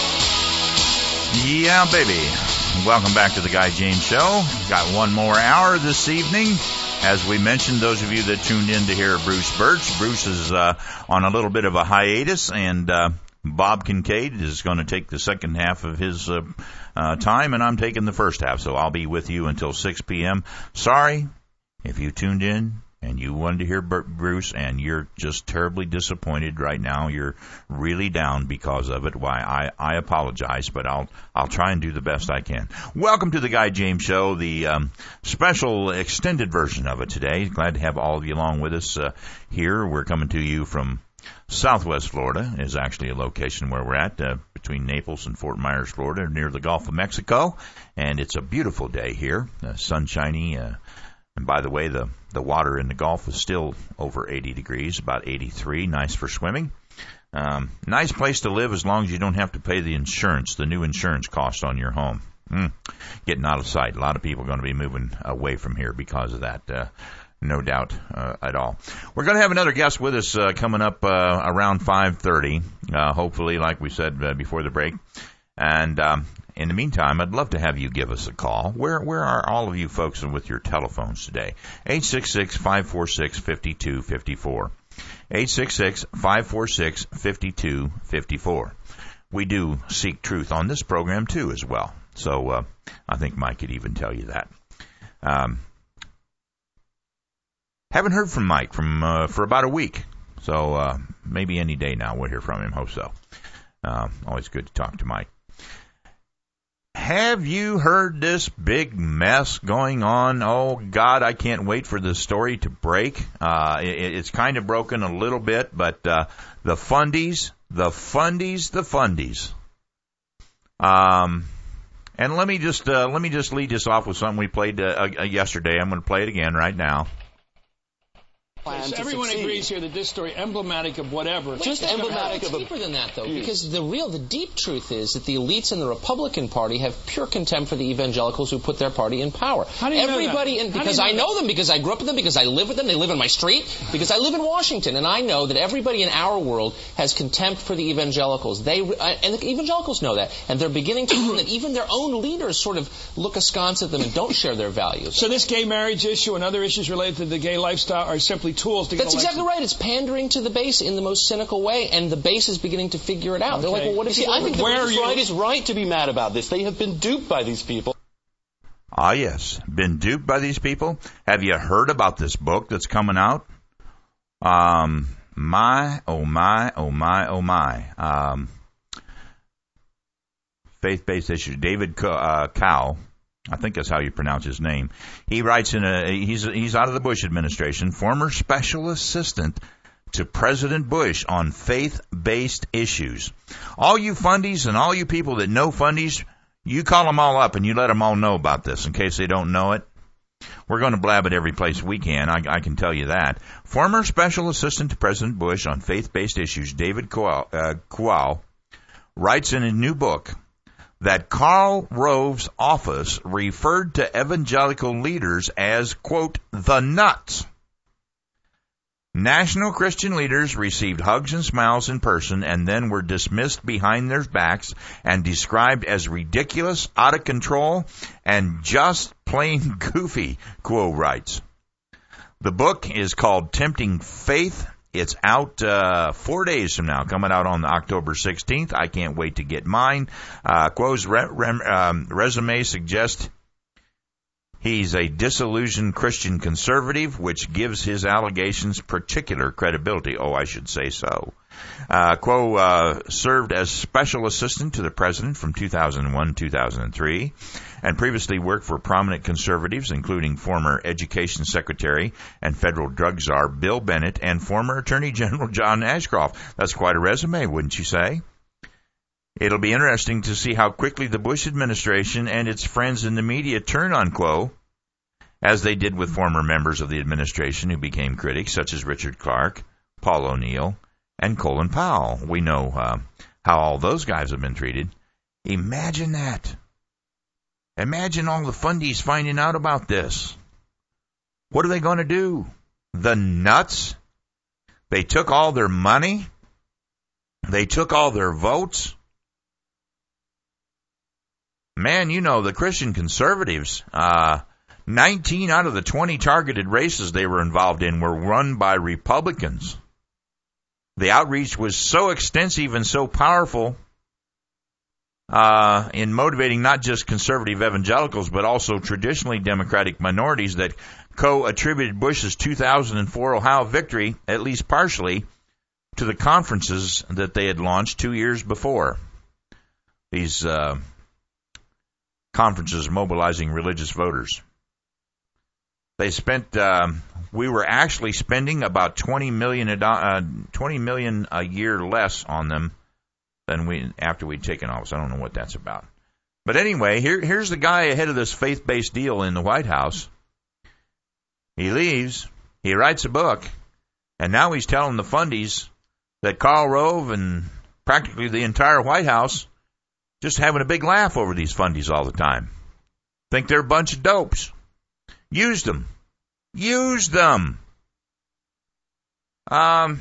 Yeah, baby. Welcome back to the Guy James Show. Got one more hour this evening. As we mentioned, those of you that tuned in to hear Bruce Birch, Bruce is on a little bit of a hiatus, and Bob Kincaid is going to take the second half of his time, and I'm taking the first half, so I'll be with you until 6 p.m. Sorry if you tuned in and you wanted to hear Bruce and you're just terribly disappointed right now. You're really down because of it. Why, I apologize, but I'll try and do the best I can. Welcome to the Guy James Show, the special extended version of it today. Glad to have all of you along with us here. We're coming to you from Southwest Florida is actually a location where we're at, between Naples and Fort Myers, Florida, near the Gulf of Mexico. And it's a beautiful day here, sunshiny. And by the way, the water in the Gulf is still over 80 degrees, about 83, nice for swimming. Nice place to live as long as you don't have to pay the new insurance cost on your home. Getting out of sight. A lot of people are going to be moving away from here because of that. No doubt at all. We're going to have another guest with us coming up around 5:30, hopefully, like we said before the break. And in the meantime, I'd love to have you give us a call. Where are all of you folks with your telephones today? 866-546-5254. 866-546-5254. We do seek truth on this program, too, as well. So I think Mike could even tell you that. Haven't heard from Mike for about a week, so maybe any day now we'll hear from him. Hope so. Always good to talk to Mike. Have you heard this big mess going on? Oh, God, I can't wait for this story to break. It's kind of broken a little bit, but the fundies. And let me just lead this off with something we played yesterday. I'm going to play it again right now. Everyone agrees here that this story emblematic of whatever. Just emblematic of deeper than that, though, because the deep truth is that the elites in the Republican Party have pure contempt for the evangelicals who put their party in power. How do you know that? Because I know them, because I grew up with them, because I live with them, they live in my street, because I live in Washington, and I know that everybody in our world has contempt for the evangelicals. And the evangelicals know that, and they're beginning to learn that even their own leaders sort of look askance at them and don't share their values. So this gay marriage issue and other issues related to the gay lifestyle are simply tools to get That's exactly right. It's pandering to the base in the most cynical way, and the base is beginning to figure it out. Okay. They're like, well, what if I think the right is right to be mad about this. They have been duped by these people. Ah, yes. Been duped by these people? Have you heard about this book that's coming out? My. Faith-based issue. David Cow. I think that's how you pronounce his name. He writes he's out of the Bush administration, former special assistant to President Bush on faith-based issues. All you fundies and all you people that know fundies, you call them all up and you let them all know about this in case they don't know it. We're going to blab it every place we can, I can tell you that. Former Special Assistant to President Bush on faith-based issues, David Kowal, writes in a new book that Karl Rove's office referred to evangelical leaders as, quote, the nuts. National Christian leaders received hugs and smiles in person and then were dismissed behind their backs and described as ridiculous, out of control, and just plain goofy, Kuo writes. The book is called Tempting Faith. It's out 4 days from now, coming out on October 16th. I can't wait to get mine. Kuo's resume suggests he's a disillusioned Christian conservative, which gives his allegations particular credibility. Oh, I should say so. Kuo served as special assistant to the president from 2001-2003 and previously worked for prominent conservatives, including former Education Secretary and federal drug czar Bill Bennett and former Attorney General John Ashcroft. That's quite a resume, wouldn't you say? It'll be interesting to see how quickly the Bush administration and its friends in the media turn on Kuo, as they did with former members of the administration who became critics, such as Richard Clark, Paul O'Neill, and Colin Powell. We know how all those guys have been treated. Imagine that. Imagine all the fundies finding out about this. What are they going to do? The nuts? They took all their money? They took all their votes? Man, you know, the Christian conservatives, 19 out of the 20 targeted races they were involved in were run by Republicans. The outreach was so extensive and so powerful in motivating not just conservative evangelicals, but also traditionally Democratic minorities that Kuo attributed Bush's 2004 Ohio victory, at least partially, to the conferences that they had launched 2 years before. These conferences mobilizing religious voters. They spent, we were actually spending about $20 million a year less on them than after we'd taken office. I don't know what that's about. But anyway, here's the guy ahead of this faith-based deal in the White House. He leaves, he writes a book, and now he's telling the fundies that Karl Rove and practically the entire White House just having a big laugh over these fundies all the time. Think they're a bunch of dopes. Use them. Use them. I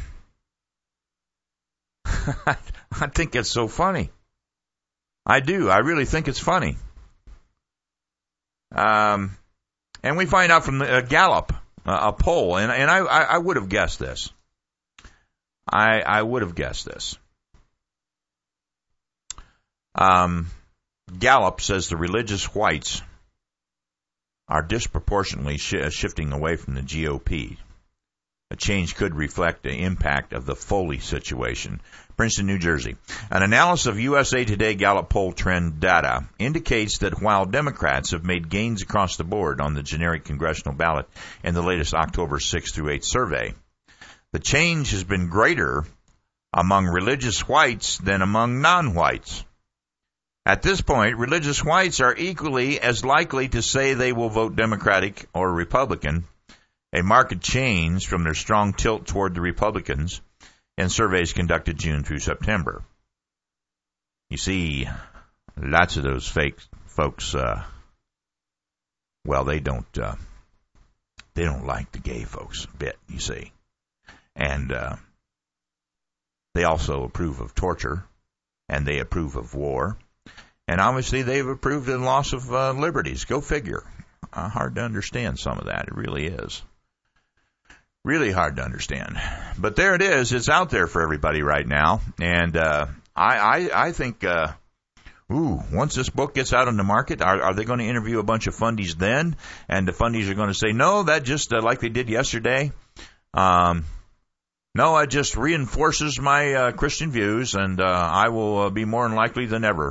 think it's so funny. I do. I really think it's funny. And we find out from the Gallup, a poll, and I would have guessed this. I would have guessed this. Gallup says the religious whites are disproportionately shifting away from the GOP. A change could reflect the impact of the Foley situation. Princeton, New Jersey. An analysis of USA Today Gallup poll trend data indicates that while Democrats have made gains across the board on the generic congressional ballot in the latest October 6 through 8 survey, the change has been greater among religious whites than among non-whites. At this point, religious whites are equally as likely to say they will vote Democratic or Republican, a marked change from their strong tilt toward the Republicans in surveys conducted June through September. You see, lots of those fake folks, well, they don't like the gay folks a bit, you see. And they also approve of torture, and they approve of war. And obviously they've approved of the loss of liberties. Go figure. Hard to understand some of that. It really is. Really hard to understand. But there it is. It's out there for everybody right now. And I think, once this book gets out on the market, are they going to interview a bunch of fundies then? And the fundies are going to say, no, that just, like they did yesterday, no, it just reinforces my Christian views, and I will be more unlikely than ever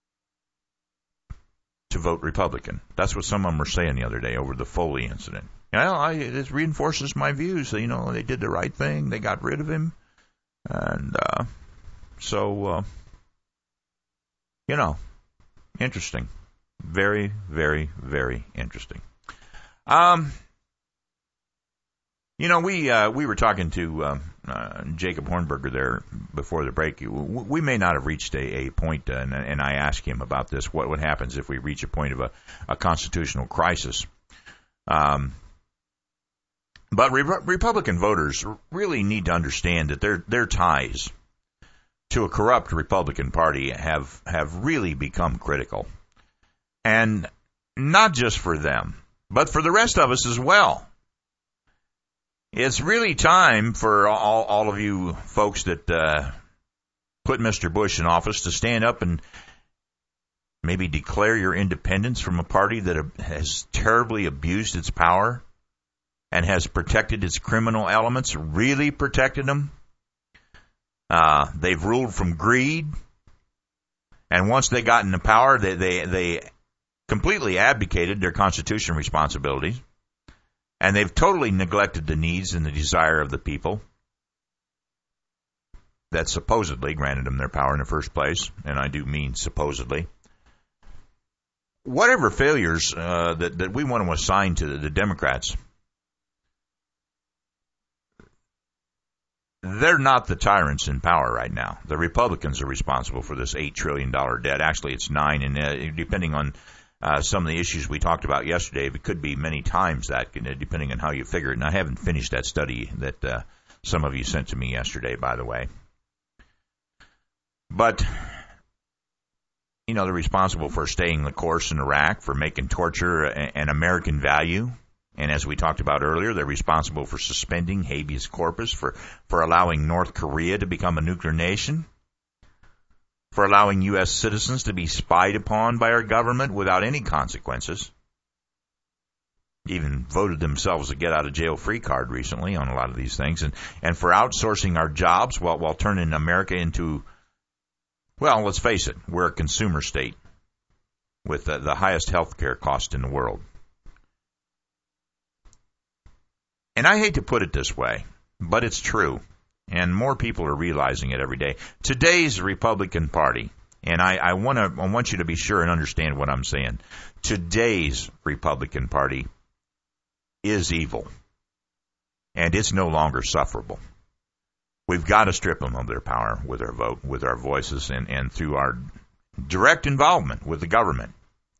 to vote Republican. That's what some of them were saying the other day over the Foley incident. Well, it reinforces my views. They did the right thing. They got rid of him. And interesting. Very, very, very interesting. We were talking to Jacob Hornberger there before the break. We may not have reached a point, and I asked him about this, what happens if we reach a point of a constitutional crisis. But Republican voters really need to understand that their ties to a corrupt Republican Party have really become critical. And not just for them, but for the rest of us as well. It's really time for all of you folks that put Mr. Bush in office to stand up and maybe declare your independence from a party that has terribly abused its power and has protected its criminal elements, really protected them. They've ruled from greed. And once they got into power, they completely abdicated their constitutional responsibilities. And they've totally neglected the needs and the desire of the people that supposedly granted them their power in the first place. And I do mean supposedly. Whatever failures that we want to assign to the Democrats, they're not the tyrants in power right now. The Republicans are responsible for this $8 trillion debt. Actually, it's 9, and depending on some of the issues we talked about yesterday, it could be many times that, depending on how you figure it. And I haven't finished that study that some of you sent to me yesterday, by the way. But, they're responsible for staying the course in Iraq, for making torture an American value. And as we talked about earlier, they're responsible for suspending habeas corpus, for allowing North Korea to become a nuclear nation, for allowing U.S. citizens to be spied upon by our government without any consequences. Even voted themselves a get-out-of-jail-free card recently on a lot of these things. And for outsourcing our jobs while turning America into, well, let's face it, we're a consumer state with the highest health care cost in the world. And I hate to put it this way, but it's true. And more people are realizing it every day. Today's Republican Party, and I want you to be sure and understand what I'm saying. Today's Republican Party is evil. And it's no longer sufferable. We've got to strip them of their power with our vote, with our voices, and through our direct involvement with the government.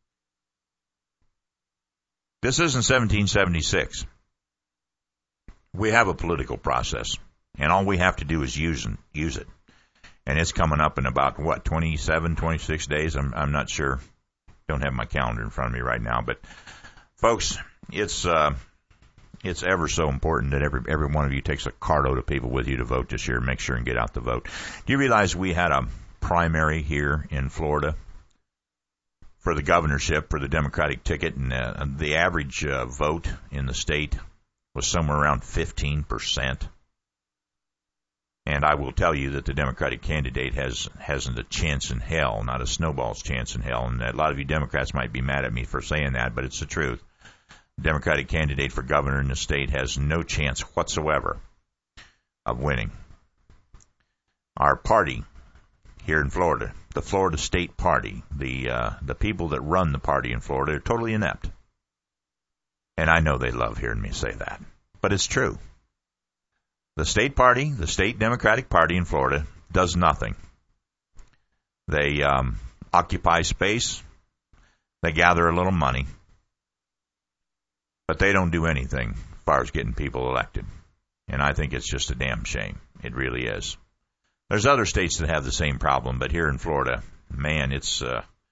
This isn't 1776. We have a political process. And all we have to do is use it. And it's coming up in about, 27, 26 days? I'm not sure. Don't have my calendar in front of me right now. But, folks, it's ever so important that every one of you takes a carload of people with you to vote this year. Make sure and get out the vote. Do you realize we had a primary here in Florida for the governorship, for the Democratic ticket, and the average vote in the state was somewhere around 15%? And I will tell you that the Democratic candidate hasn't a chance in hell, not a snowball's chance in hell. And a lot of you Democrats might be mad at me for saying that, but it's the truth. The Democratic candidate for governor in the state has no chance whatsoever of winning. Our party here in Florida, the Florida State Party, the people that run the party in Florida are totally inept. And I know they love hearing me say that, but it's true. The state party, the state Democratic Party in Florida, does nothing. They occupy space. They gather a little money. But they don't do anything as far as getting people elected. And I think it's just a damn shame. It really is. There's other states that have the same problem, but here in Florida, man, it's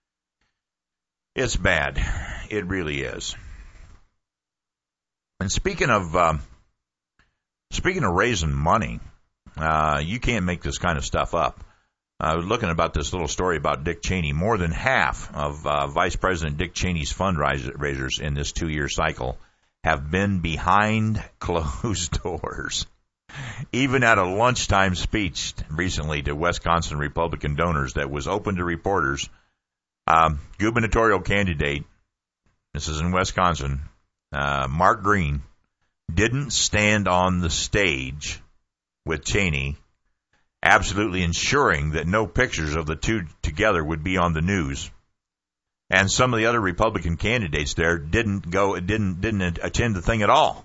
bad. It really is. And speaking of raising money, you can't make this kind of stuff up. I was looking about this little story about Dick Cheney. More than half of Vice President Dick Cheney's fundraisers in this 2-year cycle have been behind closed doors. Even at a lunchtime speech recently to Wisconsin Republican donors that was open to reporters, gubernatorial candidate, this is in Wisconsin, Mark Green, didn't stand on the stage with Cheney, absolutely ensuring that no pictures of the two together would be on the news. And some of the other Republican candidates there didn't attend the thing at all.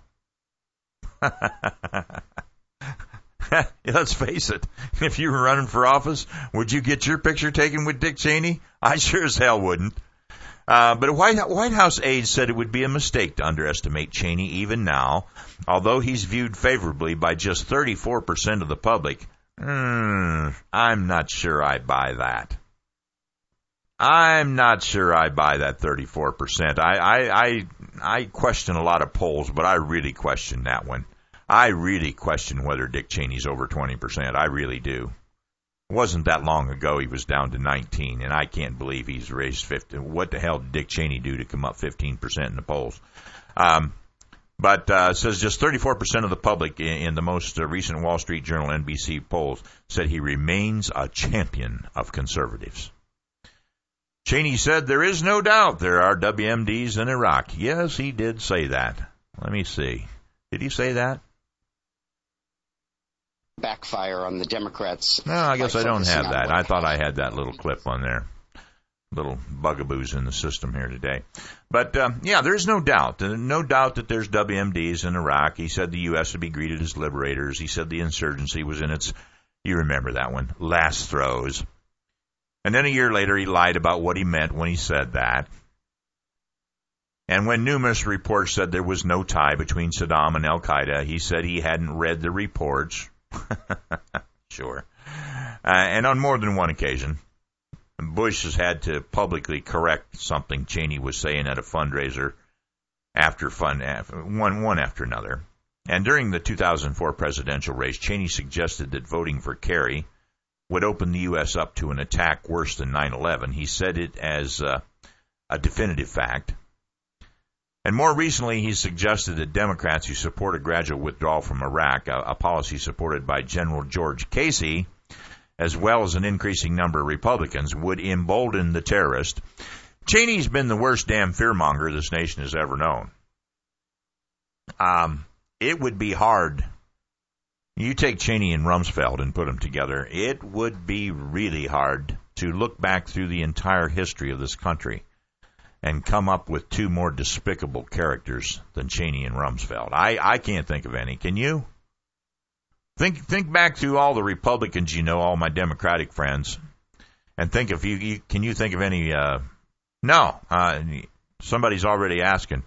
Let's face it, if you were running for office, would you get your picture taken with Dick Cheney? I sure as hell wouldn't. But a White House aide said it would be a mistake to underestimate Cheney even now, although he's viewed favorably by just 34% of the public. I'm not sure I buy that. I'm not sure I buy that 34%. I question a lot of polls, but I really question that one. I really question whether Dick Cheney's over 20%. I really do. It wasn't that long ago he was down to 19, and I can't believe he's raised 50. What the hell did Dick Cheney do to come up 15% in the polls? But it says just 34% of the public in the most recent Wall Street Journal NBC polls said he remains a champion of conservatives. Cheney said there is no doubt there are WMDs in Iraq. Yes, he did say that. Let me see. Did he say that? Backfire on the Democrats. No, I guess I don't have that. I thought I had that little clip on there. Little bugaboos in the system here today. But, yeah, there's no doubt. No doubt that there's WMDs in Iraq. He said the U.S. would be greeted as liberators. He said the insurgency was in its, you remember that one, last throes. And then a year later he lied about what he meant when he said that. And when numerous reports said there was no tie between Saddam and Al-Qaeda, he said he hadn't read the reports. Sure. And on more than one occasion, Bush has had to publicly correct something Cheney was saying at a fundraiser one after another. And during the 2004 presidential race, Cheney suggested that voting for Kerry would open the U.S. up to an attack worse than 9/11. He said it as a definitive fact. And more recently, he suggested that Democrats who support a gradual withdrawal from Iraq, a policy supported by General George Casey, as well as an increasing number of Republicans, would embolden the terrorist. Cheney's been the worst damn fearmonger this nation has ever known. It would be hard. You take Cheney and Rumsfeld and put them together, it would be really hard to look back through the entire history of this country and come up with two more despicable characters than Cheney and Rumsfeld. I can't think of any. Can you? Think back through all the Republicans you know, all my Democratic friends, and think if can you think of any? No. Somebody's already asking.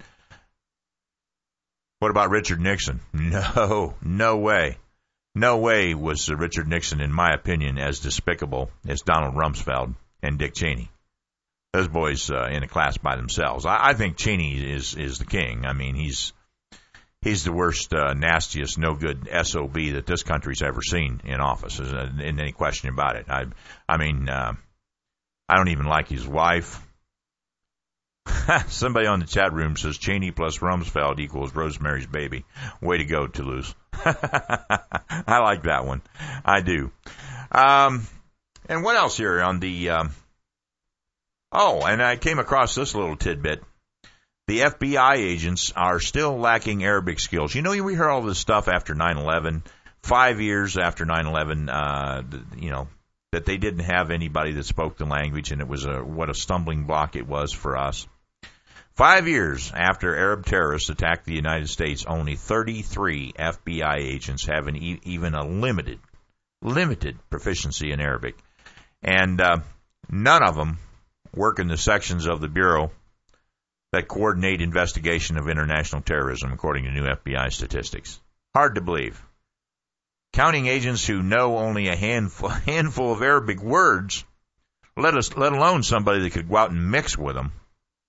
What about Richard Nixon? No way. No way was Richard Nixon, in my opinion, as despicable as Donald Rumsfeld and Dick Cheney. Those boys in a class by themselves. I think Cheney is the king. I mean, he's the worst, nastiest, no good SOB that this country's ever seen in office. Isn't any question about it. I mean, I don't even like his wife. Somebody on the chat room says Cheney plus Rumsfeld equals Rosemary's Baby. Way to go, Toulouse. I like that one. I do. And what else here on the... and I came across this little tidbit. The FBI agents are still lacking Arabic skills. You know, we heard all this stuff after 9/11, 5 years after 9/11, that they didn't have anybody that spoke the language, and it was what a stumbling block it was for us. 5 years after Arab terrorists attacked the United States, only 33 FBI agents have even a limited proficiency in Arabic. And none of them work in the sections of the Bureau that coordinate investigation of international terrorism, according to new FBI statistics. Hard to believe. Counting agents who know only a handful of Arabic words, let alone somebody that could go out and mix with them.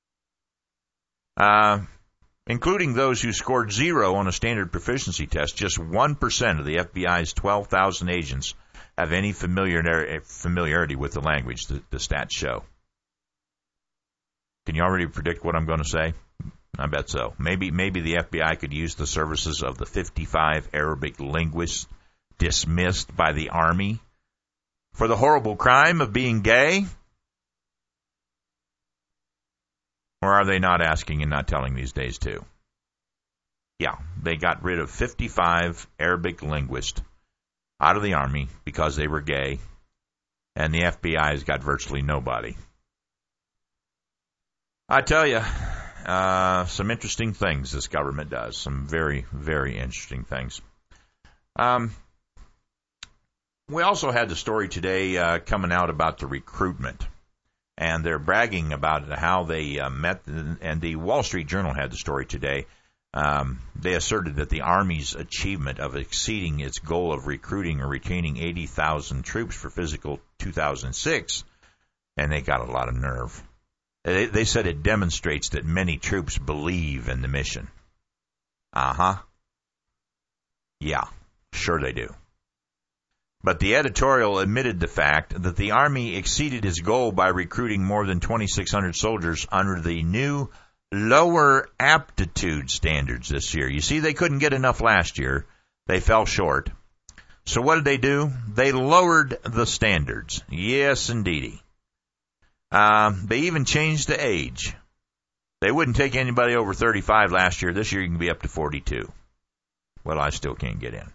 Including those who scored 0 on a standard proficiency test, just 1% of the FBI's 12,000 agents have any familiarity with the language, the stats show. Can you already predict what I'm going to say? I bet so. Maybe the FBI could use the services of the 55 Arabic linguists dismissed by the Army for the horrible crime of being gay? Or are they not asking and not telling these days, too? Yeah, they got rid of 55 Arabic linguists out of the Army because they were gay, and the FBI has got virtually nobody. I tell you, some interesting things this government does. Some very, very interesting things. We also had the story today coming out about the recruitment. And they're bragging about how they met, and the Wall Street Journal had the story today. They asserted that the Army's achievement of exceeding its goal of recruiting or retaining 80,000 troops for fiscal 2006, and they got a lot of nerve. They said it demonstrates that many troops believe in the mission. Yeah, sure they do. But the editorial admitted the fact that the Army exceeded its goal by recruiting more than 2,600 soldiers under the new lower aptitude standards this year. You see, they couldn't get enough last year. They fell short. So what did they do? They lowered the standards. Yes, indeedy. They even changed the age. They wouldn't take anybody over 35 last year. This year you can be up to 42. Well, I still can't get in.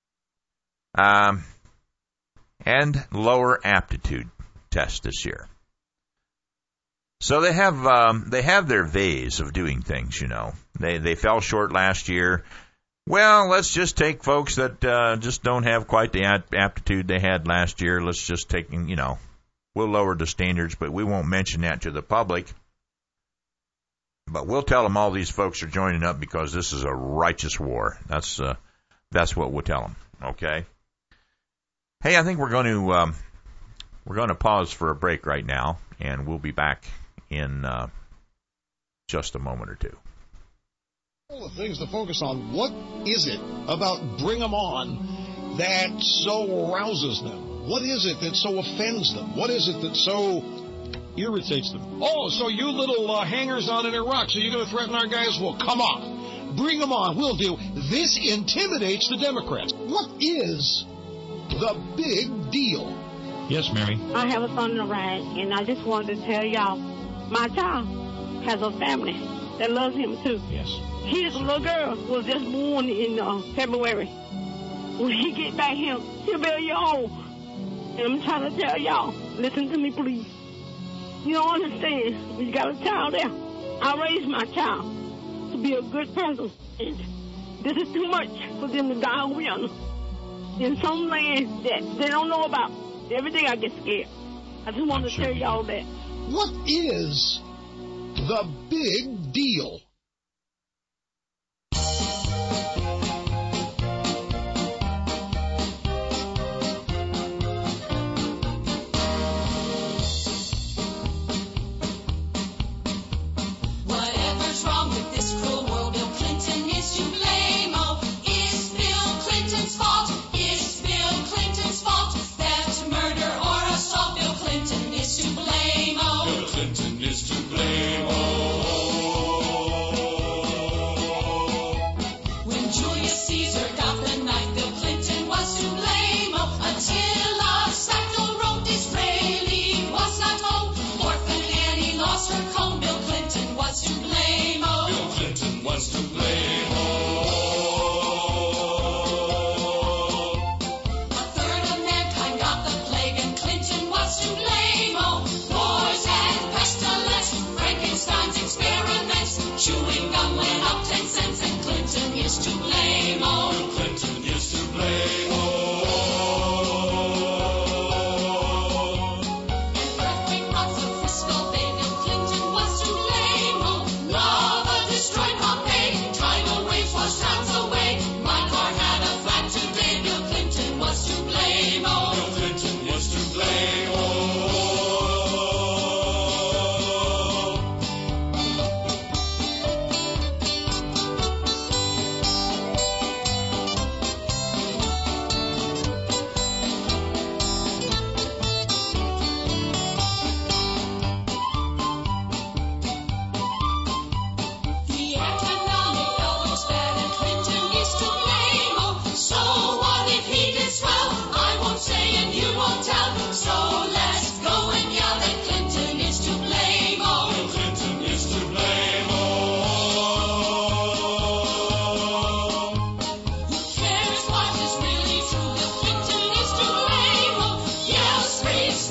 And lower aptitude test this year. So they have their ways of doing things, you know. They fell short last year. Well, let's just take folks that just don't have quite the aptitude they had last year. Let's just take, you know, we'll lower the standards, but we won't mention that to the public. But we'll tell them all these folks are joining up because this is a righteous war. That's what we'll tell them. Okay. Hey, I think we're going to pause for a break right now, and we'll be back in just a moment or two. All the things to focus on. What is it about Bring 'em On that so arouses them? What is it that so offends them? What is it that so irritates them? Oh, so you little hangers-on in Iraq, so you're going to threaten our guys? Well, come on. Bring 'em on. We'll do. This intimidates the Democrats. What is the big deal? Yes, Mary. I have a son in Iraq, and I just wanted to tell y'all, my child has a family that loves him too. Yes. His little girl was just born in February. When he get back here, he'll be a year old. And I'm trying to tell y'all, listen to me, please. You don't understand. You got a child there. I raised my child to be a good person. And this is too much for them to die over yonder in some land that they don't know about. Every day I get scared. I just want to tell y'all that. What is the big deal? Whatever's wrong with this cruel world, Bill Clinton is to blame. Oh, is Bill Clinton's fault? Is Bill Clinton's fault that murder or assault? Bill Clinton is to blame. Oh, Bill Clinton is to blame. Oh,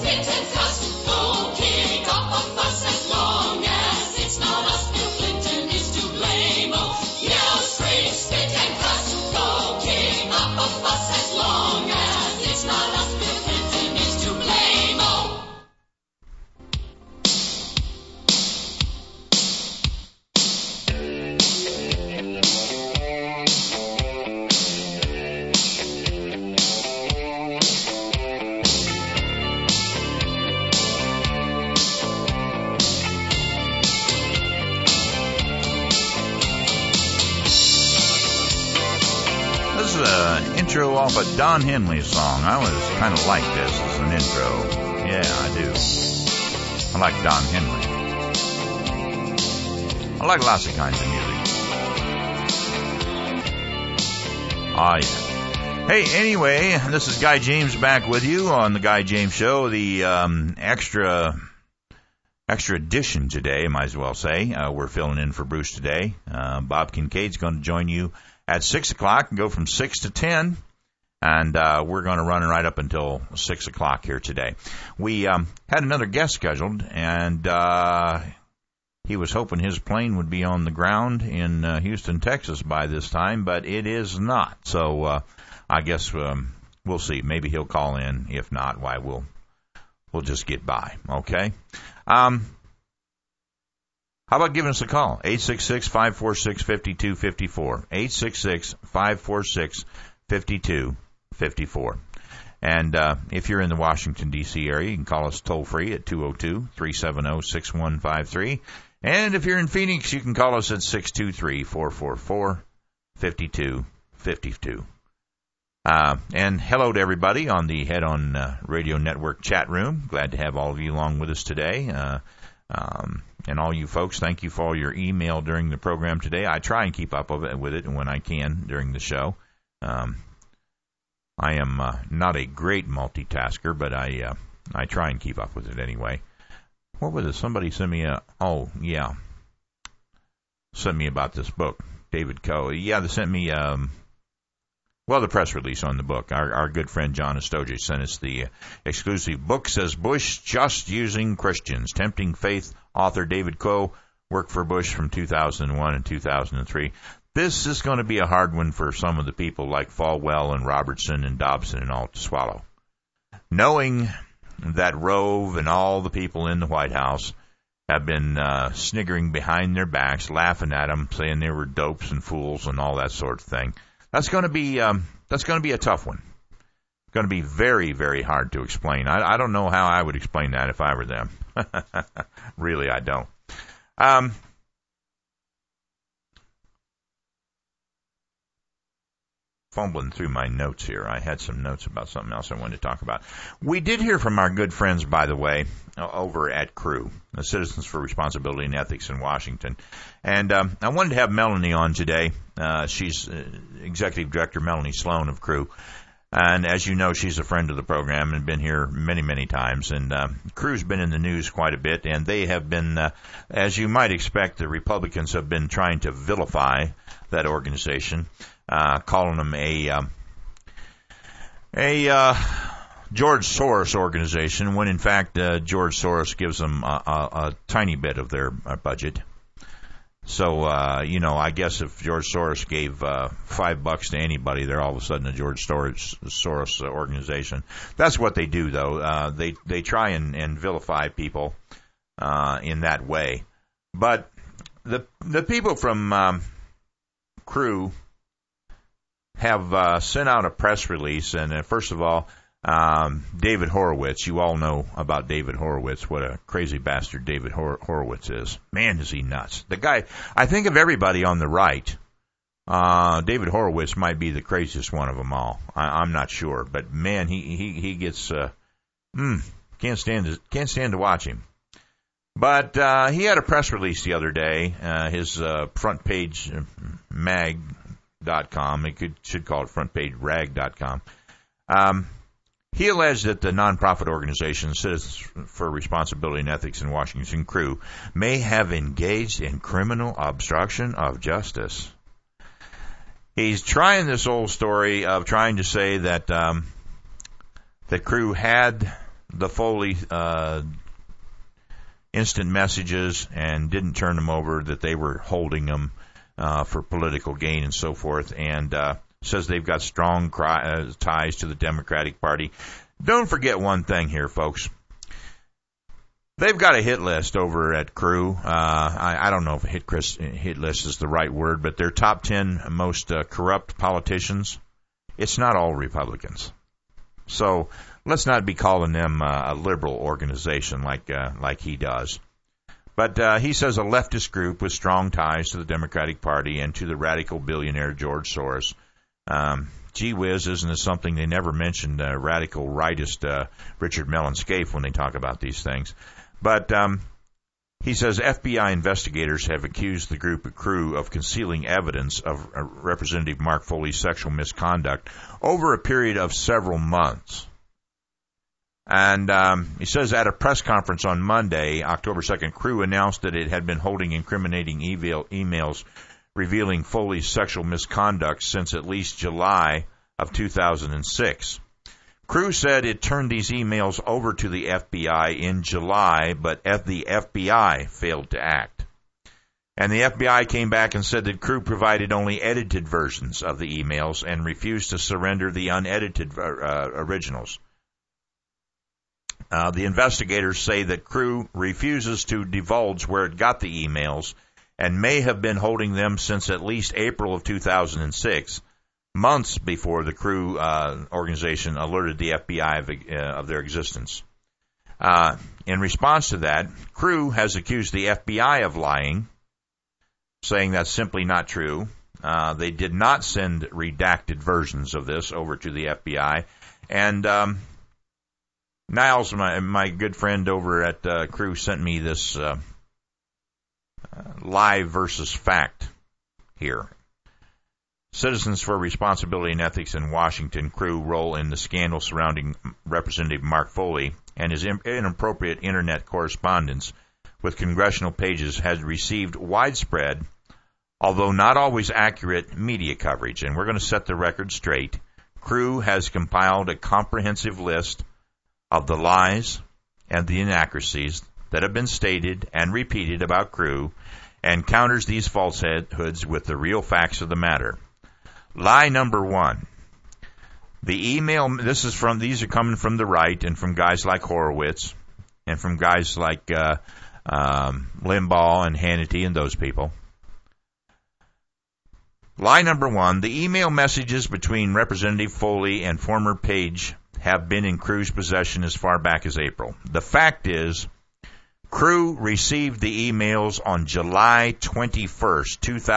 Intro off a Don Henley song. I always kind of like this as an intro. Yeah, I do. I like Don Henley. I like lots of kinds of music. Oh, yeah. Hey, anyway, this is Guy James back with you on the Guy James Show. The extra edition today, might as well say. We're filling in for Bruce today. Bob Kincaid's going to join you at 6 o'clock and go from 6 to 10. And we're going to run right up until 6 o'clock here today. We had another guest scheduled, and he was hoping his plane would be on the ground in Houston, Texas by this time, but it is not. So I guess we'll see. Maybe he'll call in. If not, why, we'll just get by, okay? How about giving us a call? 866-546-5254. 866-546-5254. And if you're in the Washington, D.C. area, you can call us toll-free at 202-370-6153. And if you're in Phoenix, you can call us at 623-444-5252. And hello to everybody on the Head On Radio Network chat room. Glad to have all of you along with us today. And all you folks, thank you for all your email during the program today. I try and keep up with it when I can during the show. I am not a great multitasker, but I try and keep up with it anyway. What was it? Somebody sent me sent me about this book, David Coe. Yeah, they sent me the press release on the book. Our good friend John Estoge sent us the exclusive book. Says Bush Just Using Christians. Tempting Faith. Author David Coe worked for Bush from 2001 and 2003. This is going to be a hard one for some of the people like Falwell and Robertson and Dobson and all to swallow. Knowing that Rove and all the people in the White House have been sniggering behind their backs, laughing at them, saying they were dopes and fools and all that sort of thing. That's going to be a tough one. It's going to be very, very hard to explain. I don't know how I would explain that if I were them. Really, I don't. Fumbling through my notes here. I had some notes about something else I wanted to talk about. We did hear from our good friends, by the way, over at CREW, the Citizens for Responsibility and Ethics in Washington. And I wanted to have Melanie on today. She's Executive Director Melanie Sloan of CREW. And as you know, she's a friend of the program and been here many, many times. And CREW's been in the news quite a bit. And they have been, as you might expect, the Republicans have been trying to vilify that organization. Calling them a George Soros organization, when in fact George Soros gives them a tiny bit of their budget. So I guess if George Soros gave $5 to anybody, they're all of a sudden a George Soros organization. That's what they do, though. They try and vilify people in that way. But the people from CREW have sent out a press release, and first of all, David Horowitz. You all know about David Horowitz, what a crazy bastard David Horowitz is. Man, is he nuts. The guy, I think of everybody on the right, David Horowitz might be the craziest one of them all. I'm not sure, but man, he gets, can't stand to watch him. But he had a press release the other day, his front page mag.com, should call it frontpagerag.com. He alleged that the nonprofit organization Citizens for Responsibility and Ethics in Washington, CREW, may have engaged in criminal obstruction of justice. He's trying this old story of trying to say that that CREW had the Foley instant messages and didn't turn them over, that they were holding them for political gain and so forth, and says they've got strong ties to the Democratic Party. Don't forget one thing here, folks. They've got a hit list over at Crew. I don't know if hit list is the right word, but their top 10 most corrupt politicians, it's not all Republicans. So let's not be calling them a liberal organization like he does. But he says a leftist group with strong ties to the Democratic Party and to the radical billionaire George Soros. Gee whiz, isn't it something they never mentioned radical rightist Richard Mellon Scaife when they talk about these things. But he says FBI investigators have accused the group of Crew of concealing evidence of Representative Mark Foley's sexual misconduct over a period of several months. And he says at a press conference on Monday, October 2nd, Crew announced that it had been holding incriminating emails revealing Foley's sexual misconduct since at least July of 2006. Crew said it turned these emails over to the FBI in July, but the FBI failed to act. And the FBI came back and said that Crew provided only edited versions of the emails and refused to surrender the unedited originals. The investigators say that Crew refuses to divulge where it got the emails and may have been holding them since at least April of 2006. Months before the Crew organization alerted the FBI of their existence. In response to that, Crew has accused the FBI of lying, saying that's simply not true. They did not send redacted versions of this over to the FBI. And Niles, my good friend over at Crew, sent me this lie versus fact here. Citizens for Responsibility and Ethics in Washington, Crew, role in the scandal surrounding Representative Mark Foley and his inappropriate Internet correspondence with congressional pages has received widespread, although not always accurate, media coverage. And we're going to set the record straight. Crew has compiled a comprehensive list of the lies and the inaccuracies that have been stated and repeated about Crew and counters these falsehoods with the real facts of the matter. Lie number one. The email, these are coming from the right and from guys like Horowitz and from guys like Limbaugh and Hannity and those people. Lie number one. The email messages between Representative Foley and former Page have been in Crew's possession as far back as April. The fact is, Crew received the emails on July 21st,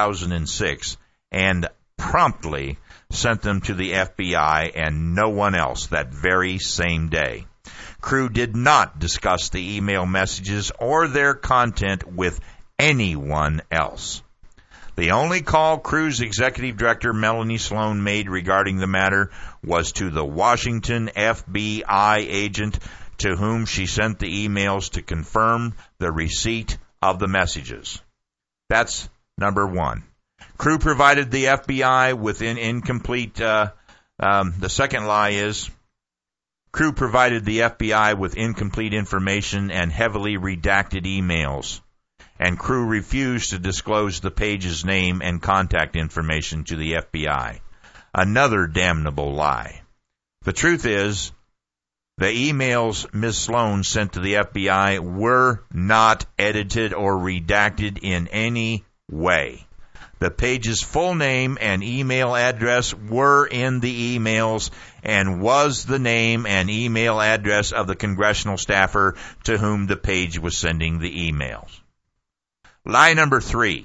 2006, and promptly sent them to the FBI and no one else that very same day. Crew did not discuss the email messages or their content with anyone else. The only call Crew's executive director, Melanie Sloan, made regarding the matter was to the Washington FBI agent to whom she sent the emails to confirm the receipt of the messages. That's number one. Crew provided the FBI with an incomplete, the second lie is, Crew provided the FBI with incomplete information and heavily redacted emails, and Crew refused to disclose the Page's name and contact information to the FBI. Another damnable lie. The truth is, the emails Ms. Sloan sent to the FBI were not edited or redacted in any way. The Page's full name and email address were in the emails and was the name and email address of the congressional staffer to whom the Page was sending the emails. Lie number three.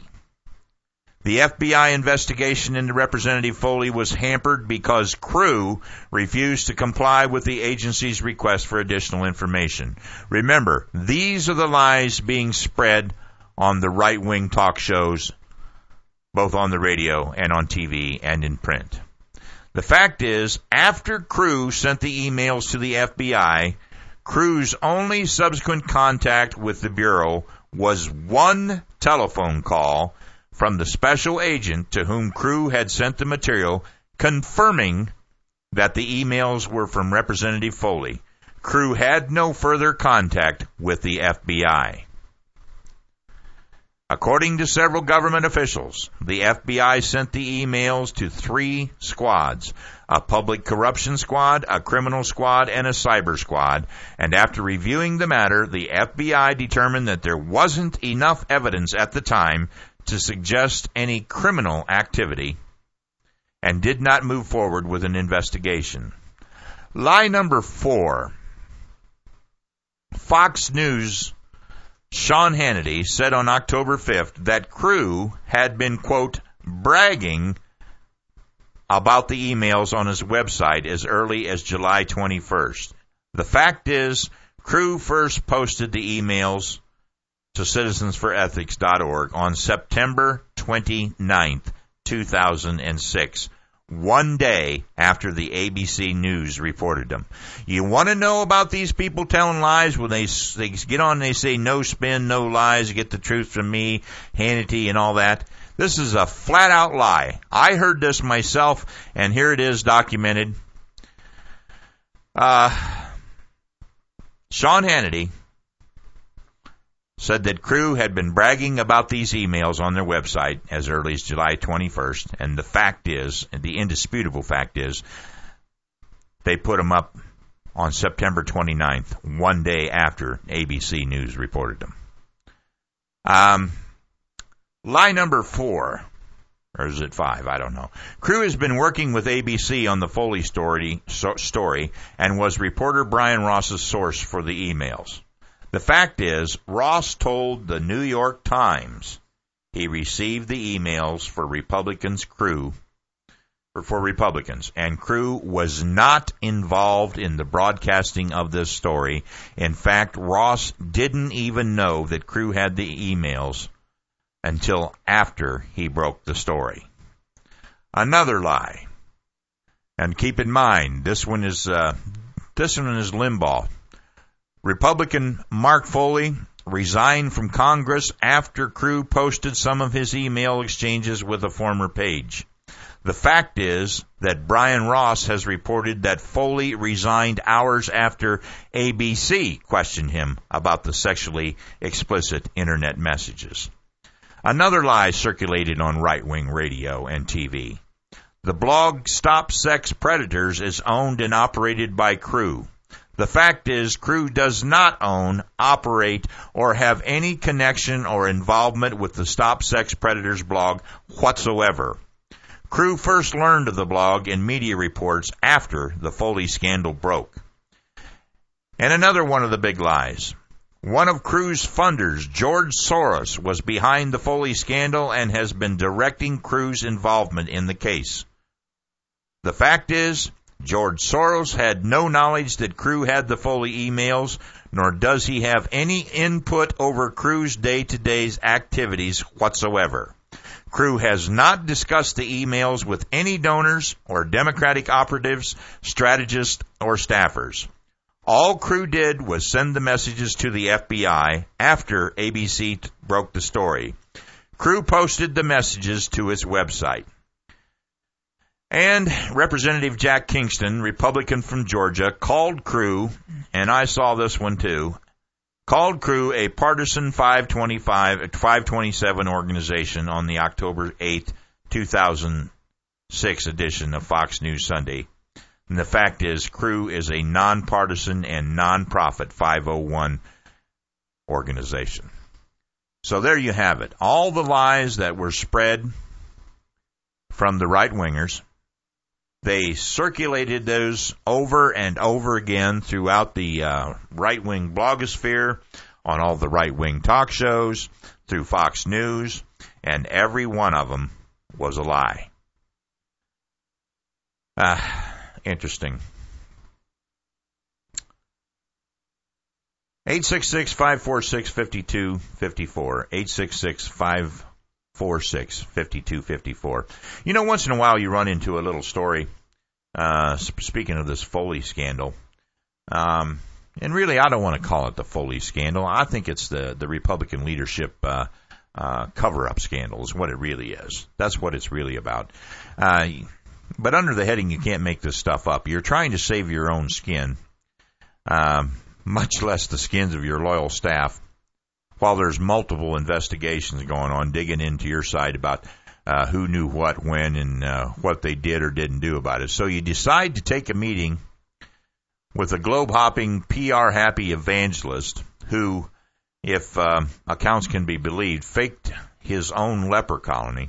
The FBI investigation into Representative Foley was hampered because Crew refused to comply with the agency's request for additional information. Remember, these are the lies being spread on the right-wing talk shows, both on the radio and on TV and in print. The fact is, after Crew sent the emails to the FBI, Crew's only subsequent contact with the Bureau was one telephone call from the special agent to whom Crew had sent the material, confirming that the emails were from Representative Foley. Crew had no further contact with the FBI. According to several government officials, the FBI sent the emails to 3 squads, a public corruption squad, a criminal squad, and a cyber squad, and after reviewing the matter, the FBI determined that there wasn't enough evidence at the time to suggest any criminal activity and did not move forward with an investigation. Lie number 4. Fox News' Sean Hannity said on October 5th that Crew had been, quote, bragging about the emails on his website as early as July 21st. The fact is, Crew first posted the emails to citizensforethics.org on September 29th, 2006. 1 day after the ABC News reported them. You want to know about these people telling lies? When they get on and they say no spin, no lies, you get the truth from me, Hannity, and all that. This is a flat-out lie. I heard this myself, and here it is documented. Sean Hannity said that Crew had been bragging about these emails on their website as early as July 21st, and the fact is, and the indisputable fact is, they put them up on September 29th, 1 day after ABC News reported them. Lie number 4, or is it 5? I don't know. Crew has been working with ABC on the Foley story and was reporter Brian Ross's source for the emails. The fact is, Ross told the New York Times he received the emails for Republicans, and Crew was not involved in the broadcasting of this story. In fact, Ross didn't even know that Crew had the emails until after he broke the story. Another lie. And keep in mind, this one is Limbaugh. Republican Mark Foley resigned from Congress after Crew posted some of his email exchanges with a former page. The fact is that Brian Ross has reported that Foley resigned hours after ABC questioned him about the sexually explicit internet messages. Another lie circulated on right-wing radio and TV. The blog Stop Sex Predators is owned and operated by Crew. The fact is, Crew does not own, operate, or have any connection or involvement with the Stop Sex Predators blog whatsoever. Crew first learned of the blog in media reports after the Foley scandal broke. And another one of the big lies. One of Crew's funders, George Soros, was behind the Foley scandal and has been directing Crew's involvement in the case. The fact is, George Soros had no knowledge that Crew had the Foley emails, nor does he have any input over Crew's day-to-day activities whatsoever. Crew has not discussed the emails with any donors or Democratic operatives, strategists, or staffers. All Crew did was send the messages to the FBI after ABC broke the story. Crew posted the messages to its website. And Representative Jack Kingston, Republican from Georgia, called Crew, and I saw this one too, called Crew a partisan 527 organization on the October 8, 2006 edition of Fox News Sunday. And the fact is, Crew is a nonpartisan and nonprofit 501 organization. So there you have it. All the lies that were spread from the right-wingers. They circulated those over and over again throughout the right-wing blogosphere, on all the right-wing talk shows, through Fox News, and every one of them was a lie. Interesting. 866-546-5254. 866-546-5254. You know, once in a while you run into a little story, speaking of this Foley scandal. And really, I don't want to call it the Foley scandal. I think it's the Republican leadership cover-up scandal is what it really is. That's what it's really about. But under the heading, you can't make this stuff up. You're trying to save your own skin. much less the skins of your loyal staff, while there's multiple investigations going on, digging into your side about who knew what, when, and what they did or didn't do about it. So you decide to take a meeting with a globe-hopping, PR-happy evangelist who, if accounts can be believed, faked his own leper colony.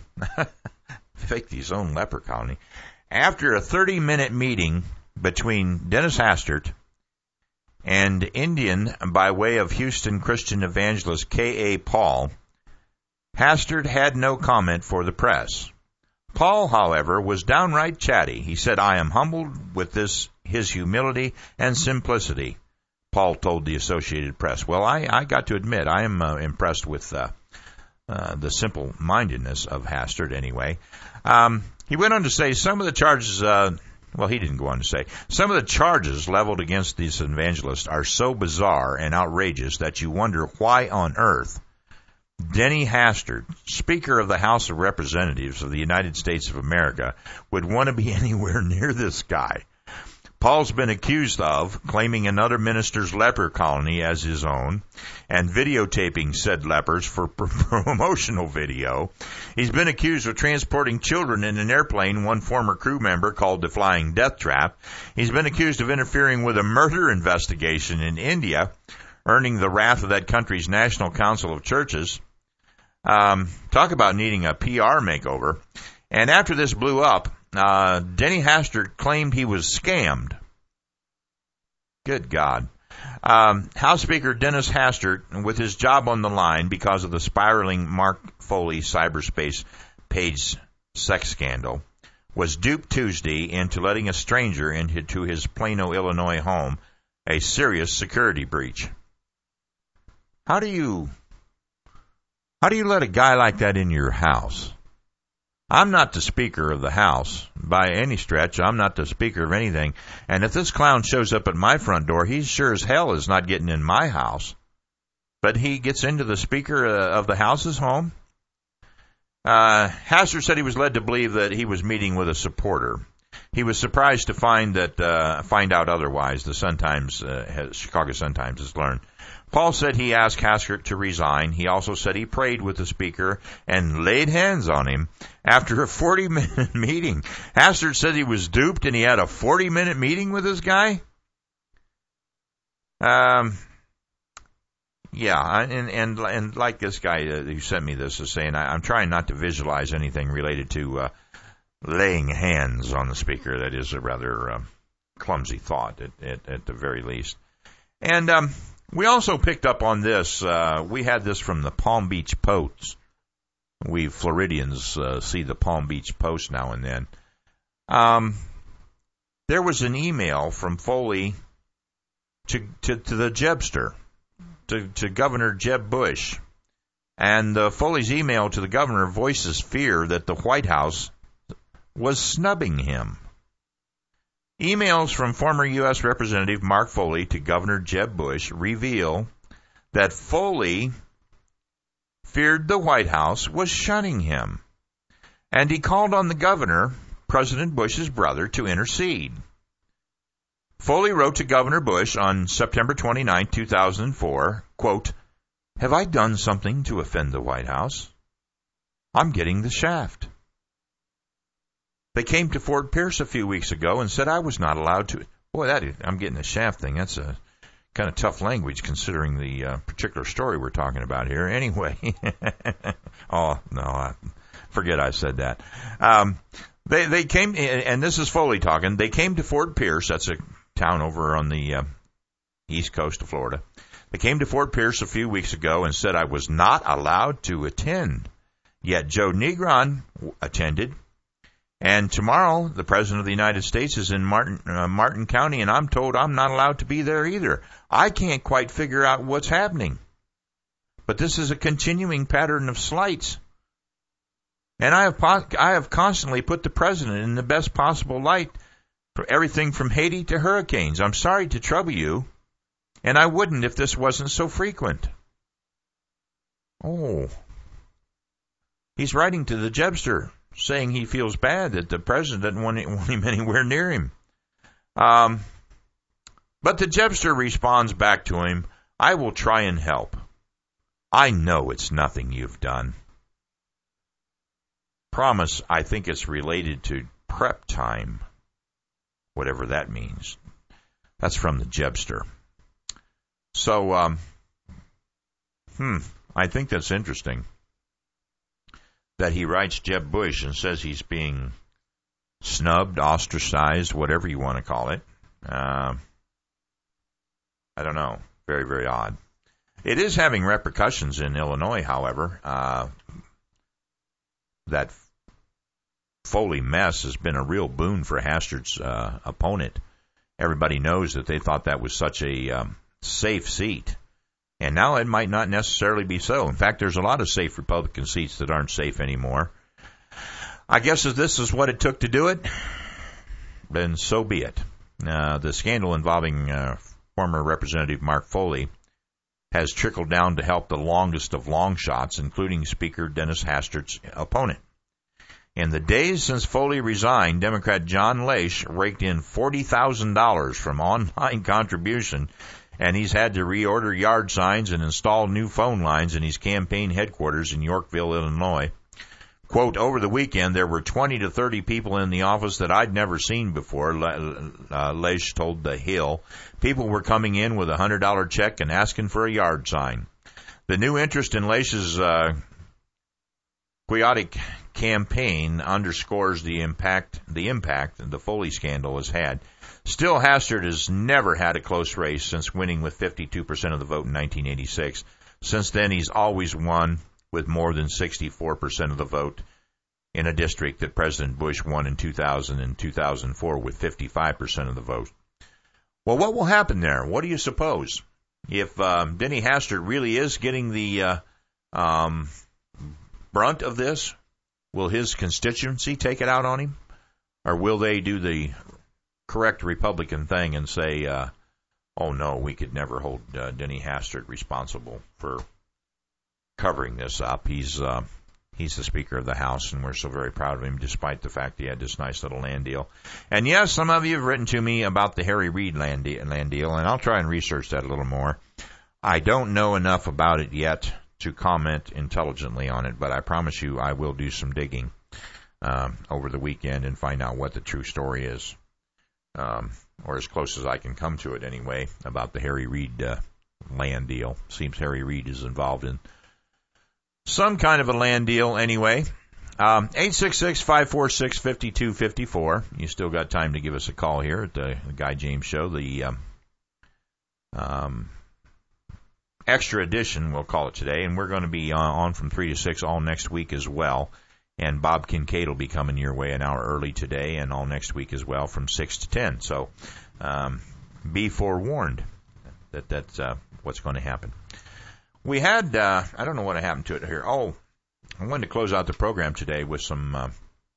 After a 30-minute meeting between Dennis Hastert and Indian by way of Houston Christian evangelist K.A. Paul, Hastert had no comment for the press. Paul, however, was downright chatty. He said, "I am humbled with his humility and simplicity," Paul told the Associated Press. Well, I got to admit, I am impressed with the simple-mindedness of Hastert anyway. He went on to say some of the charges, he didn't go on to say, some of the charges leveled against these evangelists are so bizarre and outrageous that you wonder why on earth Denny Hastert, Speaker of the House of Representatives of the United States of America, would want to be anywhere near this guy. Paul's been accused of claiming another minister's leper colony as his own and videotaping said lepers for promotional video. He's been accused of transporting children in an airplane one former crew member called the Flying Death Trap. He's been accused of interfering with a murder investigation in India, earning the wrath of that country's National Council of Churches. Talk about needing a PR makeover. And after this blew up, Denny Hastert claimed he was scammed. Good God. House Speaker Dennis Hastert, with his job on the line because of the spiraling Mark Foley cyberspace page sex scandal, was duped Tuesday into letting a stranger into his Plano, Illinois home, a serious security breach. How do you let a guy like that in your house? I'm not the Speaker of the House by any stretch. I'm not the Speaker of anything. And if this clown shows up at my front door, he sure as hell is not getting in my house. But he gets into the Speaker of the House's home. Hastert said he was led to believe that he was meeting with a supporter. He was surprised to find out otherwise. The Chicago Sun-Times has learned. Paul said he asked Hastert to resign. He also said he prayed with the Speaker and laid hands on him after a 40-minute meeting. Hastert said he was duped and he had a 40-minute meeting with this guy? And like this guy who sent me this is saying, I'm trying not to visualize anything related to laying hands on the Speaker. That is a rather clumsy thought at the very least. And we also picked up on this. We had this from the Palm Beach Post. We Floridians see the Palm Beach Post now and then. There was an email from Foley to the Jebster, to Governor Jeb Bush. And Foley's email to the governor voices fear that the White House was snubbing him. Emails from former U.S. Representative Mark Foley to Governor Jeb Bush reveal that Foley feared the White House was shunning him, and he called on the governor, President Bush's brother, to intercede. Foley wrote to Governor Bush on September 29, 2004, quote, "Have I done something to offend the White House? I'm getting the shaft. They came to Fort Pierce a few weeks ago and said I was not allowed to." Boy, I'm getting the shaft thing. That's a kind of tough language considering the particular story we're talking about here. Anyway. Oh, no, forget I said that. They came, and this is Foley talking, they came to Fort Pierce. That's a town over on the east coast of Florida. They came to Fort Pierce a few weeks ago and said I was not allowed to attend. Yet Joe Negron attended. And tomorrow, the President of the United States is in Martin County, and I'm told I'm not allowed to be there either. I can't quite figure out what's happening. But this is a continuing pattern of slights. And I have constantly put the President in the best possible light for everything from Haiti to hurricanes. I'm sorry to trouble you, and I wouldn't if this wasn't so frequent. Oh. He's writing to the Jebster, saying he feels bad that the President doesn't want him anywhere near him. But the Jebster responds back to him, I will try and help. I know it's nothing you've done. Promise, I think it's related to prep time, whatever that means. That's from the Jebster. So, I think that's interesting that he writes Jeb Bush and says he's being snubbed, ostracized, whatever you want to call it. I don't know. Very, very odd. It is having repercussions in Illinois, however. That Foley mess has been a real boon for Hastert opponent. Everybody knows that they thought that was such a safe seat. And now it might not necessarily be so. In fact, there's a lot of safe Republican seats that aren't safe anymore. I guess if this is what it took to do it, then so be it. The scandal involving former Representative Mark Foley has trickled down to help the longest of long shots, including Speaker Dennis Hastert's opponent. In the days since Foley resigned, Democrat John Lesch raked in $40,000 from online contribution, and he's had to reorder yard signs and install new phone lines in his campaign headquarters in Yorkville, Illinois. Quote, over the weekend, there were 20 to 30 people in the office that I'd never seen before, Lesch told The Hill. People were coming in with a $100 check and asking for a yard sign. The new interest in Lesch's quixotic campaign underscores the impact the Foley scandal has had. Still, Hastert has never had a close race since winning with 52% of the vote in 1986. Since then, he's always won with more than 64% of the vote in a district that President Bush won in 2000 and 2004 with 55% of the vote. Well, what will happen there? What do you suppose? If Denny Hastert really is getting the brunt of this, will his constituency take it out on him? Or will they do the correct Republican thing and say, oh no, we could never hold Denny Hastert responsible for covering this up. He's the Speaker of the House, and we're so very proud of him, despite the fact he had this nice little land deal. And yes, some of you have written to me about the Harry Reid land deal, and I'll try and research that a little more. I don't know enough about it yet to comment intelligently on it, but I promise you I will do some digging over the weekend and find out what the true story is, or as close as I can come to it anyway, about the Harry Reid land deal. Seems Harry Reid is involved in some kind of a land deal anyway. 866-546-5254. You still got time to give us a call here at the Guy James Show. The extra edition, we'll call it today, and we're going to be on from 3 to 6 all next week as well. And Bob Kincaid will be coming your way an hour early today and all next week as well from 6 to 10. So be forewarned that that's what's going to happen. We had, I don't know what happened to it here. Oh, I wanted to close out the program today with some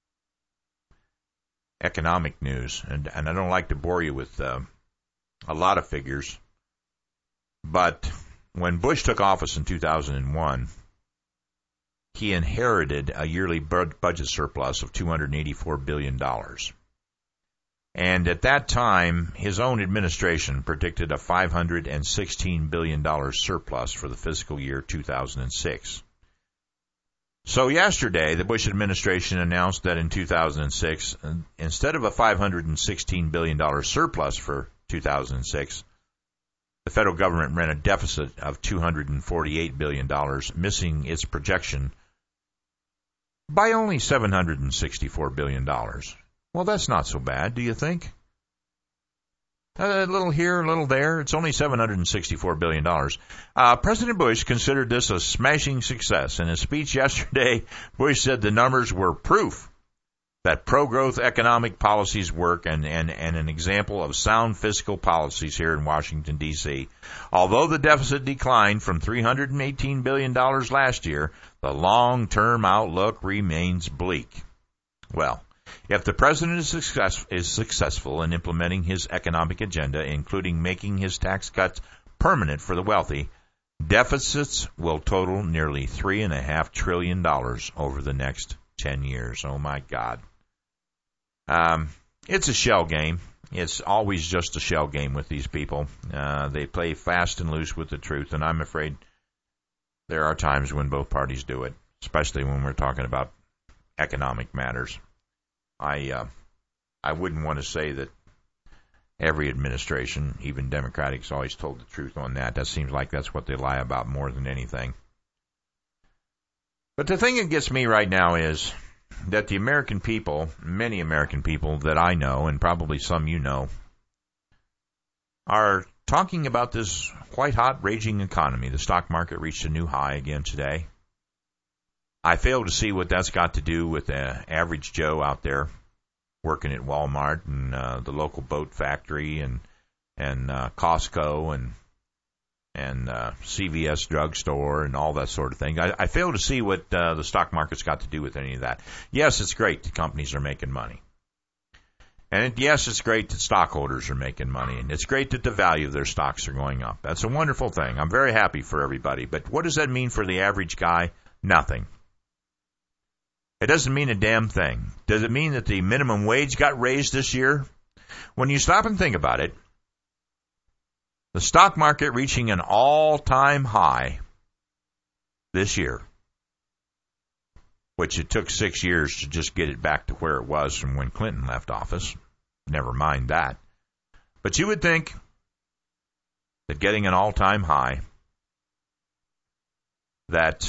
economic news. And I don't like to bore you with a lot of figures. But when Bush took office in 2001, he inherited a yearly budget surplus of $284 billion. And at that time, his own administration predicted a $516 billion surplus for the fiscal year 2006. So yesterday, the Bush administration announced that in 2006, instead of a $516 billion surplus for 2006, the federal government ran a deficit of $248 billion, missing its projection by only $764 billion. Well, that's not so bad, do you think? A little here, a little there. It's only $764 billion. President Bush considered this a smashing success. In his speech yesterday, Bush said the numbers were proof that pro-growth economic policies work and an example of sound fiscal policies here in Washington, D.C. Although the deficit declined from $318 billion last year, the long-term outlook remains bleak. Well, if the president is successful in implementing his economic agenda, including making his tax cuts permanent for the wealthy, deficits will total nearly $3.5 trillion over the next 10 years. Oh, my God. It's a shell game. It's always just a shell game with these people. They play fast and loose with the truth, and I'm afraid there are times when both parties do it, especially when we're talking about economic matters. I wouldn't want to say that every administration, even Democrats, always told the truth on that. That seems like that's what they lie about more than anything. But the thing that gets me right now is that the American people, many American people that I know, and probably some you know, are talking about this white-hot raging economy. The stock market reached a new high again today. I fail to see what that's got to do with the average Joe out there working at Walmart and the local boat factory and Costco and CVS drugstore and all that sort of thing. I fail to see what the stock market's got to do with any of that. Yes, it's great that companies are making money. And yes, it's great that stockholders are making money. And it's great that the value of their stocks are going up. That's a wonderful thing. I'm very happy for everybody. But what does that mean for the average guy? Nothing. It doesn't mean a damn thing. Does it mean that the minimum wage got raised this year? When you stop and think about it, the stock market reaching an all-time high this year, which it took 6 years to just get it back to where it was from when Clinton left office. Never mind that. But you would think that getting an all-time high, that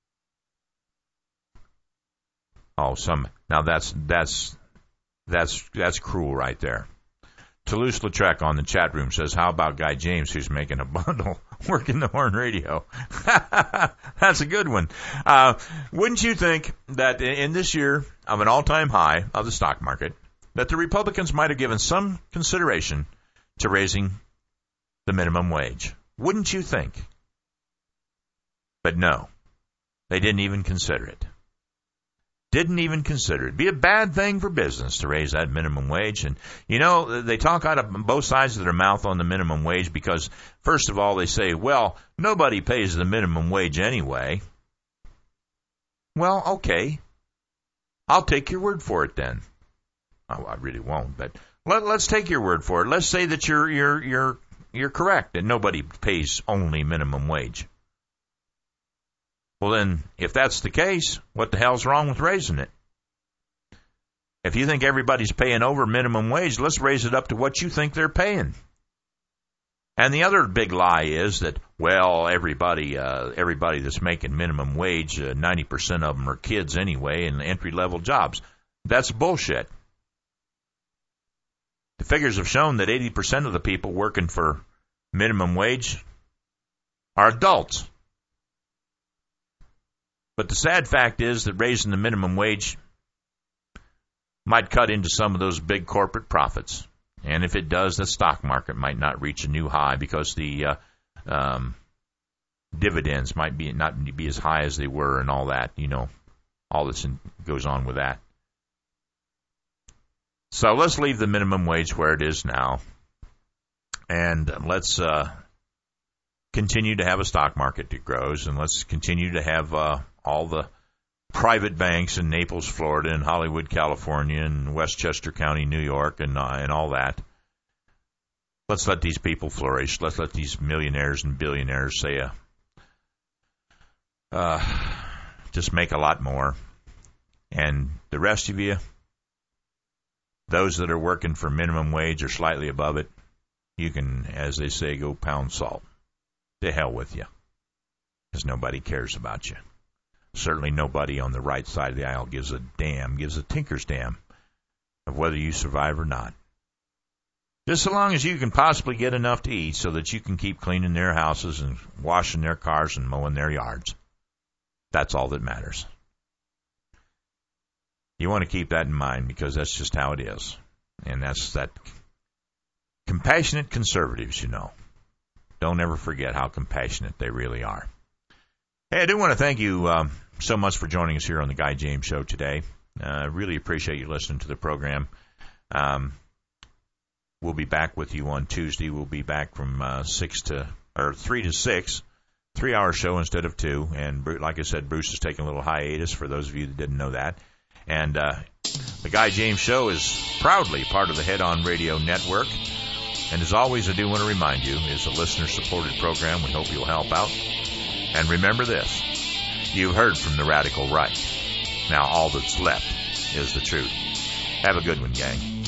now that's cruel right there. Toulouse-Lautrec on the chat room says, how about Guy James, who's making a bundle working the Horn Radio? That's a good one. Wouldn't you think that in this year of an all-time high of the stock market, that the Republicans might have given some consideration to raising the minimum wage? Wouldn't you think? But no, they didn't even consider it. Didn't even consider it. It'd be a bad thing for business to raise that minimum wage. And, you know, they talk out of both sides of their mouth on the minimum wage because, first of all, they say, well, nobody pays the minimum wage anyway. Well, okay. I'll take your word for it then. Oh, I really won't, but let's take your word for it. Let's say that you're correct, that nobody pays only minimum wage. Well, then, if that's the case, what the hell's wrong with raising it? If you think everybody's paying over minimum wage, let's raise it up to what you think they're paying. And the other big lie is that, well, everybody that's making minimum wage, 90% of them are kids anyway in entry-level jobs. That's bullshit. The figures have shown that 80% of the people working for minimum wage are adults. But the sad fact is that raising the minimum wage might cut into some of those big corporate profits. And if it does, the stock market might not reach a new high because the dividends might not be as high as they were and all that, you know, all that goes on with that. So let's leave the minimum wage where it is now. And let's continue to have a stock market that grows, and let's continue to have all the private banks in Naples, Florida, and Hollywood, California, and Westchester County, New York, and all that. Let's let these people flourish. Let's let these millionaires and billionaires say, just make a lot more. And the rest of you, those that are working for minimum wage or slightly above it, you can, as they say, go pound salt. To hell with you. Because nobody cares about you. Certainly nobody on the right side of the aisle gives a tinker's damn of whether you survive or not. Just so long as you can possibly get enough to eat so that you can keep cleaning their houses and washing their cars and mowing their yards. That's all that matters. You want to keep that in mind because that's just how it is. And that's that compassionate conservatives, you know. Don't ever forget how compassionate they really are. Hey, I do want to thank you so much for joining us here on the Guy James Show today. I really appreciate you listening to the program. We'll be back with you on Tuesday. We'll be back from 3 to 6, 3-hour show instead of 2. And like I said, Bruce is taking a little hiatus for those of you that didn't know that. And The Guy James Show is proudly part of the Head On Radio Network. And as always, I do want to remind you, it's a listener-supported program. We hope you'll help out. And remember this, you heard from the radical right. Now all that's left is the truth. Have a good one, gang.